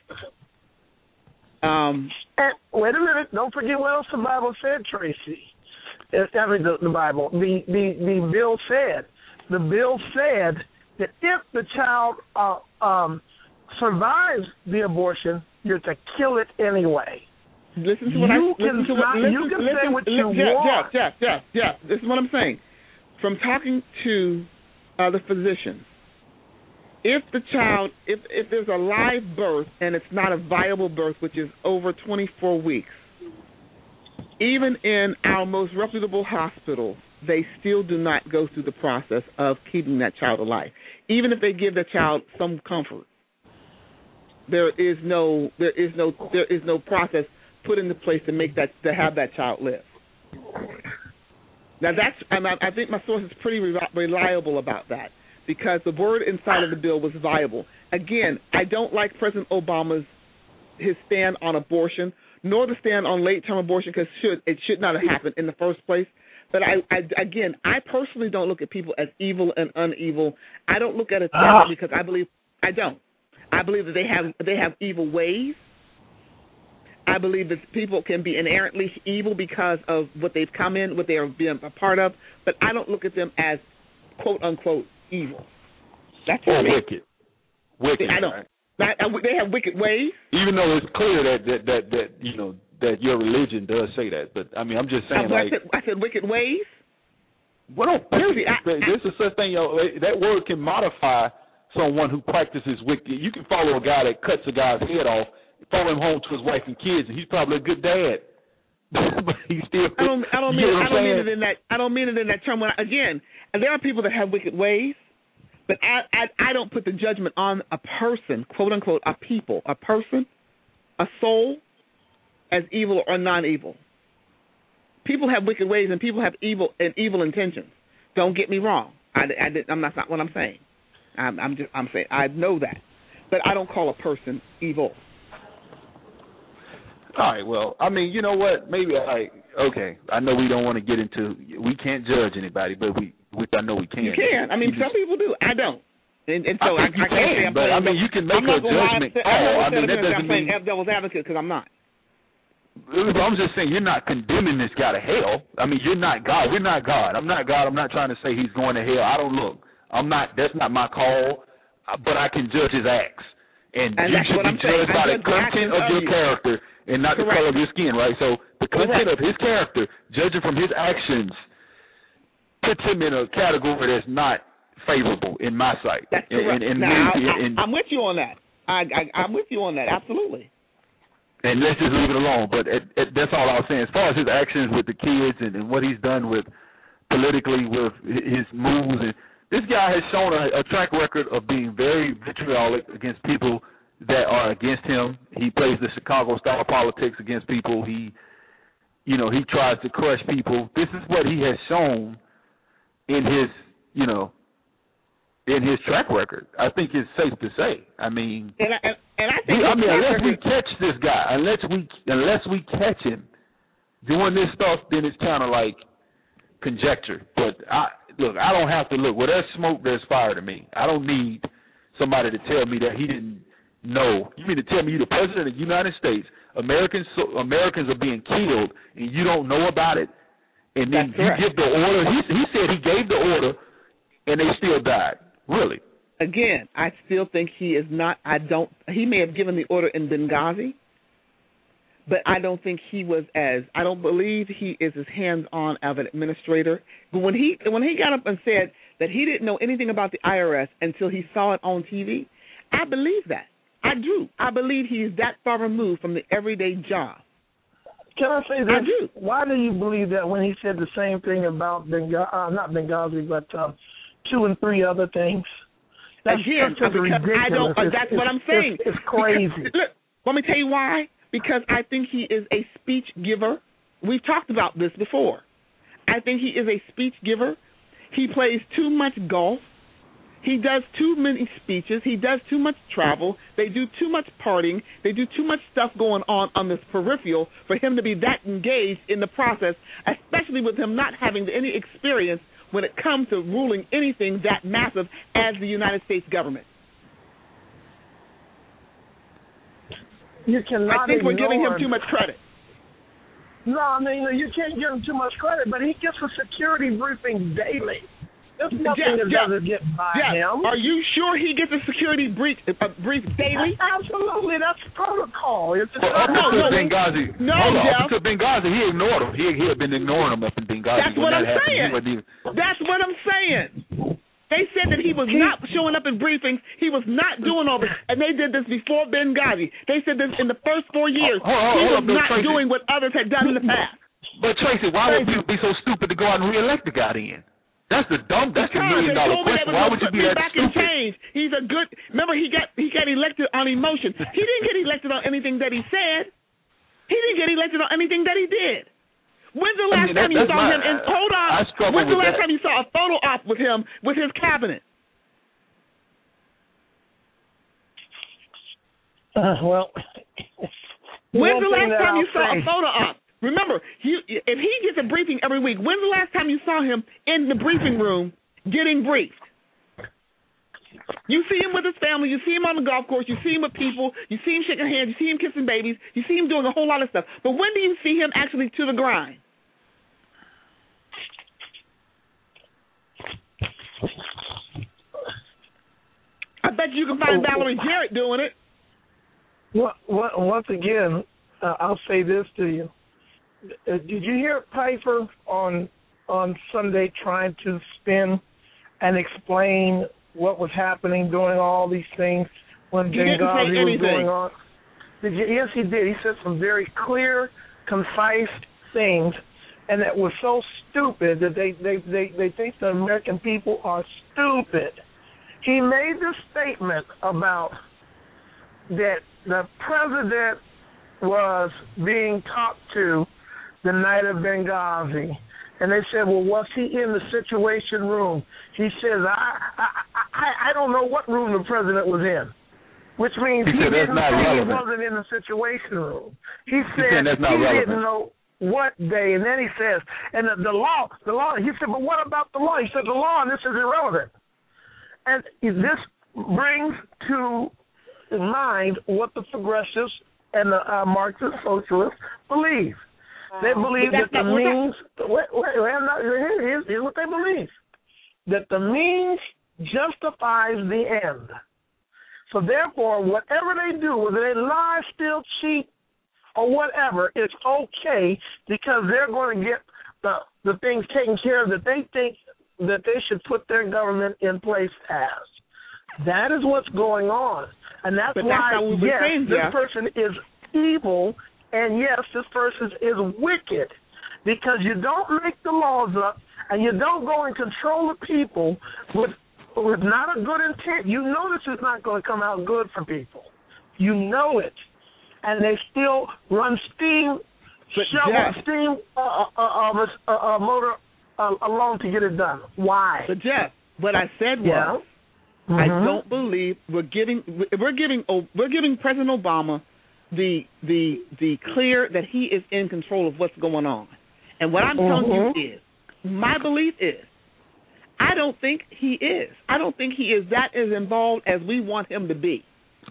Um. And wait a minute! Don't forget what else the Bible said, Tracy. It's, I mean, the, the Bible. The, the the bill said. The bill said that if the child uh, um, survives the abortion, you're to kill it anyway. Listen to what you I can listen to what, listen, you can listen, say what listen, you Jeff, want. Jeff, Jeff, Jeff, Jeff. This is what I'm saying. From talking to uh, the physicians, if the child, if if there's a live birth and it's not a viable birth, which is over twenty-four weeks, even in our most reputable hospitals, they still do not go through the process of keeping that child alive. Even if they give the child some comfort, there is no there is no there is no process put into place to make that to have that child live. Now that's and I, I think my source is pretty reliable about that because the word inside of the bill was viable. Again, I don't like President Obama's his stand on abortion, nor the stand on late term abortion because should it should not have happened in the first place. But I, I again, I personally don't look at people as evil and unevil. I don't look at it that way because I believe I don't. I believe that they have they have evil ways. I believe that people can be inherently evil because of what they've come in, what they are being a part of. But I don't look at them as quote unquote evil. That's or me. wicked. Wicked. I don't. Right? I, I, they have wicked ways. Even though it's clear that, that that that you know that your religion does say that, but I mean, I'm just saying, I, like I, said, I said wicked ways. Well, don't, Seriously, I, there's a such thing. You know, that word can modify someone who practices wicked. You can follow a guy that cuts a guy's head off, follow him home to his wife and kids, and he's probably a good dad. But he's still. I don't. I don't mean. You know I don't mean it in that. I don't mean it in that term. When I, again, there are people that have wicked ways, but I, I I don't put the judgment on a person, quote unquote, a people, a person, a soul, as evil or non-evil. People have wicked ways, and people have evil and evil intentions. Don't get me wrong. I, I, I'm not, not what I'm saying. I'm, I'm just. I'm saying I know that, but I don't call a person evil. All right. Well, I mean, you know what? Maybe I. Okay. I know we don't want to get into. We can't judge anybody, but we. Which I know we can. You can. I mean, you some just, people do. I don't. And, and so I, think I, you I can't can, say I'm but playing, I mean, you can make a judgment call. I mean, that doesn't I'm playing mean devil's advocate because I'm not. I'm just saying you're not condemning this guy to hell. I mean, you're not God. We're not God. I'm not God. I'm not trying to say he's going to hell. I don't look. I'm not. That's not my call. But I can judge his acts, and, and you should be judged by the content of your you. character and not Correct. the color of your skin, right? So the content Correct. of his character, judging from his actions, puts him in a category that's not favorable in my sight. That's and, correct. and, and now, maybe, I, and, I'm with you on that. I, I, I'm with you on that. Absolutely. And let's just leave it alone. But it, it, that's all I was saying. As far as his actions with the kids and, and what he's done with politically with his moves, and this guy has shown a, a track record of being very vitriolic against people that are against him. He plays the Chicago style politics against people. He, you know, he tries to crush people. This is what he has shown in his, you know, in his track record. I think it's safe to say. I mean, and I, and, and I think we, I mean, unless record, we catch this guy, unless we unless we catch him doing this stuff, then it's kind of like conjecture. But I look, I don't have to look. Where there's smoke, there's fire to me. I don't need somebody to tell me that he didn't know. You mean to tell me you're the president of the United States? Americans Americans are being killed, and you don't know about it? And then That's you correct. give the order. He, he said he gave the order, and they still died. Really? Again, I still think he is not. I don't. He may have given the order in Benghazi, but I don't think he was as. I don't believe he is as hands-on of an administrator. But when he when he got up and said that he didn't know anything about the I R S until he saw it on T V, I believe that. I do. I believe he is that far removed from the everyday job. Can I say this? I do. Why do you believe that when he said the same thing about Benghazi, uh, not Benghazi, but uh, two and three other things? That's Again, just because ridiculous. I don't. Uh, It's, that's it's, what I'm saying. It's, it's crazy. Because, look, let me tell you why. Because I think he is a speech giver. We've talked about this before. I think he is a speech giver. He plays too much golf. He does too many speeches. He does too much travel. They do too much partying. They do too much stuff going on on this peripheral for him to be that engaged in the process, especially with him not having any experience when it comes to ruling anything that massive as the United States government. You cannot I think we're giving him ignore- too much credit. No, I mean, you can't give him too much credit, but he gets a security briefing daily. There's nothing Jeff, that Jeff, doesn't get by Jeff, him. Are you sure he gets a security brief, uh, brief daily? Absolutely, that's protocol. It's Well, up no, until no, Benghazi, no, hold on, Jeff. up until Benghazi, he ignored him. He, he had been ignoring him up in Benghazi. That's when what that I'm happened. saying. He wasn't even, That's what I'm saying. They said that he was not showing up in briefings. He was not doing all this. And they did this before Benghazi. They said this in the first four years. Hold on, he hold was on, not Tracy. doing what others had done in the past. But Tracy, why would people be so stupid to go out and reelect the guy then? That's the dumb. That's the Because million they dollar told me they question. was Why gonna would you put be me that back in stupid? change. He's a good. Remember, he got he got elected on emotion. He didn't get elected on anything that he said. He didn't get elected on anything that he did. When's the last I mean, time that, you that's saw my, him? In, hold on. I struggle When's the with last that. time you saw a photo op with him with his cabinet? Uh, well, When's one the thing last that time you I'll saw a say- photo op? Remember, you, if he gets a briefing every week, when's the last time you saw him in the briefing room getting briefed? You see him with his family. You see him on the golf course. You see him with people. You see him shaking hands. You see him kissing babies. You see him doing a whole lot of stuff. But when do you see him actually to the grind? I bet you can find Valerie Jarrett doing it. Well, once again, uh, I'll say this to you. Uh, did you hear Piper on on Sunday trying to spin and explain what was happening, doing all these things when Benghazi was going on? Did you? Yes, he did. He said some very clear, concise things, and that was so stupid that they, they, they, they think the American people are stupid. He made this statement about that the president was being talked to the night of Benghazi. And they said, well, was he in the situation room? He says, I I, I, I don't know what room the president was in, which means he, he didn't say he wasn't in the situation room. He said he relevant. didn't know what day. And then he says, and the, the law, the law, he said, but what about the law? He said, the law, and this is irrelevant. And this brings to mind what the progressives and the uh, Marxist socialists believe. They believe that the means, wait, wait, wait, not, here's, here's what they believe, that the means justifies the end. So therefore, whatever they do, whether they lie, steal, cheat, or whatever, it's okay because they're going to get the, the things taken care of that they think that they should put their government in place as. That is what's going on. And that's but why, that's yes, saying, this yeah. person is evil. And, yes, this person is wicked because you don't make the laws up and you don't go and control the people with with not a good intent. You know this is not going to come out good for people. You know it. And they still run steam, shovel Jeff, steam uh, uh, uh, uh, uh, motor uh, alone to get it done. Why? But, Jeff, what I said was yeah. mm-hmm. I don't believe we're giving we're giving we're giving President Obama the the the clear that he is in control of what's going on. And what I'm telling mm-hmm. you is, my belief is, I don't think he is. I don't think he is that as involved as we want him to be.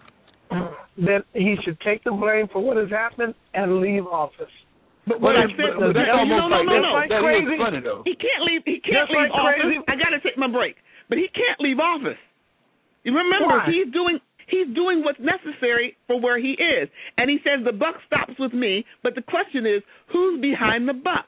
Then he should take the blame for what has happened and leave office. But what I said was, no, no, no, no, no. Like crazy. He can't leave. He can't Just leave like office. Crazy. I got to take my break. But he can't leave office. You remember, Why? he's doing. He's doing what's necessary for where he is. And he says the buck stops with me, but the question is, who's behind the buck?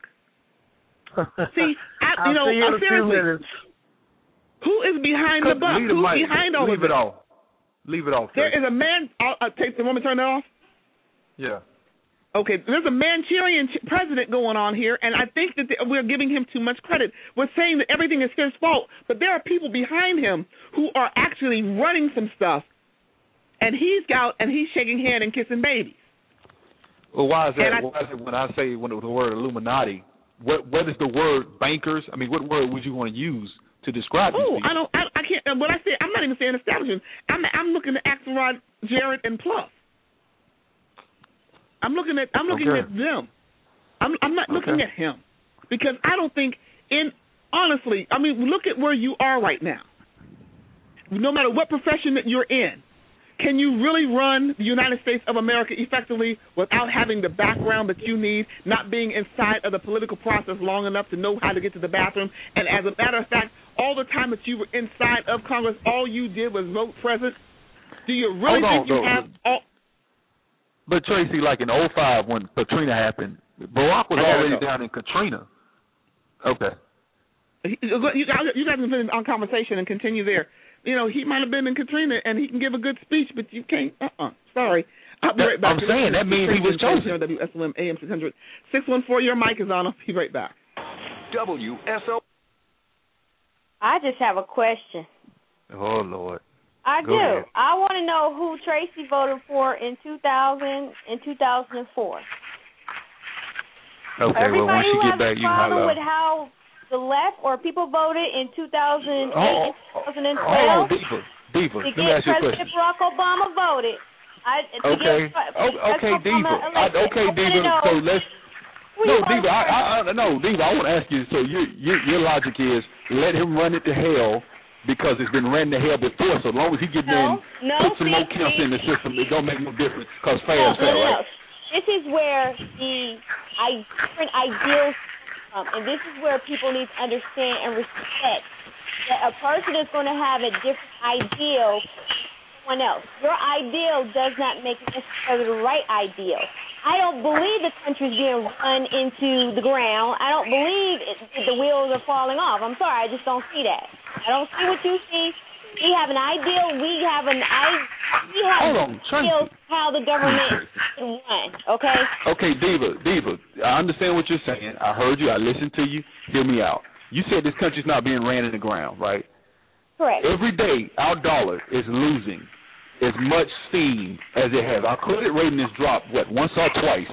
See, I, you know, you uh, seriously, who is behind the buck? Who's mic. behind all Leave of it off. Leave it off. There is a man. I'll, I'll take the woman turn that off. Yeah. Okay, there's a Manchurian president going on here, and I think that the, we're giving him too much credit. We're saying that everything is his fault, but there are people behind him who are actually running some stuff. And he's out and he's shaking hand and kissing babies. Well, why is that? I, why is it when I say when the word Illuminati? What what is the word bankers? I mean, what word would you want to use to describe? Oh, these I don't. I, I can't. What I say, I'm not even saying establishment. I'm I'm looking at Axelrod, Jarrett, and Pluff. I'm looking at I'm looking okay. at them. I'm I'm not looking okay. at him because I don't think in honestly. I mean, look at where you are right now. No matter what profession that you're in. Can you really run the United States of America effectively without having the background that you need, not being inside of the political process long enough to know how to get to the bathroom? And as a matter of fact, all the time that you were inside of Congress, all you did was vote present. Do you really Hold think on, you though. have all... But, Tracy, like in oh five when Katrina happened, Barack was already down in Katrina. Okay. You, you guys can finish on conversation and continue there. You know, he might have been in Katrina, and he can give a good speech, but you can't. Uh-uh. Sorry. I'll be right back. I'm saying that means he was chosen. W S L M A M six hundred. six one four, your mic is on. I'll be right back. W S L. I just have a question. Oh, Lord. I Go do. ahead. I want to know who Tracy voted for in two thousand and two thousand four. Okay, Everybody well, when she who get back, you can has a problem holler. with how the left or people voted in two thousand eight Oh, and twenty twelve. Oh, Diva, Diva, To let me get ask you a President question. Barack Obama voted. I, to Okay, get, oh, okay, Diva. I, okay, Diva. So let's. No, Diva. I, I, I, no, Diva. I want to ask you. So your your your logic is let him run it to hell, because it's been ran to hell before. So as long as he gets no, in, no, put some more camps in the system, it don't make no difference because fair no, is fair, no, no, right? No. This is where the I, different ideals come, and this is where people need to understand and respect that a person is going to have a different ideal than someone else. Your ideal does not make it necessarily the right ideal. I don't believe the country's being run into the ground. I don't believe it, the wheels are falling off. I'm sorry, I just don't see that. I don't see what you see. We have an ideal. We have an I. We have Hold on, ideal how the government can run. Okay. Okay, Diva, Diva. I understand what you're saying. I heard you. I listened to you. Hear me out. You said this country's not being ran in the ground, right? Correct. Every day, our dollar is losing as much steam as it has. Our credit rating has dropped, what, once or twice.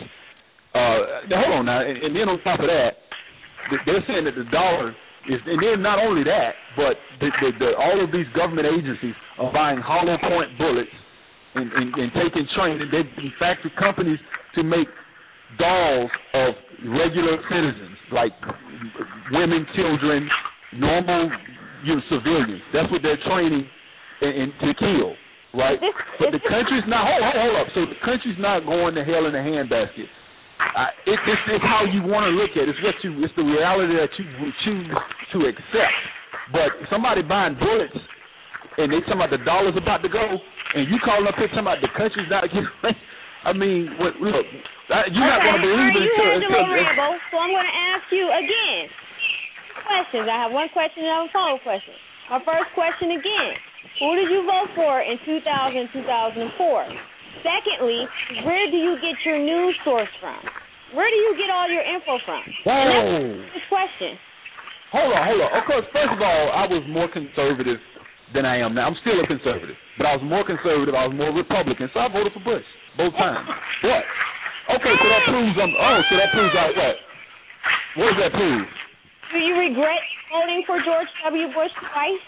Uh, now, hold on now, and, and then on top of that, they're saying that the dollar is, and then not only that, but the, the, the, all of these government agencies are buying hollow point bullets and, and, and taking training. They're in factory companies to make dolls of regular citizens, like women, children, normal you know, civilians. That's what they're training in, in, to kill. Right, this, but the country's not. Hold, hold, hold up. So the country's not going to hell in a handbasket. I, it, it's, it's how you want to look at it. It's what you. It's the reality that you choose to accept. But somebody buying bullets, and they talking about the dollar's about to go, and you calling up here talking about the country's not getting. I mean, what, look, you're not okay, going to believe right, it you until. had the until ramble, so I'm going to ask you again. Questions. I have one question and I have a follow-up question. My first question again. Who did you vote for in two thousand, two thousand four? Secondly, where do you get your news source from? Where do you get all your info from? Whoa. And that's this question. Hold on, hold on. Of course, first of all, I was more conservative than I am now. I'm still a conservative, but I was more conservative. I was more Republican, so I voted for Bush both times. What? Okay, so that proves I'm. Oh, so that proves I what? What does that prove? Do you regret voting for George W. Bush twice?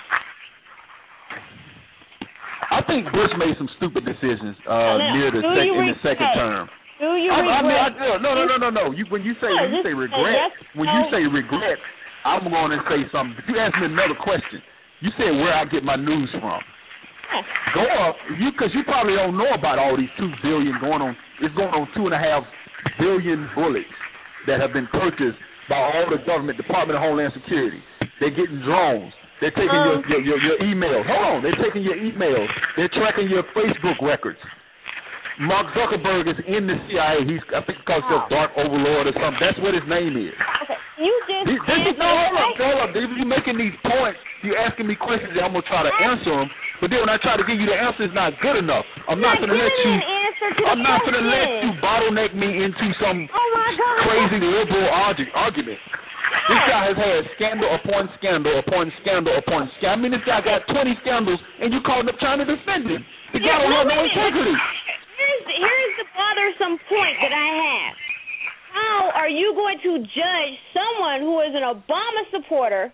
I think Bush made some stupid decisions uh, no, no. near the sec- in the second term. Do you I, regret? I mean, I, no, no, no, no, no. You, when you say no, when you say regret, yes, when no. you say regret, I'm going to say something. If you ask me another question, you said where I get my news from. Yes. Go up, you because you probably don't know about all these two billion going on. It's going on two and a half billion bullets that have been purchased by all the government, Department of Homeland Security. They're getting drones. They're taking um, your, your, your, your emails. Hold on. They're taking your emails. They're tracking your Facebook records. Mark Zuckerberg is in the C I A. He's, I think he calls himself Dark Overlord or something. That's what his name is. Okay. You just he, this, no, hold up, hold up, David. You're making these points. You're asking me questions that I'm going to try to answer them. But then when I try to give you the answer, it's not good enough. I'm not going to let you. I'm not going to let you bottleneck me into some oh my God. crazy liberal argu- argument. This guy has had scandal upon scandal upon scandal upon scandal. I mean, this guy got twenty scandals, and you calling up trying to defend him. The guy don't have no integrity. Here's, here's the bothersome point that I have. How are you going to judge someone who is an Obama supporter,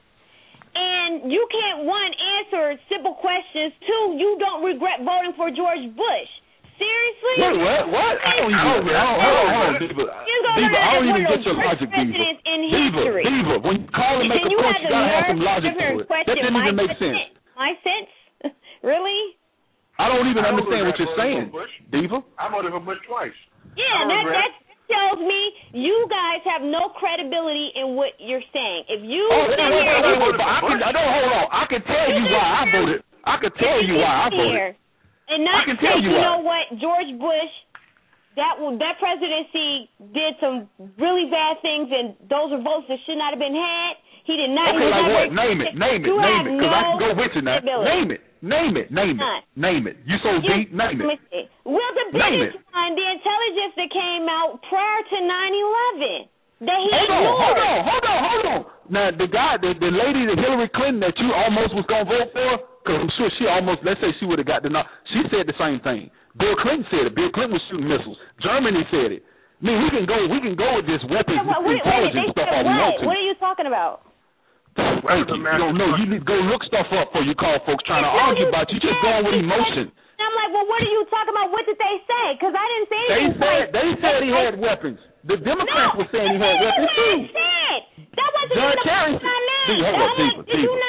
and you can't, one, answer simple questions, two, you don't regret voting for George Bush? Seriously? Wait, what? What? I don't even. Hold on, hold on, hold on, Diva. Diva, I don't even get your logic, Diva. Diva, Diva, when you call and make a point, you gotta have some logic to it. That didn't even make sense. My sense? Really? I don't even I understand what you're saying, Diva. I voted for Bush twice. Yeah, that that tells me you guys have no credibility in what you're saying. If you oh, sit wait, here, wait, wait, wait, I can, I don't hold on. I can tell you why I voted. I can tell you why I voted. And not I can tell say, you, you why. know what, George Bush, that that presidency did some really bad things, and those are votes that should not have been had. He did not. Okay, like what? Name it, name it, name it, because I can go with you now. Name it, name it, name it, name it. You so deep, name it. Well, the biggest one, the intelligence that came out prior to nine eleven. That he hold on, ignored. hold on, hold on, hold on. Now, the guy, the, the lady, the Hillary Clinton that you almost was going to vote for, because I'm sure she almost, let's say she would have got the knock, she said the same thing. Bill Clinton said it. Bill Clinton was shooting missiles. Germany said it. I mean, we can go, we can go with this weapons yeah, wait, intelligence wait, stuff all what? we want to. What are you talking about? Thank you. You don't know. You need to go look stuff up before you call folks trying to argue about you. Just going with emotion. I'm like, well, what are you talking about? What did they say? Because I didn't say anything. They said, they said he had weapons. The Democrats no, were saying he had weapons too. Said. That wasn't John even Kerry the point I made. Hold up, Diva, Did you not hear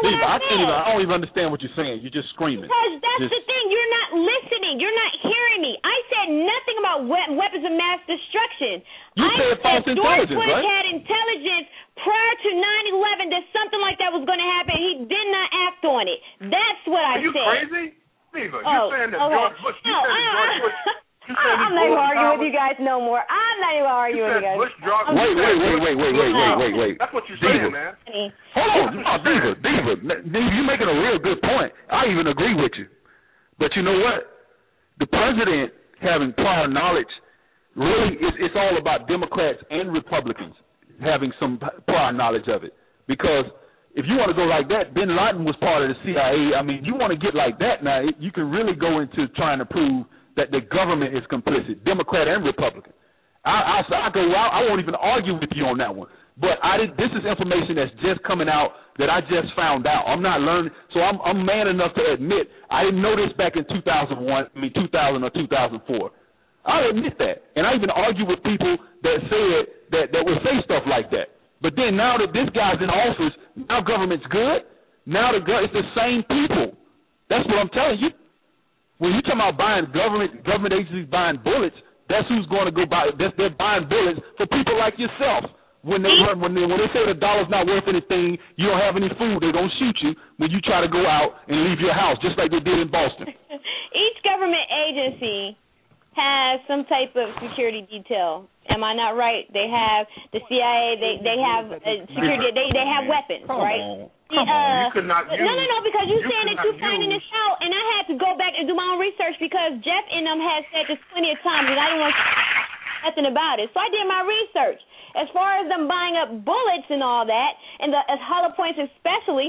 what Diva, I, I can't even. I don't even understand what you're saying. You're just screaming. Because that's just, the thing. You're not listening. You're not hearing me. I said nothing about we- weapons of mass destruction. You I said false George intelligence, Bush right? had intelligence prior to nine eleven that something like that was going to happen. He did not act on it. That's what I Are you said. crazy? Diva, Oh, you're saying that okay. George Bush, you No, said that I- George Bush, you said I'm he not even blew arguing Towers? with you guys no more. I'm not even arguing with you guys. Bush dropped, I'm wait, just- wait, wait, wait, wait, wait, wait, wait, wait. That's what you're Diva. saying, man. Hold on, no, Diva, Diva, Diva, you're making a real good point. I even agree with you. But you know what? The president having prior knowledge, really, it's, it's all about Democrats and Republicans having some prior knowledge of it. Because if you want to go like that, Bin Laden was part of the C I A. I mean, you want to get like that now, you can really go into trying to prove that the government is complicit, Democrat and Republican. I, I, I go, I, I won't even argue with you on that one. But I did, this is information that's just coming out that I just found out. I'm not learning, so I'm, I'm man enough to admit I didn't know this back in two thousand one. I mean two thousand or two thousand four. I'll admit that, and I even argue with people that said that that would say stuff like that. But then now that this guy's in office, now government's good. Now the it's the same people. That's what I'm telling you. When you talking about buying government government agencies buying bullets, that's who's going to go buy. That's, they're buying bullets for people like yourself. When they run, when they when they say the dollar's not worth anything, you don't have any food, they're gonna shoot you when you try to go out and leave your house, just like they did in Boston. Each government agency has some type of security detail. Am I not right? They have the C I A. They they have uh, security. They they have weapons, Come right? on. The, Come on. uh, You could not no, use- no, no, because you're you saying could that you're not finding use- this out, and I had to go back and do my own research because Jeff and them had said this plenty of times, and I didn't want to say nothing about it. So I did my research. As far as them buying up bullets and all that, and the as hollow points especially,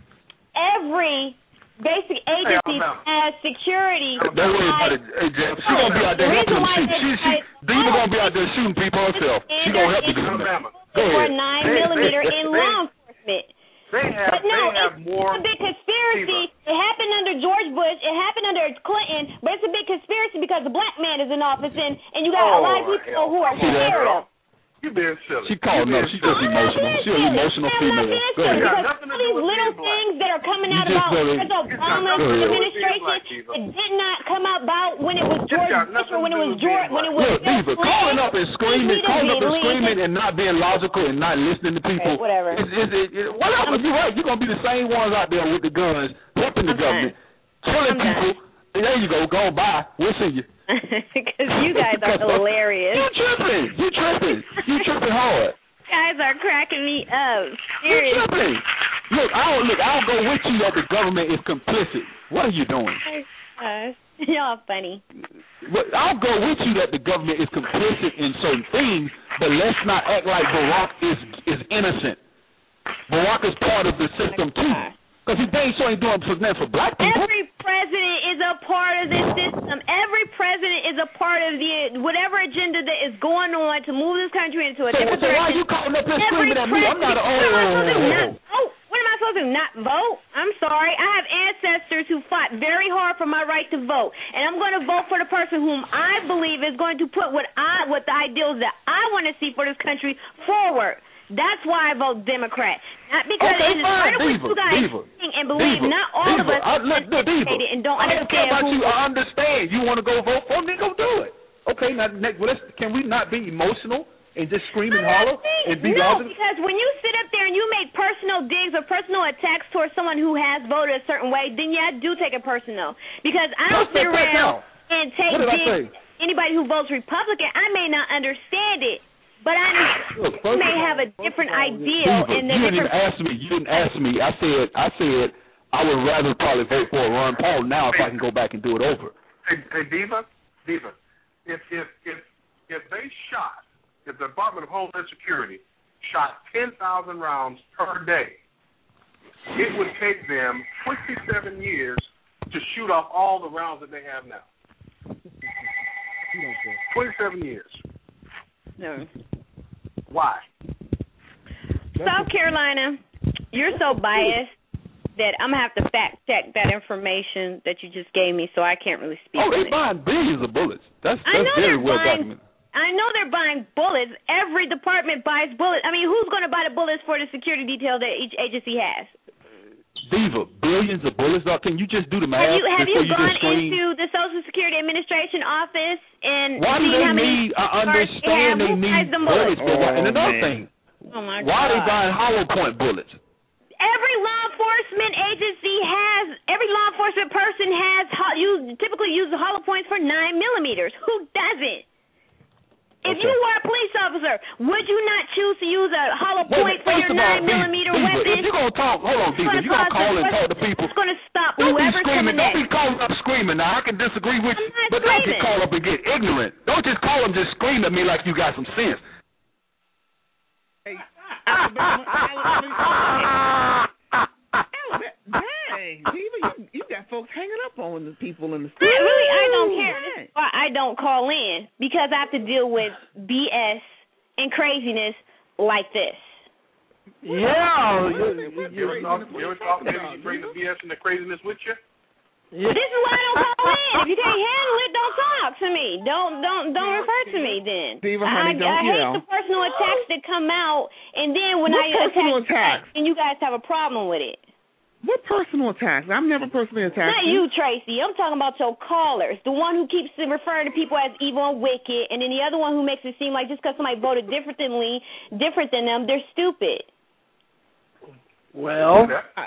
every basic agency has security. Don't worry about it, hey Jeff. She gonna be out there helping them shoot. She she Diva gonna be out there shooting people herself. She gonna help the government. Go For ahead. nine millimeter in law enforcement. They have, But no, they have it's, more. it's a big conspiracy. It happened under George Bush. It happened under Clinton. But it's a big conspiracy because the black man is in office, and, and you got Oh, a lot of people who are scared of. You being silly. She called no. She's just emotional. She's an emotional female. Go ahead. Because all these little things that are coming out You just about go the ahead. Obama Go ahead. administration, it did not come about when it was George Bush or when it was George, when it was Look, Diva, calling up and screaming, calling up and Leave. screaming and not being logical and not listening to people. Okay, whatever. It's, it's, it, it, whatever. You're right. You're gonna be the same ones out there with the guns, helping the I'm government, killing people. And there you go. Go by. We'll see you. Because you guys are hilarious. You tripping. You tripping. You tripping hard. You guys are cracking me up. You Seriously. tripping. Look, I'll look. I'll go with you that the government is complicit. What are you doing? Uh, y'all funny. But I'll go with you that the government is complicit in certain things, but let's not act like Barack is is innocent. Barack is part of the system too, because he dang sure ain't doing nothing for black people. Every president is a part of this system. Every president is a part of the whatever agenda that is going on to move this country into a So, different so why are direction. you calling up here Every screaming at me? I'm not a president- oh. What am I supposed to do? Not vote? What am I supposed to do? Not vote? I'm sorry. I have ancestors who fought very hard for my right to vote, and I'm going to vote for the person whom I believe is going to put what I, what the ideals that I want to see for this country forward. That's why I vote Democrat. Not because Okay, it is fine, part of what Diva, you guys Diva, think and believe. Diva, Not all Diva, of us I, look, are look, Diva, educated and don't I don't care understand about who you. I understand. You want to go vote for me? Go do it. Okay, now next, well, let's, can we not be emotional and just scream and holler and be no, logical? because when you sit up there and you make personal digs or personal attacks towards someone who has voted a certain way, then yeah, I do take it personal. Because I don't Let's sit take that around down. and take What did I digs. say? Anybody who votes Republican, I may not understand it, but I Look, you first may of all- have a different idea. Diva, And you didn't even different ask me. You didn't ask me. I said, I said, I would rather probably vote for Ron Paul now if I can go back and do it over. Hey, hey Diva, Diva, if if if if they shot, if the Department of Homeland Security shot ten thousand rounds per day, it would take them twenty-seven years to shoot off all the rounds that they have now. twenty-seven years. No. Why? South Carolina, you're so biased that I'm going to have to fact check that information that you just gave me, so I can't really speak Oh, on they it. buying billions of bullets. That's I that's know very they're well buying- documented. I know they're buying bullets. Every department buys bullets. I mean, who's going to buy the bullets for the security detail that each agency has? Diva, billions of bullets. Can you just do the math? Have you have you you gone scream? into the Social Security Administration office and why do seen they how many need? I understand they, they need the bullets, but why, and another man. thing, oh my why God. are they buying hollow point bullets? Every law enforcement agency has, every law enforcement person has, you typically use the hollow points for nine millimeters. Who doesn't? If okay. you were a police officer, would you not choose to use a hollow point Wait, for your nine millimeter weapon? If you're going to talk, hold on, Diva, if you're going to call and talk to people. It's going to stop don't whoever's be screaming, coming don't next. be calling up screaming. Now, I can disagree with you, but screaming. don't just call up and get ignorant. Don't just call them just scream at me like you got some sense. Hey, Alabama, Alabama. Dang, Diva, you, you got folks hanging up on the people in the studio. I really, I don't care. This is why I don't call in, because I have to deal with B S and craziness like this. Yeah. You, you, you, ever talk, you ever talk, maybe you bring the B S and the craziness with you? Yeah. This is why I don't call in. If you can't handle it, don't talk to me. Don't don't don't refer to me then. Diva, honey, I, don't I hate yell. the personal attacks that come out, and then when What I personal attack attacks? and you guys have a problem with it. What personal attacks? I've never personally attacked Not you, Tracy. I'm talking about your callers. The one who keeps referring to people as evil and wicked, and then the other one who makes it seem like just because somebody voted differently, different than them, they're stupid. Well,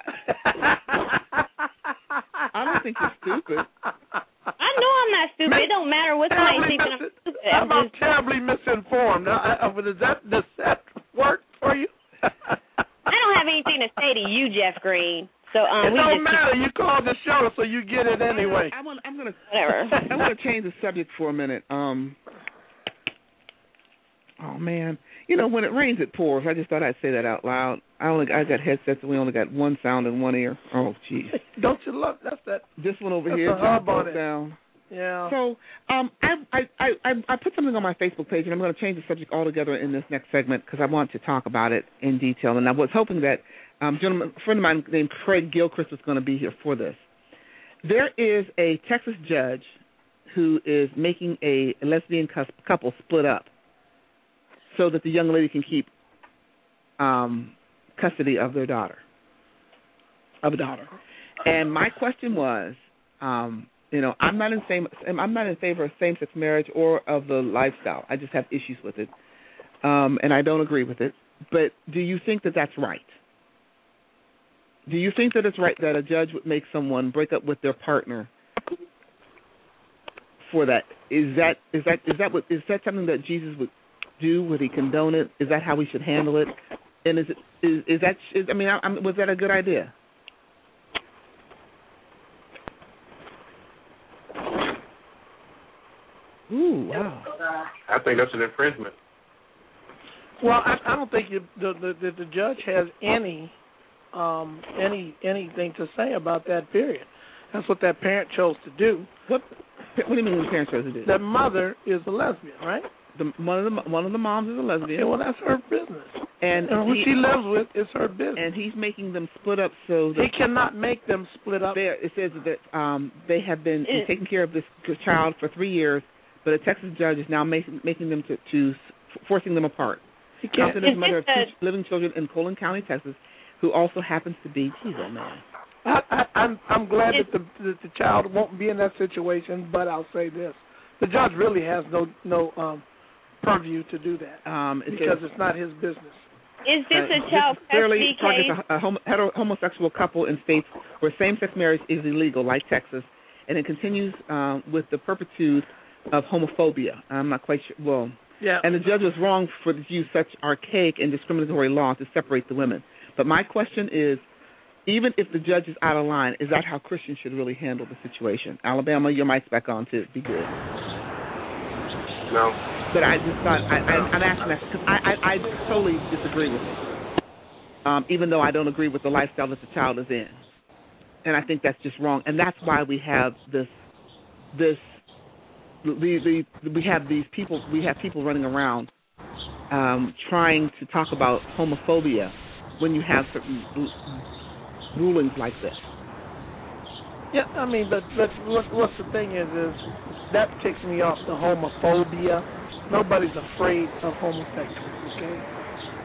I don't think you're stupid. I know I'm not stupid. It don't matter what somebody thinks I'm stupid. How I'm about just... terribly misinformed? Uh, uh, does that does that work for you? I don't have anything to say to you, Jeff Green. So um, it we don't just matter. keep... You call the show, so you get it anyway. I'm gonna, I'm gonna, Whatever. I'm gonna change the subject for a minute. Um. Oh man, you know when it rains, it pours. I just thought I'd say that out loud. I only, I got headsets, and we only got one sound in one ear. Oh, jeez. Don't you love that's that? This one over that's here the hub on broke it. down. Yeah. So, um, I, I, I, I put something on my Facebook page, and I'm going to change the subject altogether in this next segment because I want to talk about it in detail. And I was hoping that um, gentleman, a friend of mine named Craig Gilchrist was going to be here for this. There is a Texas judge who is making a lesbian couple split up so that the young lady can keep um, custody of their daughter, of a daughter. And my question was, um, you know, I'm not in same, I'm not in favor of same-sex marriage or of the lifestyle. I just have issues with it, um, and I don't agree with it. But do you think that that's right? Do you think that it's right that a judge would make someone break up with their partner for that? Is that is that is that what is that something that Jesus would do? Would he condone it? Is that how we should handle it? And is it is is that is, I mean, I, I, was that a good idea? Ooh, wow. I think that's an infringement. Well, I, I don't think you, the, the the the judge has any um, any anything to say about that. Period. That's what that parent chose to do. What? What do you mean the parent chose to do? The mother is a lesbian, right? The, one of the one of the moms is a lesbian. Okay, well, that's her business. And, and who he, she lives with is her business. And he's making them split up so that he cannot make them split up. There, it says that um, they have been it, taking care of this child for three years, but a Texas judge is now making making them to, to forcing them apart. He can't. Compton is mother of two living children in Colon County, Texas, who also happens to be, geez, oh man. I, I, I'm I'm glad that the that the child won't be in that situation, but I'll say this: the judge really has no no um, purview to do that um, it because says, it's not his business. Is this uh, a child custody case? targets a, a homo, hetero, homosexual couple in states where same-sex marriage is illegal, like Texas, and it continues um, with the perpetuity of homophobia. I'm not quite sure. Well, yeah. And the judge was wrong for to use such archaic and discriminatory law to separate the women. But my question is, even if the judge is out of line, is that how Christians should really handle the situation? Alabama, your mic's back on too. Be good. No. But I just thought, I, I, I'm asking that because I, I, I totally disagree with it, um, even though I don't agree with the lifestyle that the child is in. And I think that's just wrong. And that's why we have this, this, the, the, we have these people, we have people running around um, trying to talk about homophobia when you have certain rulings like this. Yeah, I mean, but but what, what's the thing is, is that ticks me off, the homophobia. Nobody's afraid of homosexuals, okay?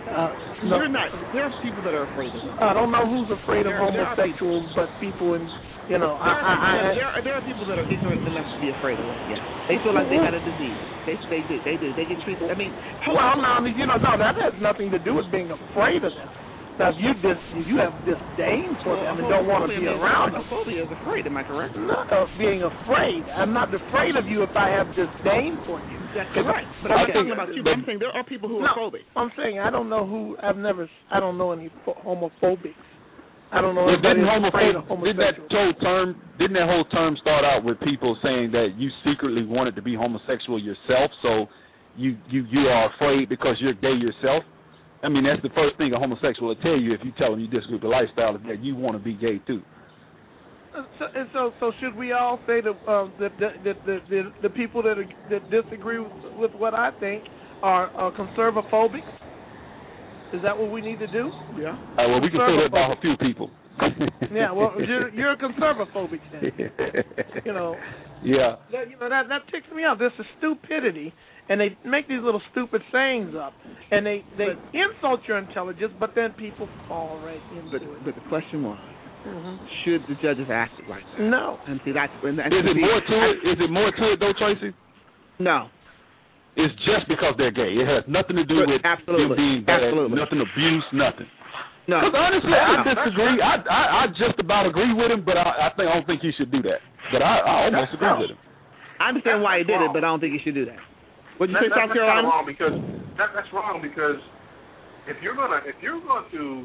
Uh, no. They're not. There are people that are afraid of them. I don't know who's afraid of there, homosexuals, there but people in, you know, there, I, are I, I, there, are, there are people that are ignorant enough to be afraid of it. Yeah, they feel like they had a disease. They they do. They do. They get treated. I mean, well, no, I mean, you know, no, that has nothing to do with being afraid of them. Now, if you dis, you have disdain for them and don't want to be around them. Homophobia is afraid. Am I correct? No, of being afraid. I'm not afraid of you if I have disdain for you. That's correct. But I'm talking about you. I'm saying there are people who no, are phobic. I'm saying I don't know who. I've never. I don't know any homophobics. I don't know. Well, didn't, homophobic, didn't that whole term? Didn't that whole term start out with people saying that you secretly wanted to be homosexual yourself, so you you you are afraid because you're gay yourself? I mean, that's the first thing a homosexual will tell you if you tell them you disagree with the lifestyle is that you want to be gay too. So, and so, so should we all say that uh, that the, the, the, the the people that are, that disagree with, with what I think are, are conservaphobic? Is that what we need to do? Yeah. Uh, well, we can say that about a few people. Yeah. Well, you're, you're a conservaphobic then. You know. Yeah. That, you know that that ticks me off. This is stupidity. And they make these little stupid sayings up, and they, they but, insult your intelligence, but then people fall right into but, it. But the question was, mm-hmm. should the judges act like that? No. And see, that's, and that's is it the, more to it? Is it more to it though, Tracy? No. It's just because they're gay. It has nothing to do but with absolutely. them being bad, absolutely. nothing abuse, nothing. No. Because honestly, I disagree. I, I I just about agree with him, but I, I think I don't think he should do that. But I, I almost that's agree wrong. with him. that's, I understand why he did wrong. it, but I don't think he should do that. What did that, you say, that, South that's Carolina? Wrong because that, that's wrong because if you're gonna if you're going to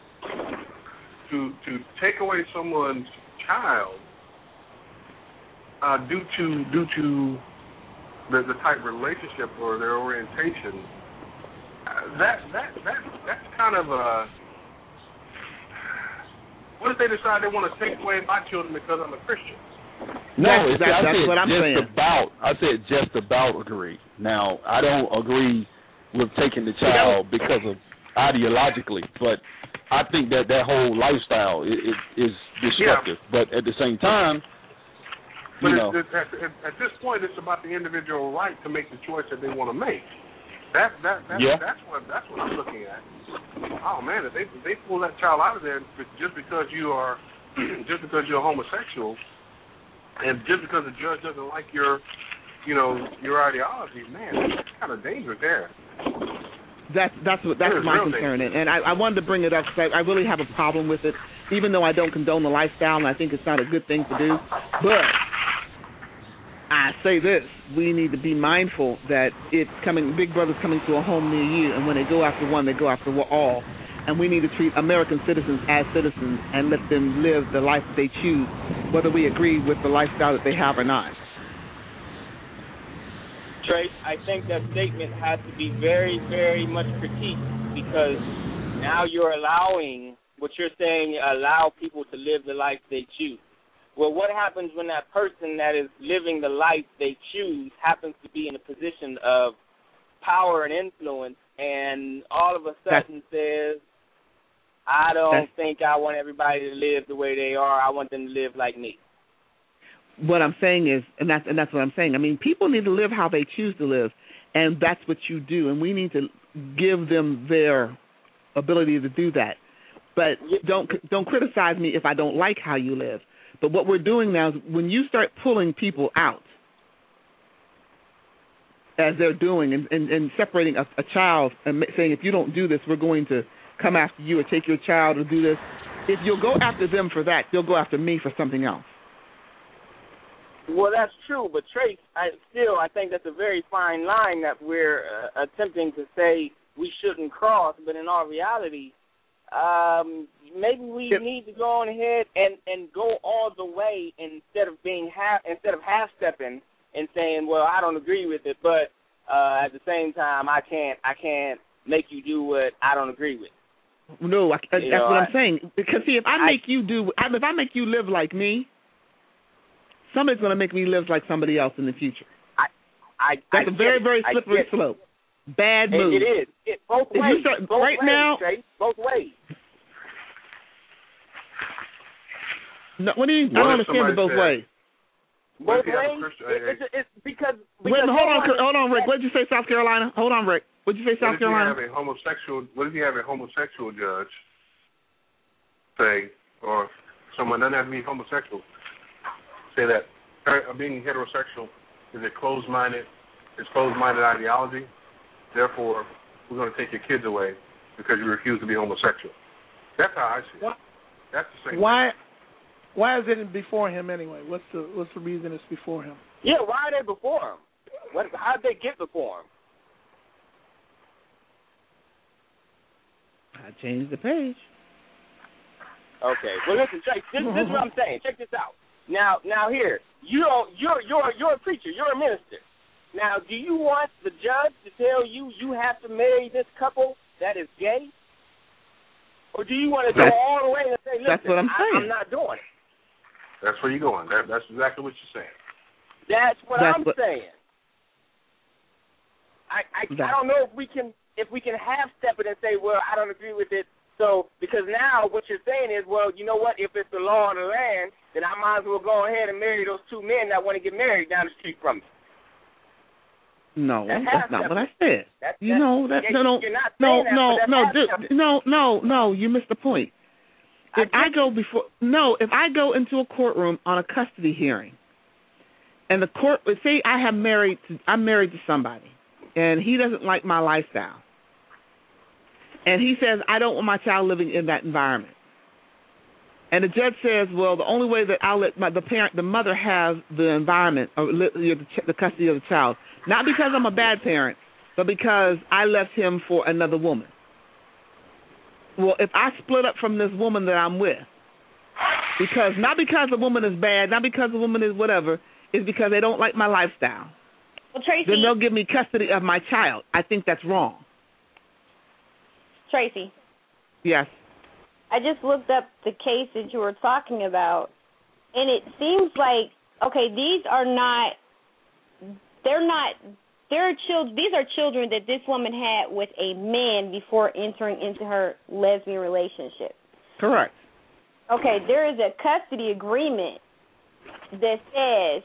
to to take away someone's child uh, due to due to the, the type of relationship or their orientation, uh, that that that that's kind of a. What if they decide they want to take away my children because I'm a Christian? No, that's, see, I that's said what I'm just saying. about. I said just about agree. Now, I don't agree with taking the child because of ideologically, but I think that that whole lifestyle is, is destructive. Yeah. But at the same time, but you it's, know, it's, at, at this point, it's about the individual right to make the choice that they want to make. That that, that yeah. that's what that's what I'm looking at. Oh man, if they if they pull that child out of there just because you are just because you're a homosexual. And just because the judge doesn't like your, you know, your ideology, man, that's kind of dangerous there. That's that's what that's my concern, and, and I, I wanted to bring it up because I, I really have a problem with it, even though I don't condone the lifestyle, and I think it's not a good thing to do. But I say this: we need to be mindful that it's coming. Big Brother's coming to a home near you, and when they go after one, they go after all. And we need to treat American citizens as citizens and let them live the life that they choose, whether we agree with the lifestyle that they have or not. Trace, I think that statement has to be very, very much critiqued because now you're allowing, what you're saying, allow people to live the life they choose. Well, what happens when that person that is living the life they choose happens to be in a position of power and influence and all of a sudden That's, says, I don't think I want everybody to live the way they are. I want them to live like me. What I'm saying is, and that's and that's what I'm saying. I mean, people need to live how they choose to live, and that's what you do. And we need to give them their ability to do that. But don't don't criticize me if I don't like how you live. But what we're doing now is when you start pulling people out, as they're doing, and, and, and separating a, a child and saying, if you don't do this, we're going to come after you or take your child or do this. If you'll go after them for that, you'll go after me for something else. Well, that's true, but Trace, I still, I think that's a very fine line that we're uh, attempting to say we shouldn't cross, but in all reality, um, maybe we yep. need to go on ahead and, and go all the way instead of being half, instead of half-stepping and saying, well, I don't agree with it, but uh, at the same time, I can't, I can't make you do what I don't agree with. No, I, that's you know, what I'm I, saying. Because see, if I, I make you do, if I make you live like me, somebody's going to make me live like somebody else in the future. I, I, that's I a very, it. very slippery slope. Bad move. It, it is. It both if ways. You start, both right ways, now, Trace, both ways. No, what do you? What I don't understand the both said, ways. Both if you have ways. a Christian, It, it's, it's because. Wait, because hold on, they hold on, Rick. What did you say, South Carolina? Hold on, Rick. What did you say, South what if Carolina? You have a homosexual, what if you have a homosexual judge say, or someone doesn't have to be homosexual, say that being heterosexual is a closed-minded, is closed-minded ideology. Therefore, we're going to take your kids away because you refuse to be homosexual. That's how I see it. What? That's the same. Why? Why is it before him anyway? What's the What's the reason it's before him? Yeah, why are they before him? What? How did they get before him? I changed the page. Okay. Well, listen, Jake. This, this is what I'm saying. Check this out. Now, now here, you don't. You're you're you're a preacher. You're a minister. Now, do you want the judge to tell you you have to marry this couple that is gay, or do you want to go That's, all the way and say, "Listen, that's what I'm saying. I, I'm not doing it." That's where you're going. That, that's exactly what you're saying. That's what That's I'm what, saying. I I, that, I don't know if we can if we can half step it and say, well, I don't agree with it. So because now what you're saying is, well, you know what? If it's the law of the land, then I might as well go ahead and marry those two men that want to get married down the street from me. No, that's, that's not what I said. That's, you know that yeah, no no you're not no that, no no dude, no no no you missed the point. If I, I go before no, if I go into a courtroom on a custody hearing, and the court say I have married to, I'm married to somebody, and he doesn't like my lifestyle, and he says I don't want my child living in that environment, and the judge says, well, the only way that I'll let my, the parent, the mother have the environment or the, the custody of the child, not because I'm a bad parent, but because I left him for another woman. Well, if I split up from this woman that I'm with, because not because the woman is bad, not because the woman is whatever, it's because they don't like my lifestyle. Well, Tracy, then they'll give me custody of my child. I think that's wrong. Tracy. Yes. I just looked up the case that you were talking about, and it seems like, okay, these are not, they're not, they're children, these are children that this woman had with a man before entering into her lesbian relationship. Correct. Okay, there is a custody agreement that says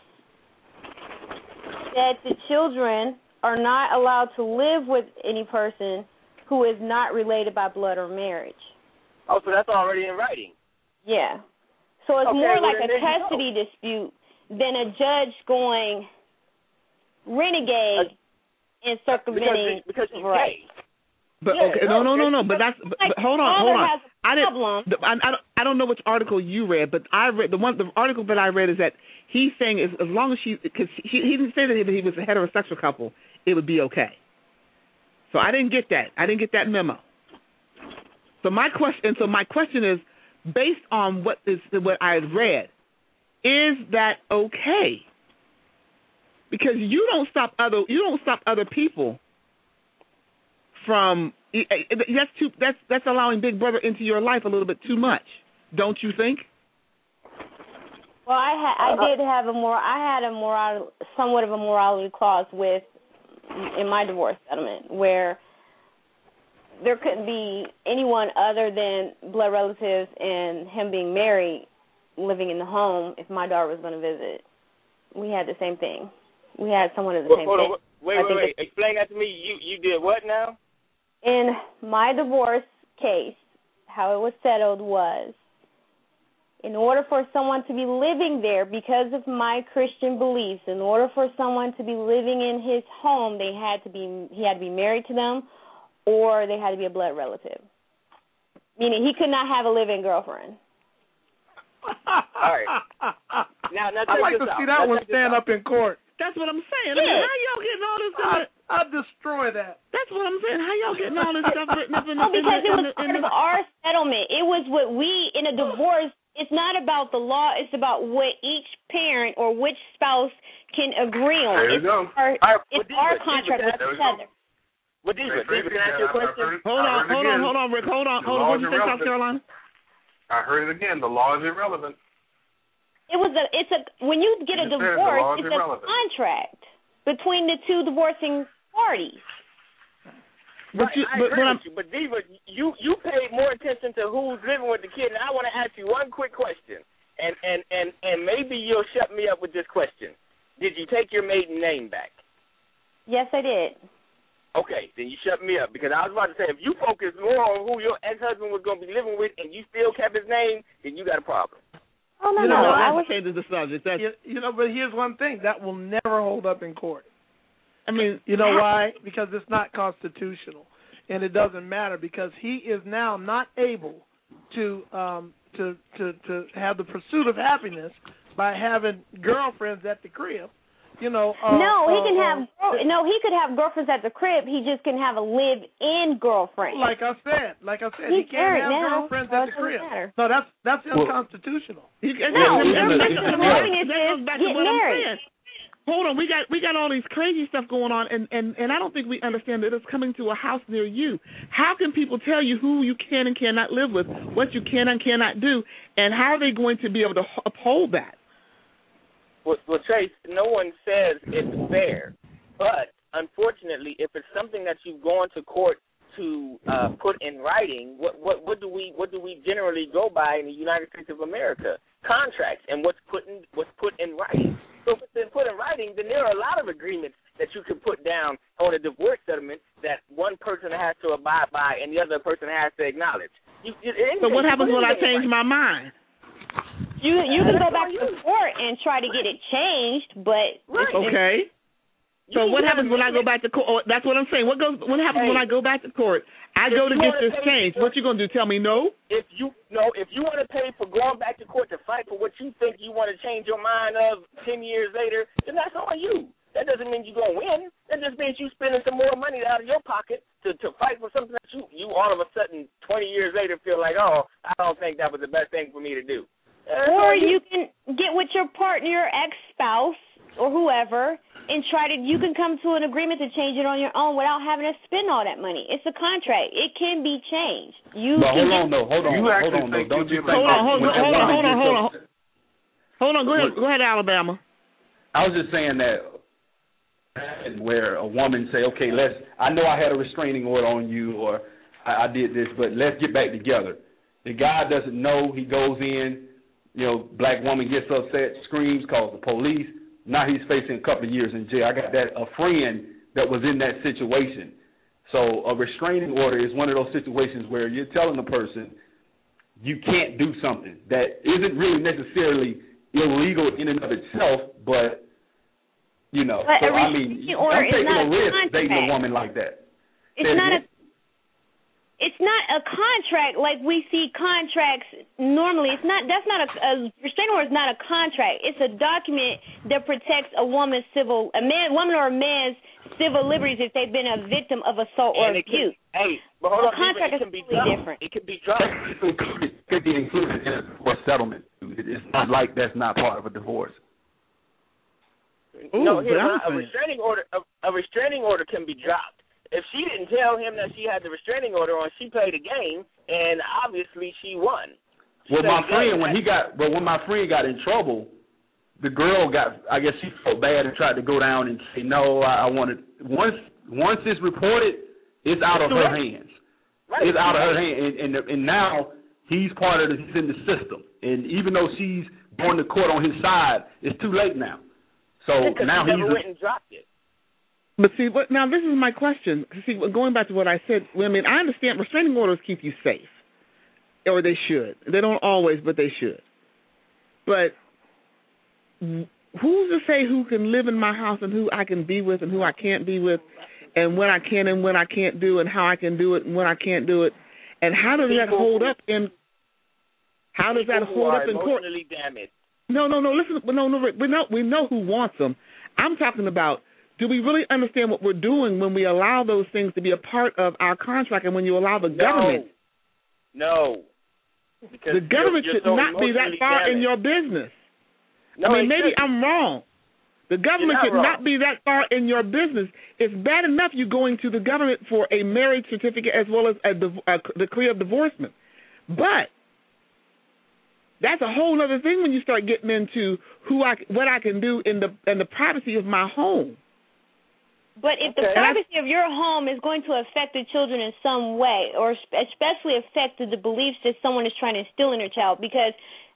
that the children are not allowed to live with any person who is not related by blood or marriage. Oh, so that's already in writing. Yeah. So it's okay, more well, like a custody dispute than a judge going renegade uh, and circumventing because, because right. But yeah, okay, no, no, no, no. But that's but, but hold on, hold on. I didn't. I, I don't. I don't know which article you read, but I read the one. The article that I read is that he's saying is as long as she, because he, he didn't say that he, he was a heterosexual couple, it would be okay. So I didn't get that. I didn't get that memo. So my question. So my question is, based on what is what I had read, is that okay? Because you don't stop other you don't stop other people from that's too that's that's allowing Big Brother into your life a little bit too much, don't you think? Well, I ha- I did have a more I had a moral somewhat of a morality clause with in my divorce settlement where there couldn't be anyone other than blood relatives and him being married living in the home if my daughter was going to visit. We had the same thing. We had someone of the well, same hold thing. On, wait, wait, wait. Explain that to me. You you did what now? In my divorce case, how it was settled was, in order for someone to be living there because of my Christian beliefs, in order for someone to be living in his home, they had to be he had to be married to them, or they had to be a blood relative. Meaning he could not have a live-in girlfriend. All right. Now, now I'd like to out. see that now, one stand up in court. That's what I'm saying. Yeah. I mean, how y'all getting all this stuff? I'd, I'd destroy that. That's what I'm saying. How y'all getting all this stuff written up in the Oh, because in the, it was in the, part in the, of our settlement. It was what we, in a divorce, it's not about the law. It's about what each parent or which spouse can agree on. There you it's go. Our, right, it's well, our Diva, contract Diva, with each other. Well, Diva, Diva, can I ask you a question? hold on, hold on, hold on, Rick. Hold on, hold on. What did you say, South Carolina? I heard it again. The law is irrelevant. It was a. It's a. When you get a divorce, it's a contract between the two divorcing parties. But right, you, I but, agree but with you, but Diva, you you paid more attention to who's living with the kid, and I want to ask you one quick question, and and and and maybe maybe you'll shut me up with this question. Did you take your maiden name back? Yes, I did. Okay, then you shut me up, because I was about to say, if you focus more on who your ex-husband was going to be living with and you still kept his name, then you got a problem. Oh, no, you know, no, I was changing the subject. That's, you, you know, but here's one thing. That will never hold up in court. I mean, you know why? Because it's not constitutional, and it doesn't matter, because he is now not able to um, to, to, to have the pursuit of happiness by having girlfriends at the crib. You know, uh, no, he uh, can uh, have no. He could have girlfriends at the crib. He just can have a live-in girlfriend. Like I said, like I said, He's he can't have now, girlfriends so at the crib. matter. No, that's that's Well, unconstitutional. He, no, that, the that, point is that goes back to get what married. I'm saying. Hold on, we got we got all these crazy stuff going on, and, and, and I don't think we understand that it's coming to a house near you. How can people tell you who you can and cannot live with, what you can and cannot do, and how are they going to be able to uphold that? Well, well, Trace, no one says it's fair, but unfortunately, if it's something that you've gone to court to uh, put in writing, what, what what do we what do we generally go by in the United States of America? Contracts and what's put in what's put in writing. So if it's been put in writing, then there are a lot of agreements that you can put down on a divorce settlement that one person has to abide by and the other person has to acknowledge. You, you, so what happens when I change my mind? You you can go back to court and try to get it changed, but right. okay. So what happens when I go back to court? Oh, that's what I'm saying. What goes? What happens hey, when I go back to court? I go to get this changed. What you gonna do? Tell me no? If you no, if you want to pay for going back to court to fight for what you think you want to change your mind of ten years later, then that's on you. That doesn't mean you're gonna win. That just means you spending some more money out of your pocket to to fight for something that you you all of a sudden twenty years later feel like, oh, I don't think that was the best thing for me to do. Or you can get with your partner, your ex-spouse, or whoever, and try to, you can come to an agreement to change it on your own without having to spend all that money. It's a contract. It can be changed. You but can hold on, though. Hold on. You hold on, though. Don't you think hold on, hold on, hold on, hold on, hold on. Hold on, go ahead, Look, go ahead, Alabama. I was just saying that where a woman say, okay, let's, I know I had a restraining order on you or I, I did this, but let's get back together. The guy doesn't know. He goes in. You know, black woman gets upset, screams, calls the police. Now he's facing a couple of years in jail. I got that a friend that was in that situation. So a restraining order is one of those situations where you're telling the person you can't do something that isn't really necessarily illegal in and of itself, but, you know, but so I mean, I'm taking a risk dating a woman like that. It's Says, not a It's not a contract like we see contracts normally. It's not. That's not a, a restraining order. Is not a contract. It's a document that protects a woman's civil, a man, woman or a man's civil liberties if they've been a victim of assault or abuse. Can, hey, but hold a on, contract it is can be completely dropped. different. It can be dropped. It could be included in a settlement. It's not like that's not part of a divorce. Ooh, no, here's a, a restraining order. A, a restraining order can be dropped. If she didn't tell him that she had the restraining order on, she played a game, and obviously she won. She well, my friend, when he got, well, when my friend got in trouble, the girl got, I guess she felt bad and tried to go down and say, no, I, I wanted, once once it's reported, it's out of her hands. Right. It's out of her hands, and, and, and now he's part of the, he's in the system. And even though she's going to court on his side, it's too late now. So yeah, now he he's never went and dropped it. But see, what, now this is my question. See, going back to what I said, I mean, I understand restraining orders keep you safe, or they should. They don't always, but they should. But who's to say who can live in my house and who I can be with and who I can't be with, and when I can and when I can't do it, and how I can do it and when I can't do it, and how does that hold up in? How does that hold up in court? Emotionally damaged. No, no, no. Listen, no, no. We know we know who wants them. I'm talking about. Do we really understand what we're doing when we allow those things to be a part of our contract and when you allow the no. government? No. Because the government you're, you're should so not be that far damaged. in your business. No, I mean, maybe shouldn't. I'm wrong. The government not should wrong. not be that far in your business. It's bad enough you going to the government for a marriage certificate as well as a, a decree of divorcement. But that's a whole other thing when you start getting into who I, what I can do in the in the privacy of my home. But if the Okay. privacy of your home is going to affect the children in some way, or especially affect the beliefs that someone is trying to instill in their child, because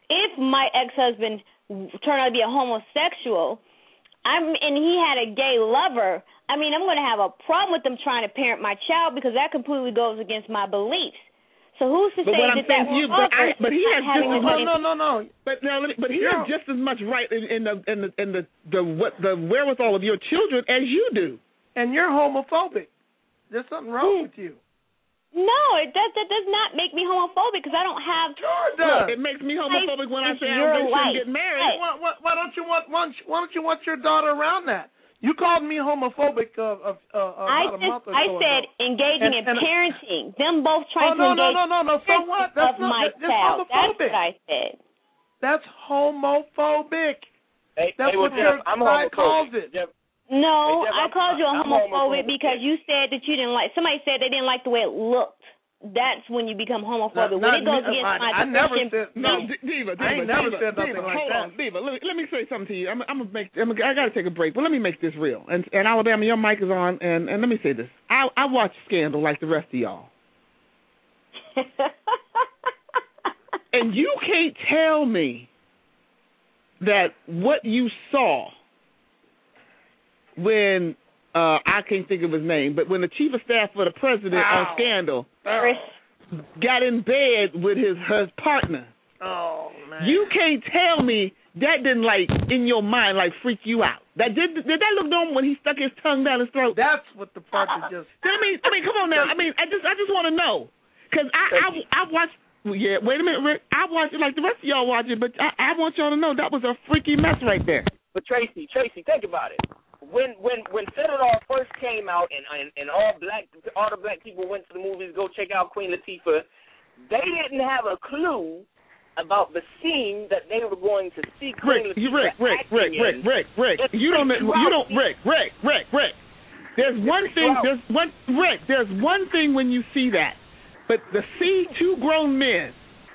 if my ex-husband turned out to be a homosexual, I'm and he had a gay lover, I mean, I'm going to have a problem with them trying to parent my child because that completely goes against my beliefs. So who's to but say what I'm that that saying to you, will but, I, but he has just having no, a- no, no, no. But now, let me, but he Yeah. has just as much right in, in the in the in the the what the wherewithal of your children as you do. And you're homophobic. There's something wrong with you. No, it does. That does not make me homophobic because I don't have. Sure it does. Look, it makes me homophobic when I It's say I your don't think life. shouldn't get married. Right. Why, why, why don't you want why don't you, why don't you want your daughter around that? You called me homophobic uh, uh, uh, I about a just, month or I so said ago. engaging And- in and- parenting. Them both Oh trying no to no engage no no no! So what? That's of not my that's child. That's homophobic. what I said. That's homophobic. Hey, That's hey, well, what your Jeff, I'm side homophobic. calls it. Jeff, No, Hey, Jeff, I I'm- called you a I'm homophobic homophobic. because you said that you didn't like. Somebody said they didn't like the way it looked. That's when you become homophobic. Not- when it not goes me. against I- my I never Christian said- No, beliefs. D- Diva, Diva, I ain't never Diva, said nothing Diva, like hold that. on, Diva. Let me, let me say something to you. I'm, I'm gonna make. I'm, I got to take a break, but let me make this real. And, and Alabama, your mic is on, and, and let me say this. I, I watch Scandal like the rest of y'all, and you can't tell me that what you saw when uh, I can't think of his name, but when the chief of staff for the president on Ow. Scandal Chris. got in bed with his his partner. Oh man. You can't tell me that didn't like in your mind like freak you out. That did did that look normal when he stuck his tongue down his throat? That's what the part that just. I mean, I mean, come on now. I mean, I just I just want to know because I I I watched. Yeah, wait a minute, Rick. I watched it like the rest of y'all watch it, but I, I want y'all to know that was a freaky mess right there. But Tracy, Tracy, think about it. When when when Federal first came out and, and and all black all the black people went to the movies go check out Queen Latifah, they didn't have a clue about the scene that they were going to see Queen Rick, you, Latifah Rick, Rick, acting Rick, Rick, in. Rick, Rick. It's You don't, freaked you out. don't, Rick, Rick, Rick, Rick. There's one freaked thing. out. There's one, Rick. There's one thing when you see that, but to see two grown men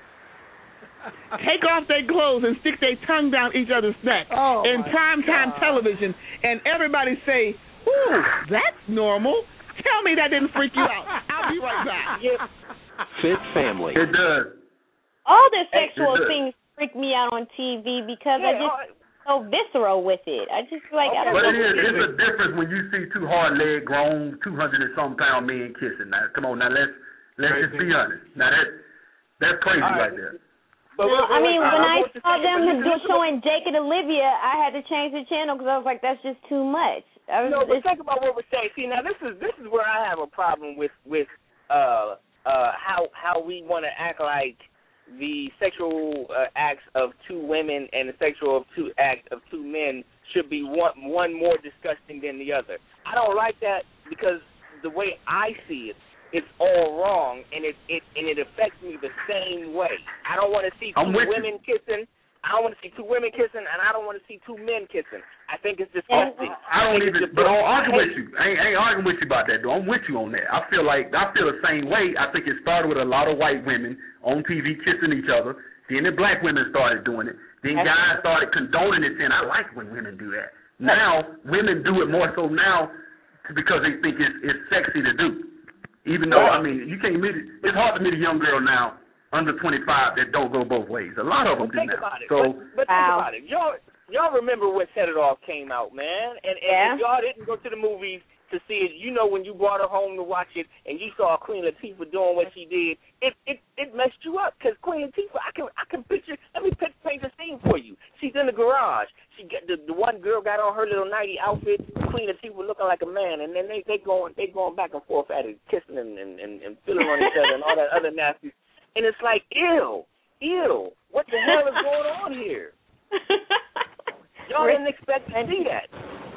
take off their clothes and stick their tongue down each other's neck Oh, in my primetime God. television, and everybody say, "Ooh, that's normal." Tell me that didn't freak you out. I'll be right back. Yeah. Fit Family. It does. All the Hey, sexual it does. things freak me out on T V because Yeah, I just so visceral with it. I just feel like I don't But know. it is, it's a difference when you see two hard leg grown, two hundred and some pound men kissing. Now, come on, now let's let's just be honest. Now that that's crazy All right. right there. But Well, wait, I wait, mean, wait, when I I know what you're saw saying, them but do- listen, showing Jake and Olivia, I had to change the channel because I was like, that's just too much. I was, No, but it's, think about what we're saying. See, now this is this is where I have a problem with with uh uh how how we want to act like the sexual uh, acts of two women and the sexual of two acts of two men should be one one more disgusting than the other. I don't like that because the way I see it, it's all wrong and it it and it affects me the same way. I don't want to see two I'm with you. women kissing. I don't want to see two women kissing, and I don't want to see two men kissing. I think it's disgusting. I don't think even, it's but I don't argue I with hate- you. I ain't, I ain't arguing with you about that, though. I'm with you on that. I feel like, I feel the same way. I think it started with a lot of white women on T V kissing each other. Then the black women started doing it. Then guys started condoning it, saying, I like when women do that. Now, women do it more so now because they think it's, it's sexy to do. Even though, I mean, you can't meet it. It's hard to meet a young girl now under twenty-five that don't go both ways. A lot of them But do think now. about it. So, but, but think about it. Y'all, y'all remember when Set It Off came out, man? And, and Yeah. if y'all didn't go to the movies to see it, you know when you brought her home to watch it and you saw Queen Latifah doing what she did, it it, it messed you up. Because Queen Latifah, I can I can picture. Let me paint the scene for you. She's in the garage. She got the, the one girl got on her little nighty outfit. Queen Latifah looking like a man, and then they they going they going back and forth at it, kissing and and, and, and feeling on each other and all that other nasty. And it's like, ew, ew, what the hell is going on here? Y'all didn't expect to see that.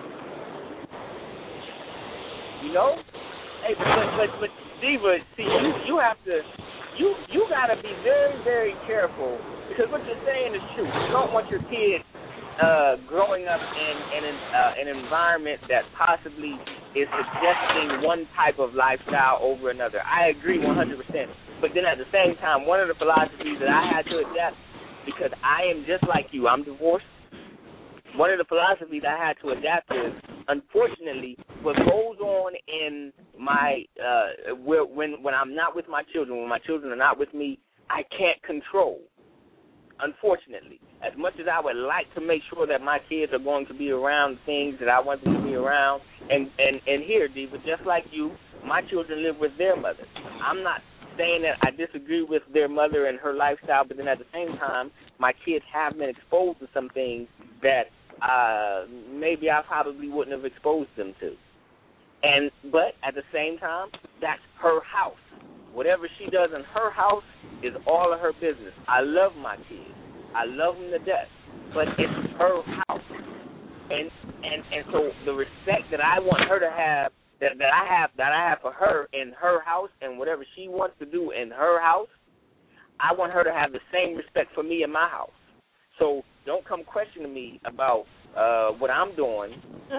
You know? Hey, but, but, but Diva, see, you, you have to, you, you got to be very, very careful because what you're saying is true. You don't want your kids uh, growing up in, in an, uh, an environment that possibly is suggesting one type of lifestyle over another. I agree one hundred percent. But then at the same time, one of the philosophies that I had to adapt, because I am just like you, I'm divorced, one of the philosophies I had to adapt is, unfortunately, what goes on in my, uh, when when I'm not with my children, when my children are not with me, I can't control. unfortunately. As much as I would like to make sure that my kids are going to be around things that I want them to be around, and, and, and here, Diva, just like you, my children live with their mother. I'm not saying that I disagree with their mother and her lifestyle, but then at the same time, my kids have been exposed to some things that uh, maybe I probably wouldn't have exposed them to. And but at the same time, that's her house. Whatever she does in her house is all of her business. I love my kids. I love them to death, but it's her house. And and and so the respect that I want her to have, that, that I have that I have for her in her house, and whatever she wants to do in her house, I want her to have the same respect for me in my house. So don't come questioning me about uh, what I'm doing,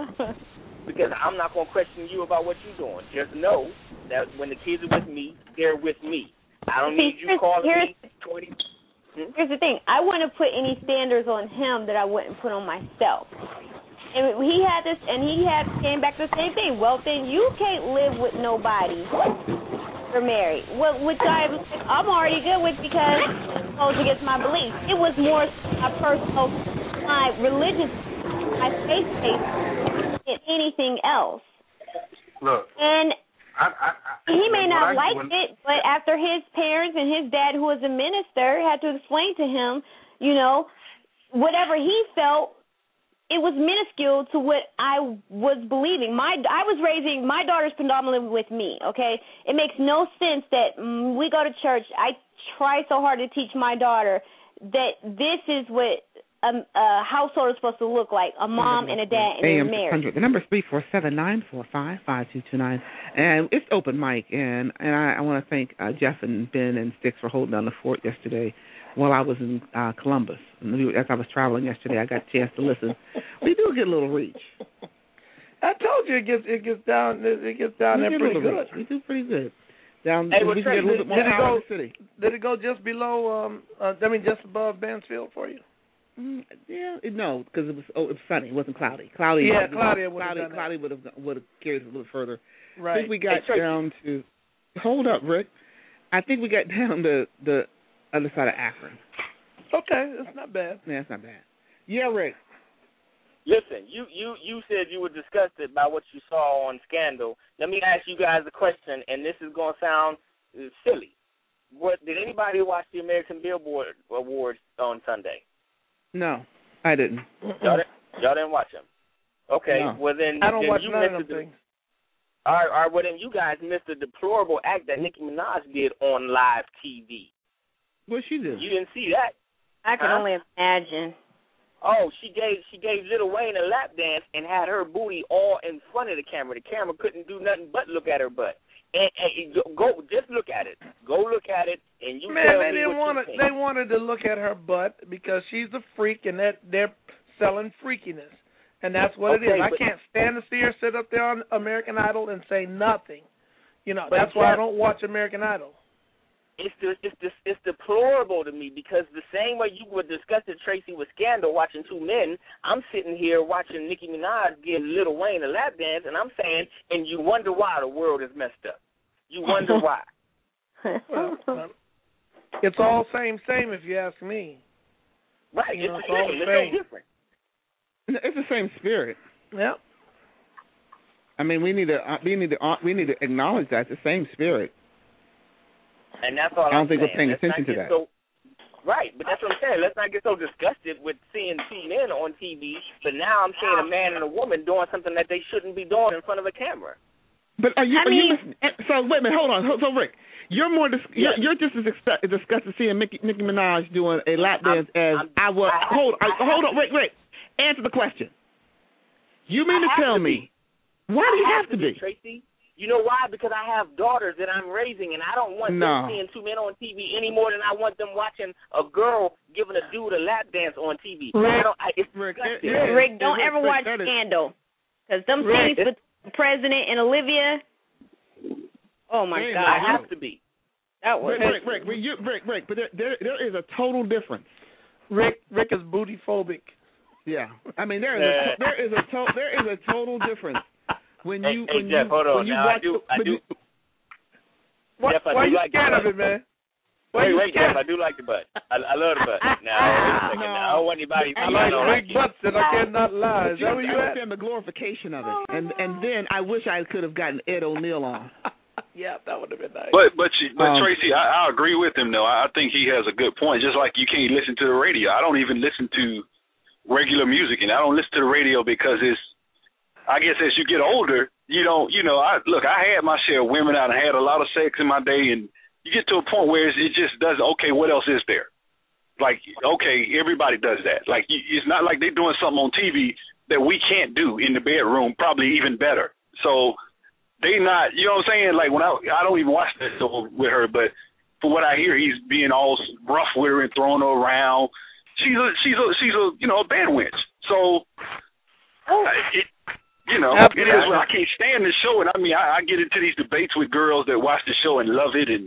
because I'm not going to question you about what you're doing. Just know that when the kids are with me, they're with me. I don't need you calling me twenty. Hmm? Here's the thing. I wouldn't put any standards on him that I wouldn't put on myself. And he had this, and he had came back to the same thing. Well, then you can't live with nobody. You're married. Well, which I was like, I'm already good with because it goes against my beliefs. It was more my personal, my religious, my faith faith than anything else. Look. And I, I, I, he may not I, like when, it, but after his parents and his dad, who was a minister, had to explain to him, you know, whatever he felt, it was minuscule to what I was believing. My I was raising my daughter's predominantly with me. Okay, it makes no sense that mm, we go to church. I try so hard to teach my daughter that this is what a, a household is supposed to look like: a mom and a dad and A M they're married. The number is three four seven nine four five five two two nine, and it's open mic. And and I, I want to thank uh, Jeff and Ben and Sticks for holding down the fort yesterday while I was in uh, Columbus. As I was traveling yesterday, I got a chance to listen. We do get a little reach. I told you it gets it gets down it gets down we there pretty good. Reach. We do pretty good. Down hey, we can get a little bit more did it out go, of the city. Did it go just below? Um, uh, I mean, just above Bansfield for you? Mm, yeah, it, no, because it was oh, it was sunny. It wasn't cloudy. Cloudy. Yeah, cloudy. Cloudy. Cloudy would have would have carried it a little further. Right. I think we got hey, down to. Hold up, Rick. I think we got down to the other side of Akron. Okay, that's not bad. Yeah, it's not bad. Yeah, Rick. Listen, you, you, you said you were disgusted by what you saw on Scandal. Let me ask you guys a question, and this is going to sound silly. What did anybody watch the American Billboard Awards on Sunday? No, I didn't. Y'all didn't, y'all didn't watch them? Okay, no. well then, I don't then watch you none missed of them the, things. All right, all right, well then you guys missed the deplorable act that Nicki Minaj did on live T V. What she did? You didn't see that? I can huh? only imagine. Oh, she gave she gave Lil Wayne a lap dance and had her booty all in front of the camera. The camera couldn't do nothing but look at her butt. And, and go just look at it. Go look at it, and you Man, tell they me didn't what want you to. think. They wanted to look at her butt because she's a freak, and that they're selling freakiness, and that's what okay, it is. I but, can't stand to see her sit up there on American Idol and say nothing. You know, but that's why I Jeff, don't watch American Idol. It's the, it's the, it's deplorable to me because the same way you would discuss it, Tracy, with Scandal watching two men, I'm sitting here watching Nicki Minaj give Lil Wayne a lap dance, and I'm saying, and you wonder why the world is messed up. You wonder why. Well, it's all same, same if you ask me. Right, you know, it's it's all the the same. It's same. no different. It's the same spirit. Yeah. I mean, we need to uh, we need to uh, we need to acknowledge that it's the same spirit. And that's all I don't I'm think saying. we're paying Let's attention not to get that. So, right, but that's what I'm saying. Let's not get so disgusted with seeing two men on T V, but now I'm seeing a man and a woman doing something that they shouldn't be doing in front of a camera. But are you? I Are mean, you listening? So wait a minute, hold on. So Rick, you're more dis- Yeah. you're, you're just as expe- disgusted seeing Nicki, Nicki Minaj doing a lap dance I'm, as I'm, I was. I have, hold, I I, hold on, Rick, Rick. Answer the question. You mean I to tell to me? Why do you I have, have to be? Tracy? You know why? Because I have daughters that I'm raising, and I don't want No. them seeing two men on T V any more than I want them watching a girl giving a dude a lap dance on T V. Rick, I don't, I, it's Rick, disgusting. it- it- Rick, don't Rick, ever Rick, watch that is- Scandal, because them Rick, scenes with the president and Olivia. Oh my Hey, God! I have to be. That was Rick, Rick, Rick, Rick, you, Rick, Rick, but there, there, there is a total difference. Rick, Rick is booty phobic. Yeah, I mean there is a, there is a to, there is a total difference when Hey, you hey, when Jeff, you hold on. when you Now, watch I do, the, I when do. you, Why, Jeff, I why do you like scared that. of it, man? wait, wait, Jeff. I do like the butt. I, I love the butt. Now, wait a second. No. Now, I don't want anybody. I like know, big butts and I cannot lie. Is that where you at? understand the glorification of it, and and then I wish I could have gotten Ed O'Neill on. Yeah, that would have been nice. But but she, but Um, Tracy, I, I agree with him though. I think he has a good point. Just like you can't listen to the radio. I don't even listen to regular music, and I don't listen to the radio because it's. I guess as you get older, you don't. You know, I look. I had my share of women. I had a lot of sex in my day, and you get to a point where it just doesn't. Okay, what else is there? Like, okay, everybody does that. Like, it's not like they're doing something on T V that we can't do in the bedroom, probably even better. So. They not, you know what I'm saying? Like when I, I don't even watch that show with her, but for what I hear, he's being all rough with her and throwing her around. She's a, she's a, she's a, you know, a bad wench. So, it, you know, it is. I can't stand the show, and I mean, I, I get into these debates with girls that watch the show and love it, and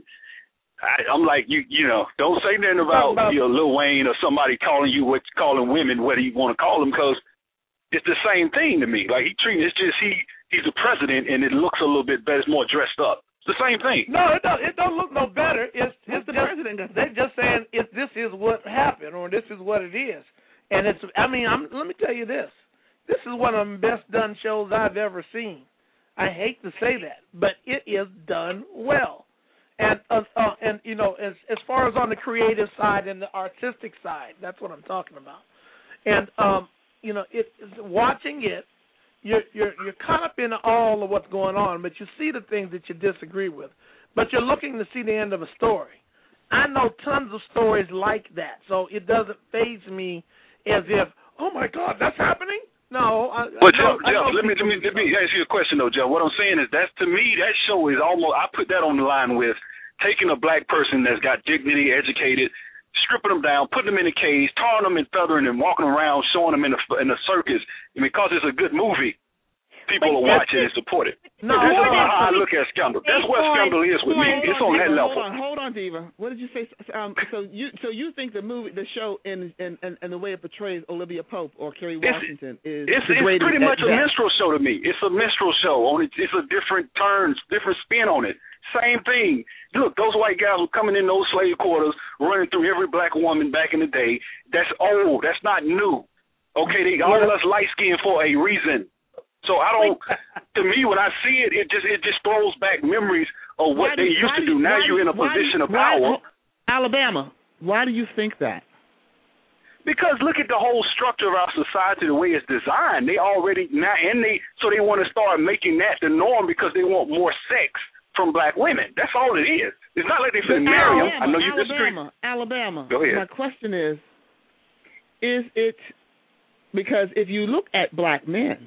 I, I'm like, you, you know, don't say nothing about, about you know, Lil Wayne or somebody calling you what calling women what he want to call them, because it's the same thing to me. Like he treat, it's just he. He's the president, and it looks a little bit better. It's more dressed up. It's the same thing. No, it don't. It don't look no better. It's, it's the president. They're just saying if this is what happened or this is what it is, and it's. I mean, I'm, let me tell you this. This is one of the best done shows I've ever seen. I hate to say that, but it is done well. And uh, uh, and you know, as as far as on the creative side and the artistic side, that's what I'm talking about. And um, you know, it watching it. You're, you're you're caught up in all of what's going on, but you see the things that you disagree with. But you're looking to see the end of a story. I know tons of stories like that, so it doesn't faze me as if, oh my God, that's happening. No. I, but I know, Jeff, Jeff let me let me let me ask you a question though, Jeff. What I'm saying is that's to me that show is almost I put that on the line with taking a black person that's got dignity, educated, stripping them down, putting them in a cage, tarring them and feathering and walking around, showing them in a in a circus. And because it's a good movie, people are watching and support it. No, that's how I look at Scandal. That's what Scandal is with me. It's on that level. Hold on, hold on, Diva. What did you say? Um, so you so you think the movie, the show, and and and the way it portrays Olivia Pope or Kerry Washington is it's, it's pretty much a minstrel show to me. It's a minstrel show. On it, it's a different turn, different spin on it. Same thing. Look, those white guys were coming in those slave quarters, running through every black woman back in the day. That's old. That's not new. Okay, they all of us light skinned for a reason. So I don't. To me, when I see it, it just it just throws back memories of what do, they used to do. Now why, you're in a why, position of why, power. Alabama. Why do you think that? Because look at the whole structure of our society, the way it's designed. They already now, and they so they want to start making that the norm because they want more sex from black women. That's all it is. It's not like they finna marry them. I know you disagree. Alabama, Alabama. Go ahead. My question is, is it because if you look at black men,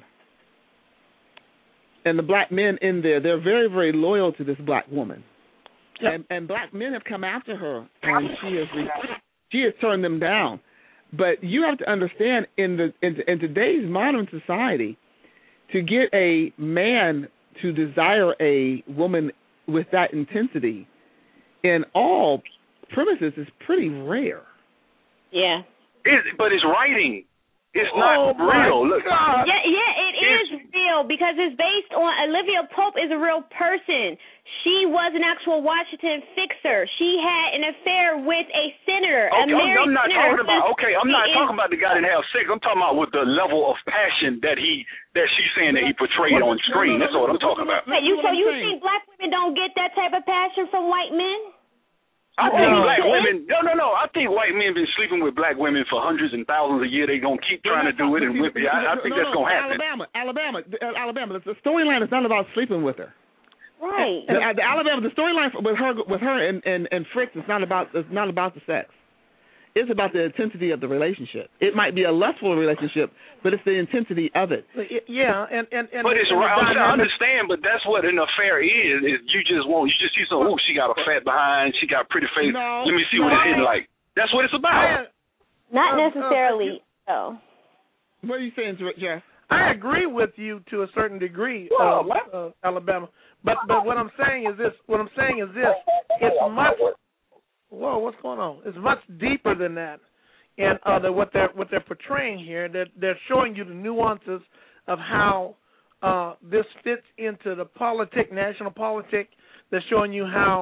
and the black men in there, they're very, very loyal to this black woman. Yep. And, and black men have come after her, and she has she has turned them down. But you have to understand, in the in, in today's modern society, to get a man to desire a woman with that intensity in all premises is pretty rare. Yeah. It, but it's writing. It's not oh real. Look. Yeah, yeah, it is real because it's based on Olivia Pope is a real person. She was an actual Washington fixer. She had an affair with a senator. Okay, a married I'm not senator. talking about. Okay, I'm not is, talking about the guy that have sex. I'm talking about with the level of passion that he that she's saying that he portrayed on screen. That's what I'm talking about. Hey, you so you think black women don't get that type of passion from white men? I think oh, black women, no, no, no. I think white men been sleeping with black women for hundreds and thousands a year. They gonna keep trying to do it and whip you. I, I think no, that's no, gonna happen. Alabama, Alabama, Alabama. The storyline is not about sleeping with her. Right. The, the Alabama, the storyline with her, with her and, and, and Fritz is not about. It's not about the sex. It's about the intensity of the relationship. It might be a lustful relationship, but it's the intensity of it. Yeah, and and, and but it's and right. I understand, but that's what an affair is. Is you just want you just see some. Oh, she got a fat behind. She got a pretty face. No, Let me see no, what it's hitting like. That's what it's about. Not necessarily. Oh. What are you saying, Jeff? I agree with you to a certain degree, uh, uh, Alabama. But but what I'm saying is this. What I'm saying is this. It's much. Whoa, what's going on? It's much deeper than that, and uh, the, what they're what they're portraying here, they're they're showing you the nuances of how uh, this fits into the politic, national politic. They're showing you how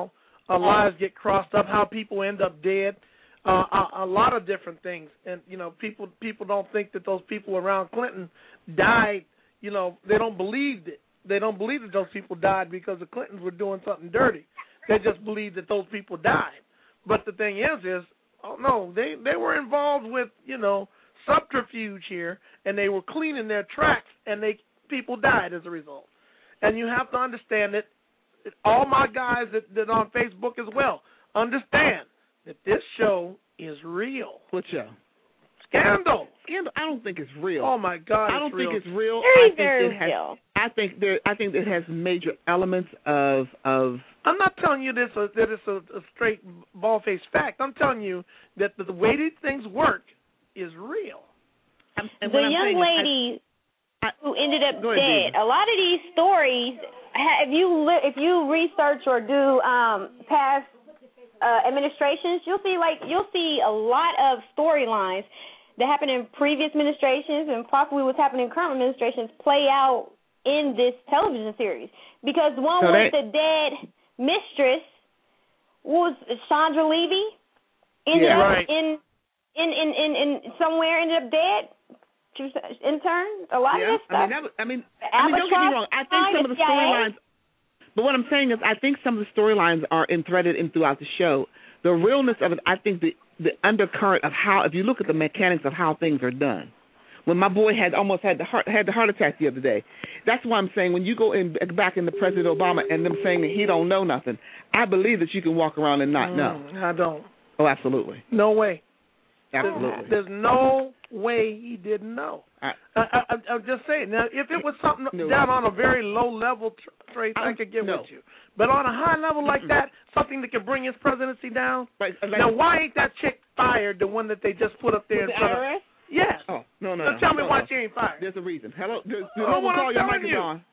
uh, lives get crossed up, how people end up dead, uh, a, a lot of different things. And you know, people people don't think that those people around Clinton died. You know, they don't believe it. They don't believe that those people died because the Clintons were doing something dirty. They just believe that those people died. But the thing is, is oh no, they they were involved with you know subterfuge here, and they were cleaning their tracks, and they people died as a result. And you have to understand that all my guys that that on Facebook as well understand that this show is real. What show? Scandal. Scandal. I don't think it's real. Oh my God! I don't it's think real. it's real. Very, I think very it has, real. I think there. I think it has major elements of of. I'm not telling you this uh, that it's a, a straight ball-faced fact. I'm telling you that the, the way these things work is real. I'm, and the what I'm young saying is lady I, I, who ended up go ahead, dead. David. A lot of these stories, ha- if you li- if you research or do um, past uh, administrations, you'll see like you'll see a lot of storylines that happened in previous administrations and possibly what's happening in current administrations play out in this television series. Because one so was they, the dead mistress, what was Chandra Levy, ended yeah, up right. in, in, in, in, in somewhere ended up dead. She was intern. A lot yeah, of this stuff. I mean, that was, I mean, I mean, don't get me wrong. I think some of the storylines. But what I'm saying is, I think some of the storylines are threaded in throughout the show. The realness of it, I think the the undercurrent of how, if you look at the mechanics of how things are done. When my boy had almost had the heart had the heart attack the other day, that's why I'm saying when you go in back into President Obama and them saying that he don't know nothing, I believe that you can walk around and not know. Mm, I don't. Oh, absolutely. No way. Absolutely. There's, there's no way he didn't know. I, I, I, I'm just saying. Now, if it was something no. down on a very low level, Trace, I, I could get no. with you. But on a high level like that, something that can bring his presidency down. Like, like, now, why ain't that chick fired? The one that they just put up there in the front I R S? of. Yes. Oh no no. So no tell me no, why no. she ain't fired. There's a reason. Hello. There's, there's Oh, no what call. I'm Your telling mic is you. on.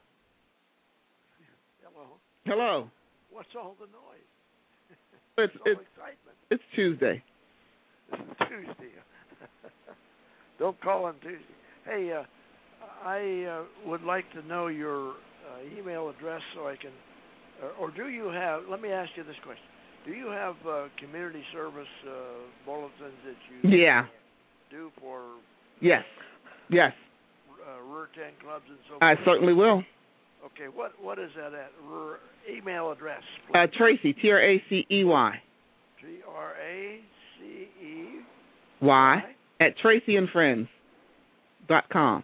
Hello. Hello. What's all the noise? It's all it's excitement. it's Tuesday. It's Tuesday. Don't call on Tuesday. Hey, uh, I uh, would like to know your uh, email address so I can, or, or do you have? Let me ask you this question: do you have uh, community service uh, bulletins that you Yeah. do for? Yes. Yes. Uh, R U R ten clubs and so forth? I certainly will. Okay, what what is that at? R U R, email address. Uh, Tracy, T R A C E Y. T R A C E Y at Tracy and Friends dot com.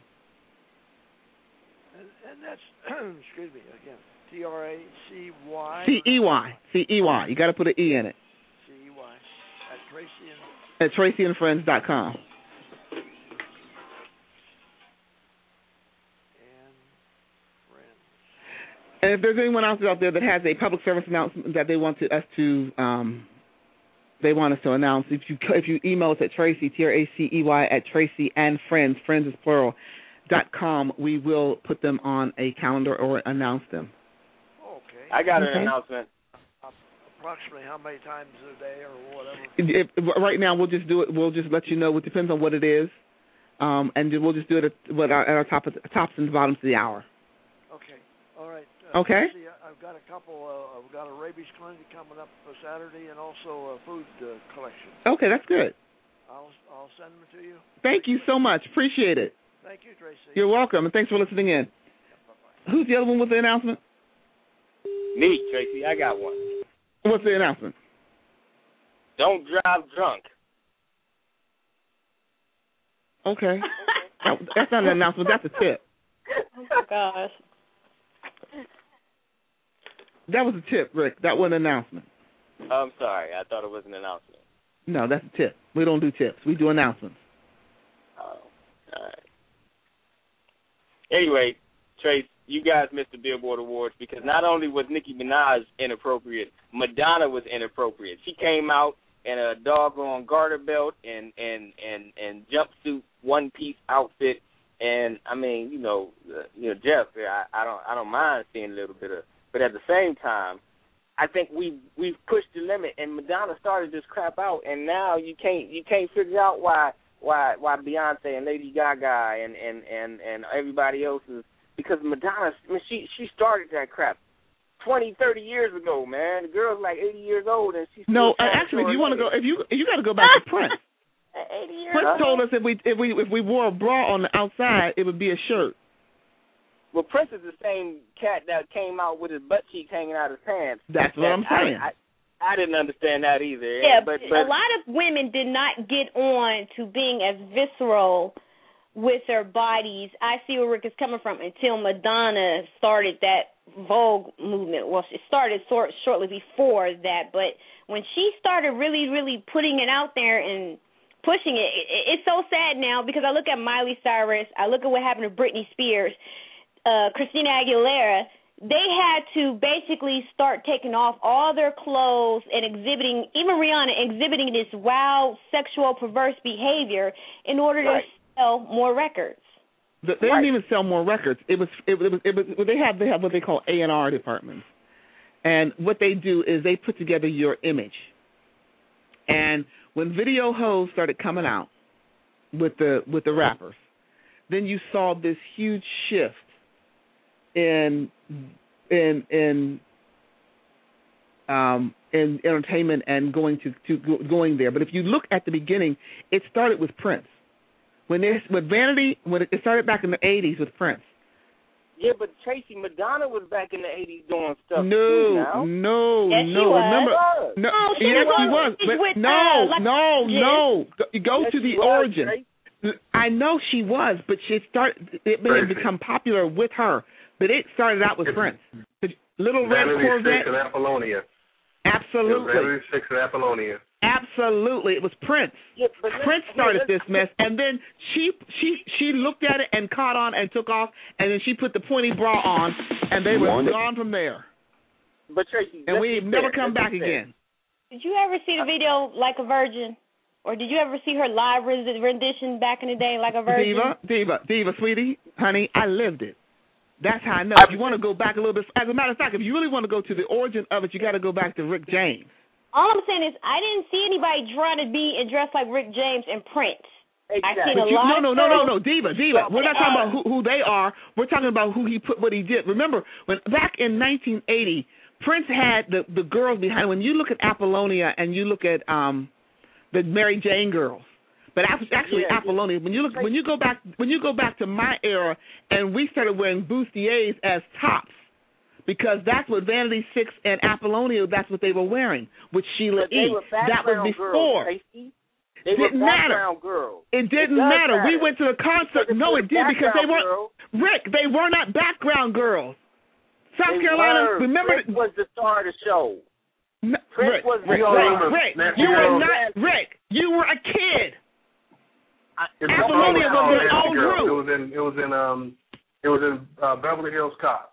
And, and that's excuse me again. T R A C Y. C E Y. C E Y. You got to put an E in it. C E Y at Tracy and. At Tracy and Friends dot com. And if there's anyone else out there that has a public service announcement that they want to, us to, um, they want us to announce, if you if you email us at Tracy, T R A C E Y, at Tracy and Friends, Friends is plural, dot com, we will put them on a calendar or announce them. Okay. I got okay. an announcement. Approximately how many times a day or whatever? If, if, right now, we'll just do it. We'll just let you know. It depends on what it is, um, and we'll just do it at, what our, at our top of, tops and bottoms of the hour. Okay. All right. Uh, okay. See, I've got a couple. Uh, I've got a rabies clinic coming up for Saturday, and also a food uh, collection. Okay, that's good. I'll I'll send them to you. Thank you so much. Appreciate it. Thank you, Tracy. You're welcome, and thanks for listening in. Yeah, Who's the other one with the announcement? Me, Tracy. I got one. What's the announcement? Don't drive drunk. Okay. that, that's not an announcement. That's a tip. Oh, my gosh. That was a tip, Rick. That wasn't an announcement. I'm sorry. I thought it was an announcement. No, that's a tip. We don't do tips. We do announcements. Oh, all right. Anyway, Trace, you guys missed the Billboard Awards because not only was Nicki Minaj inappropriate, Madonna was inappropriate. She came out in a doggone garter belt and and and and jumpsuit one piece outfit, and I mean, you know, uh, you know, Jeff, I, I don't I don't mind seeing a little bit of, but at the same time, I think we we've pushed the limit, and Madonna started this crap out, and now you can't you can't figure out why why why Beyonce and Lady Gaga and and and, and everybody else is. Because Madonna, I mean, she she started that crap twenty, thirty years ago, man. The girl's like eighty years old, and she's no. still Uh, actually, if you want to go, if you if you got to go back to Prince. eighty years Prince old. told us if we if we if we wore a bra on the outside, it would be a shirt. Well, Prince is the same cat that came out with his butt cheeks hanging out his pants. That's what I'm saying. I, I, I didn't understand that either. Yeah, but, but but a lot of women did not get on to being as visceral with their bodies. I see where Rick is coming from until Madonna started that Vogue movement. Well, it started sort, shortly before that, but when she started really, really putting it out there and pushing it, it, it's so sad now because I look at Miley Cyrus, I look at what happened to Britney Spears, uh, Christina Aguilera. They had to basically start taking off all their clothes and exhibiting, even Rihanna, exhibiting this wild, sexual, perverse behavior in order to right. sell more records. They didn't right. even sell more records. It was it, it was it was they have they have what they call A and R departments, and what they do is they put together your image. And when Video Hoes started coming out with the with the rappers, then you saw this huge shift in in in um, in entertainment and going to, to going there. But if you look at the beginning, it started with Prince. When this with Vanity, when it started back in the eighties with Prince. Yeah, but Tracy, Madonna was back in the eighties doing stuff No, too now. no, yes, no. She was. Remember? No, oh, she yes, was. she was. But with, no, uh, like, no, yes. no. Go, go yes, to the was, origin. Tracy. I know she was, but she started. It may have become popular with her, but it started out with Prince. The Little Red Vanity Corvette. Six and Apollonia. Absolutely. Vanity Six and Apollonia. Absolutely, it was Prince. Yeah, but Prince started this mess, and then she she she looked at it and caught on and took off, and then she put the pointy bra on, and they were gone from there. But Tracy, and we never fair. come let's back again. Did you ever see the video Like a Virgin, or did you ever see her live rendition back in the day, Like a Virgin? Diva, diva, diva, sweetie, honey, I lived it. That's how I know. If you want to go back a little bit, as a matter of fact, if you really want to go to the origin of it, you got to go back to Rick James. All I'm saying is I didn't see anybody trying to be and dress like Rick James and Prince. Exactly. I seen a you, lot no, no, of no, no, girls- no, Diva, Diva. We're not talking about who, who they are. We're talking about who he put, what he did. Remember, when back in nineteen eighty, Prince had the the girls behind. When you look at Apollonia and you look at um the Mary Jane girls, but actually yeah, Apollonia. When you look, when you go back, when you go back to my era, and we started wearing bustiers as tops. Because that's what Vanity Six and Apollonia, that's what they were wearing with Sheila E. That was before. Girls, they didn't were matter. Girls. It didn't it matter. matter. We went to the concert. No, it did because they weren't. Girls. Rick, they were not background girls. South they Carolina, were. remember? Prince was the star of the show. No, Prince Rick, was Rick, the Rick, star. Rick, Rick, you were girl. not Rick. You were a kid. It's Apollonia was an old girl. group. It was in. It was in. Um. It was in uh, Beverly Hills Cop.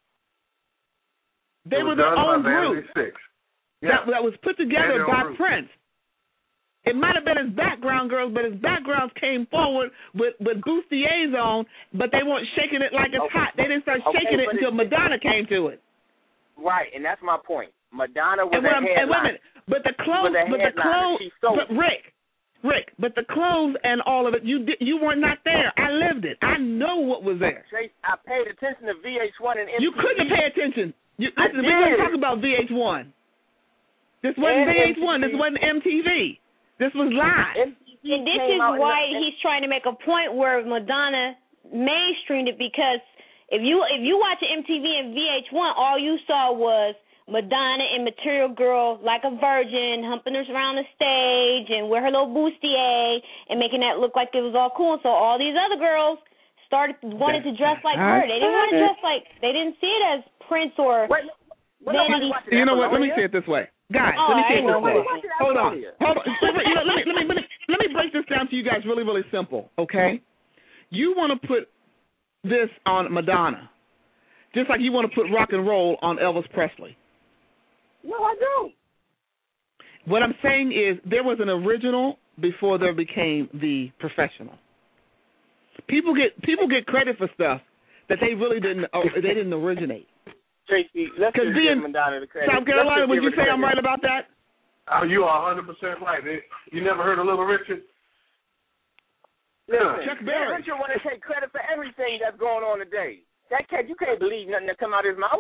They it were was their done own by group. Six. Yeah. That, that was put together their by own group. Prince. It might have been his background girls, but his backgrounds came forward with, with bustiers on, but they weren't shaking it like it's Okay. hot. They didn't start Okay, shaking it but until it's- Madonna came to it. Right, and that's my point. Madonna was And, a when, and wait a headliner. minute, but the She clothes, was a but the headliner. clothes, She sold but Rick, Rick, but the clothes and all of it, you did, you were not there. I lived it. I know what was there. Trace, I paid attention to V H one and M T V. You couldn't pay attention. You, I listen, we weren't did. talking about V H one. This wasn't And V H one. This M T V. wasn't M T V. This was live. M T V And this came is out in why the- he's trying to make a point where Madonna mainstreamed it, because if you if you watch M T V and V H one, all you saw was Madonna and Material Girl Like a Virgin humping us around the stage and with her little bustier and making that look like it was all cool. So all these other girls started wanted to dress like her. They didn't want to dress like they didn't see it as Prince or Wait, well, Vanity. You know what? Let me say it this way. Guys, Oh, let me I say it ain't this no way. way. Hold on. Hold on. You know, let, me, let, me, let, me, let me break this down to you guys really, really simple, okay? You want to put this on Madonna, just like you want to put rock and roll on Elvis Presley. No, I don't. What I'm saying is there was an original before there became the professional. People get people get credit for stuff that they really didn't uh, they didn't originate. Tracy, let's just being give Madonna the credit. South Carolina, Let's just would give you her the say I'm credit. right about that? Oh, you are one hundred percent right. You never heard of Little Richard? Listen, Chuck Little Berry. Richard want to take credit for everything that's going on today. That cat, you can't believe nothing that come out of his mouth. He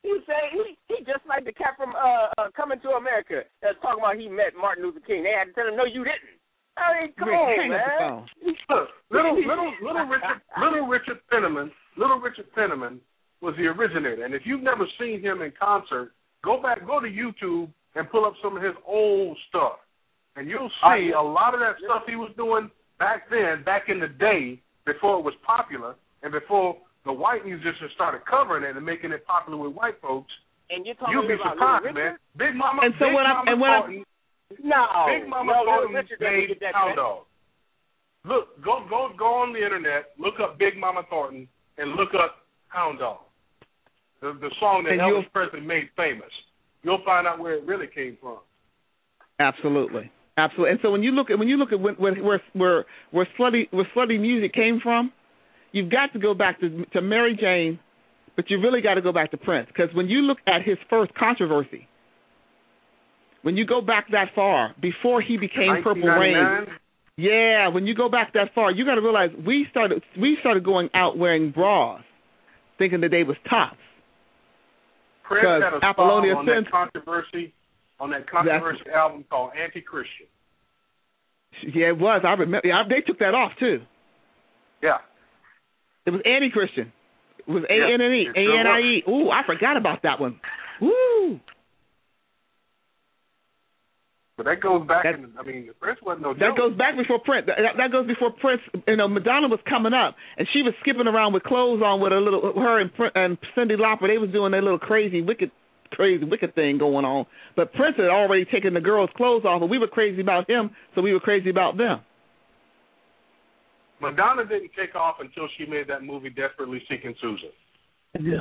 He say he he just like the cat from uh, uh Coming to America that's talking about he met Martin Luther King. They had to tell him, no, you didn't. I mean, come on, man. Look, little little little Richard little Richard Penniman, little Richard Penniman was the originator. And if you've never seen him in concert, go back, go to YouTube and pull up some of his old stuff, and you'll see a lot of that stuff he was doing back then, back in the day, before it was popular, and before the white musicians started covering it and making it popular with white folks. And you're talking You'll be about surprised, man. Big Mama, and so Big when Mama I, and when Thornton, no, Big Mama no, Thornton Richard made get that Hound back. Dog. Look, go go go on the internet, look up Big Mama Thornton, and look up Hound Dog, the the song that and Elvis Presley made famous. You'll find out where it really came from. Absolutely, absolutely. And so when you look at when you look at when, where where where where slutty where slutty music came from, you've got to go back to to Mary Jane, but you really got to go back to Prince, because when you look at his first controversy, when you go back that far before he became Purple Rain, yeah, when you go back that far, you got to realize we started we started going out wearing bras, thinking that they was tops. Prince had a Apollonia song on that controversy on that controversy album called Anti-Christian. Yeah, it was. I remember. Yeah, they took that off too. Yeah. It was anti-Christian. It was A N N E, yeah, A N I E. Ooh, I forgot about that one. Woo! But that goes back. That, in, I mean, Prince wasn't no joke. That goes back before Prince. That, that goes before Prince. You know, Madonna was coming up, and she was skipping around with clothes on with a little. Her and and Cyndi Lauper, they was doing their little crazy, wicked, crazy, wicked thing going on. But Prince had already taken the girls' clothes off, and we were crazy about him, so we were crazy about them. Madonna didn't take off until she made that movie Desperately Seeking Susan. Yeah.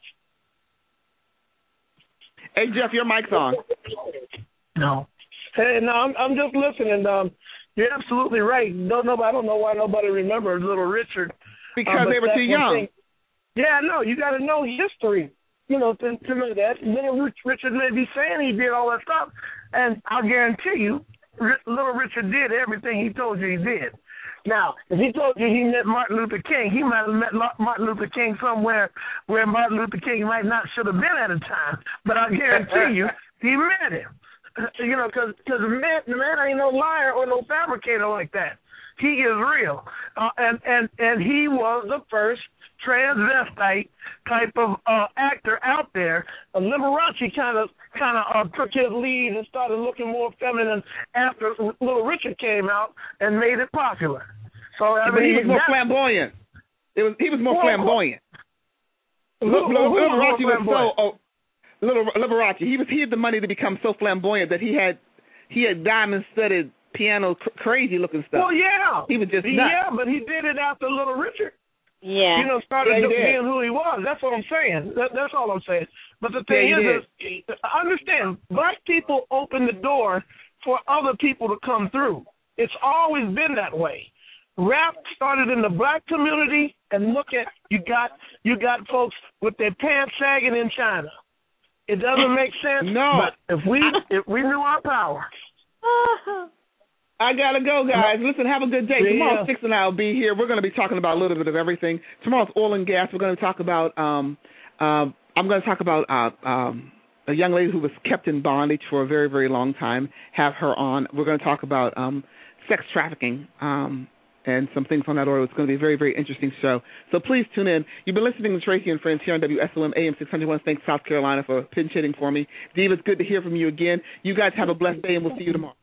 Hey Jeff, your mic's on. No. Hey, no, I'm I'm just listening. Um, you're absolutely right. Don't know. I don't know why nobody remembers Little Richard. Because um, they were too young. Thing. Yeah, no, you got to know history. You know, to, to know that. Little Rich, Richard may be saying he did all that stuff, and I'll guarantee you, R- Little Richard did everything he told you he did. Now, if he told you he met Martin Luther King, he might have met Martin Luther King somewhere where Martin Luther King might not should have been at a time. But I guarantee you, he met him. You know, because the man, the man ain't no liar or no fabricator like that. He is real, uh, and and and he was the first transvestite type of uh, actor out there. Uh, Liberace kind of kind of uh, took his lead and started looking more feminine after Little Richard came out and made it popular. So I but mean, he was more that, flamboyant. It was he was more well, flamboyant. Little, Little, little, Liberace was was so. Oh, Little Liberace, he was he had the money to become so flamboyant that he had he had diamond studded piano cr- crazy looking stuff. Well, yeah, he was just nuts. Yeah, but he did it after Little Richard. Yeah, you know, started yeah, being who he was. That's what I'm saying. That, that's all I'm saying. But the thing yeah, is, is, understand, black people open the door for other people to come through. It's always been that way. Rap started in the black community, and look at you got you got folks with their pants sagging in China. It doesn't make sense. No, but if we if we knew our power. I gotta go, guys. Listen, have a good day. Yeah. Tomorrow, Six and I will be here. We're going to be talking about a little bit of everything. Tomorrow's oil and gas. We're going to talk about. Um, uh, I'm going to talk about uh, um, a young lady who was kept in bondage for a very, very long time. Have her on. We're going to talk about um, sex trafficking. Um, and some things on that order. It's going to be a very, very interesting show. So please tune in. You've been listening to Tracy and Friends here on W S O M A M six hundred one. Thanks, South Carolina, for pinch hitting for me. Dave, it's good to hear from you again. You guys have a blessed day, and we'll see you tomorrow.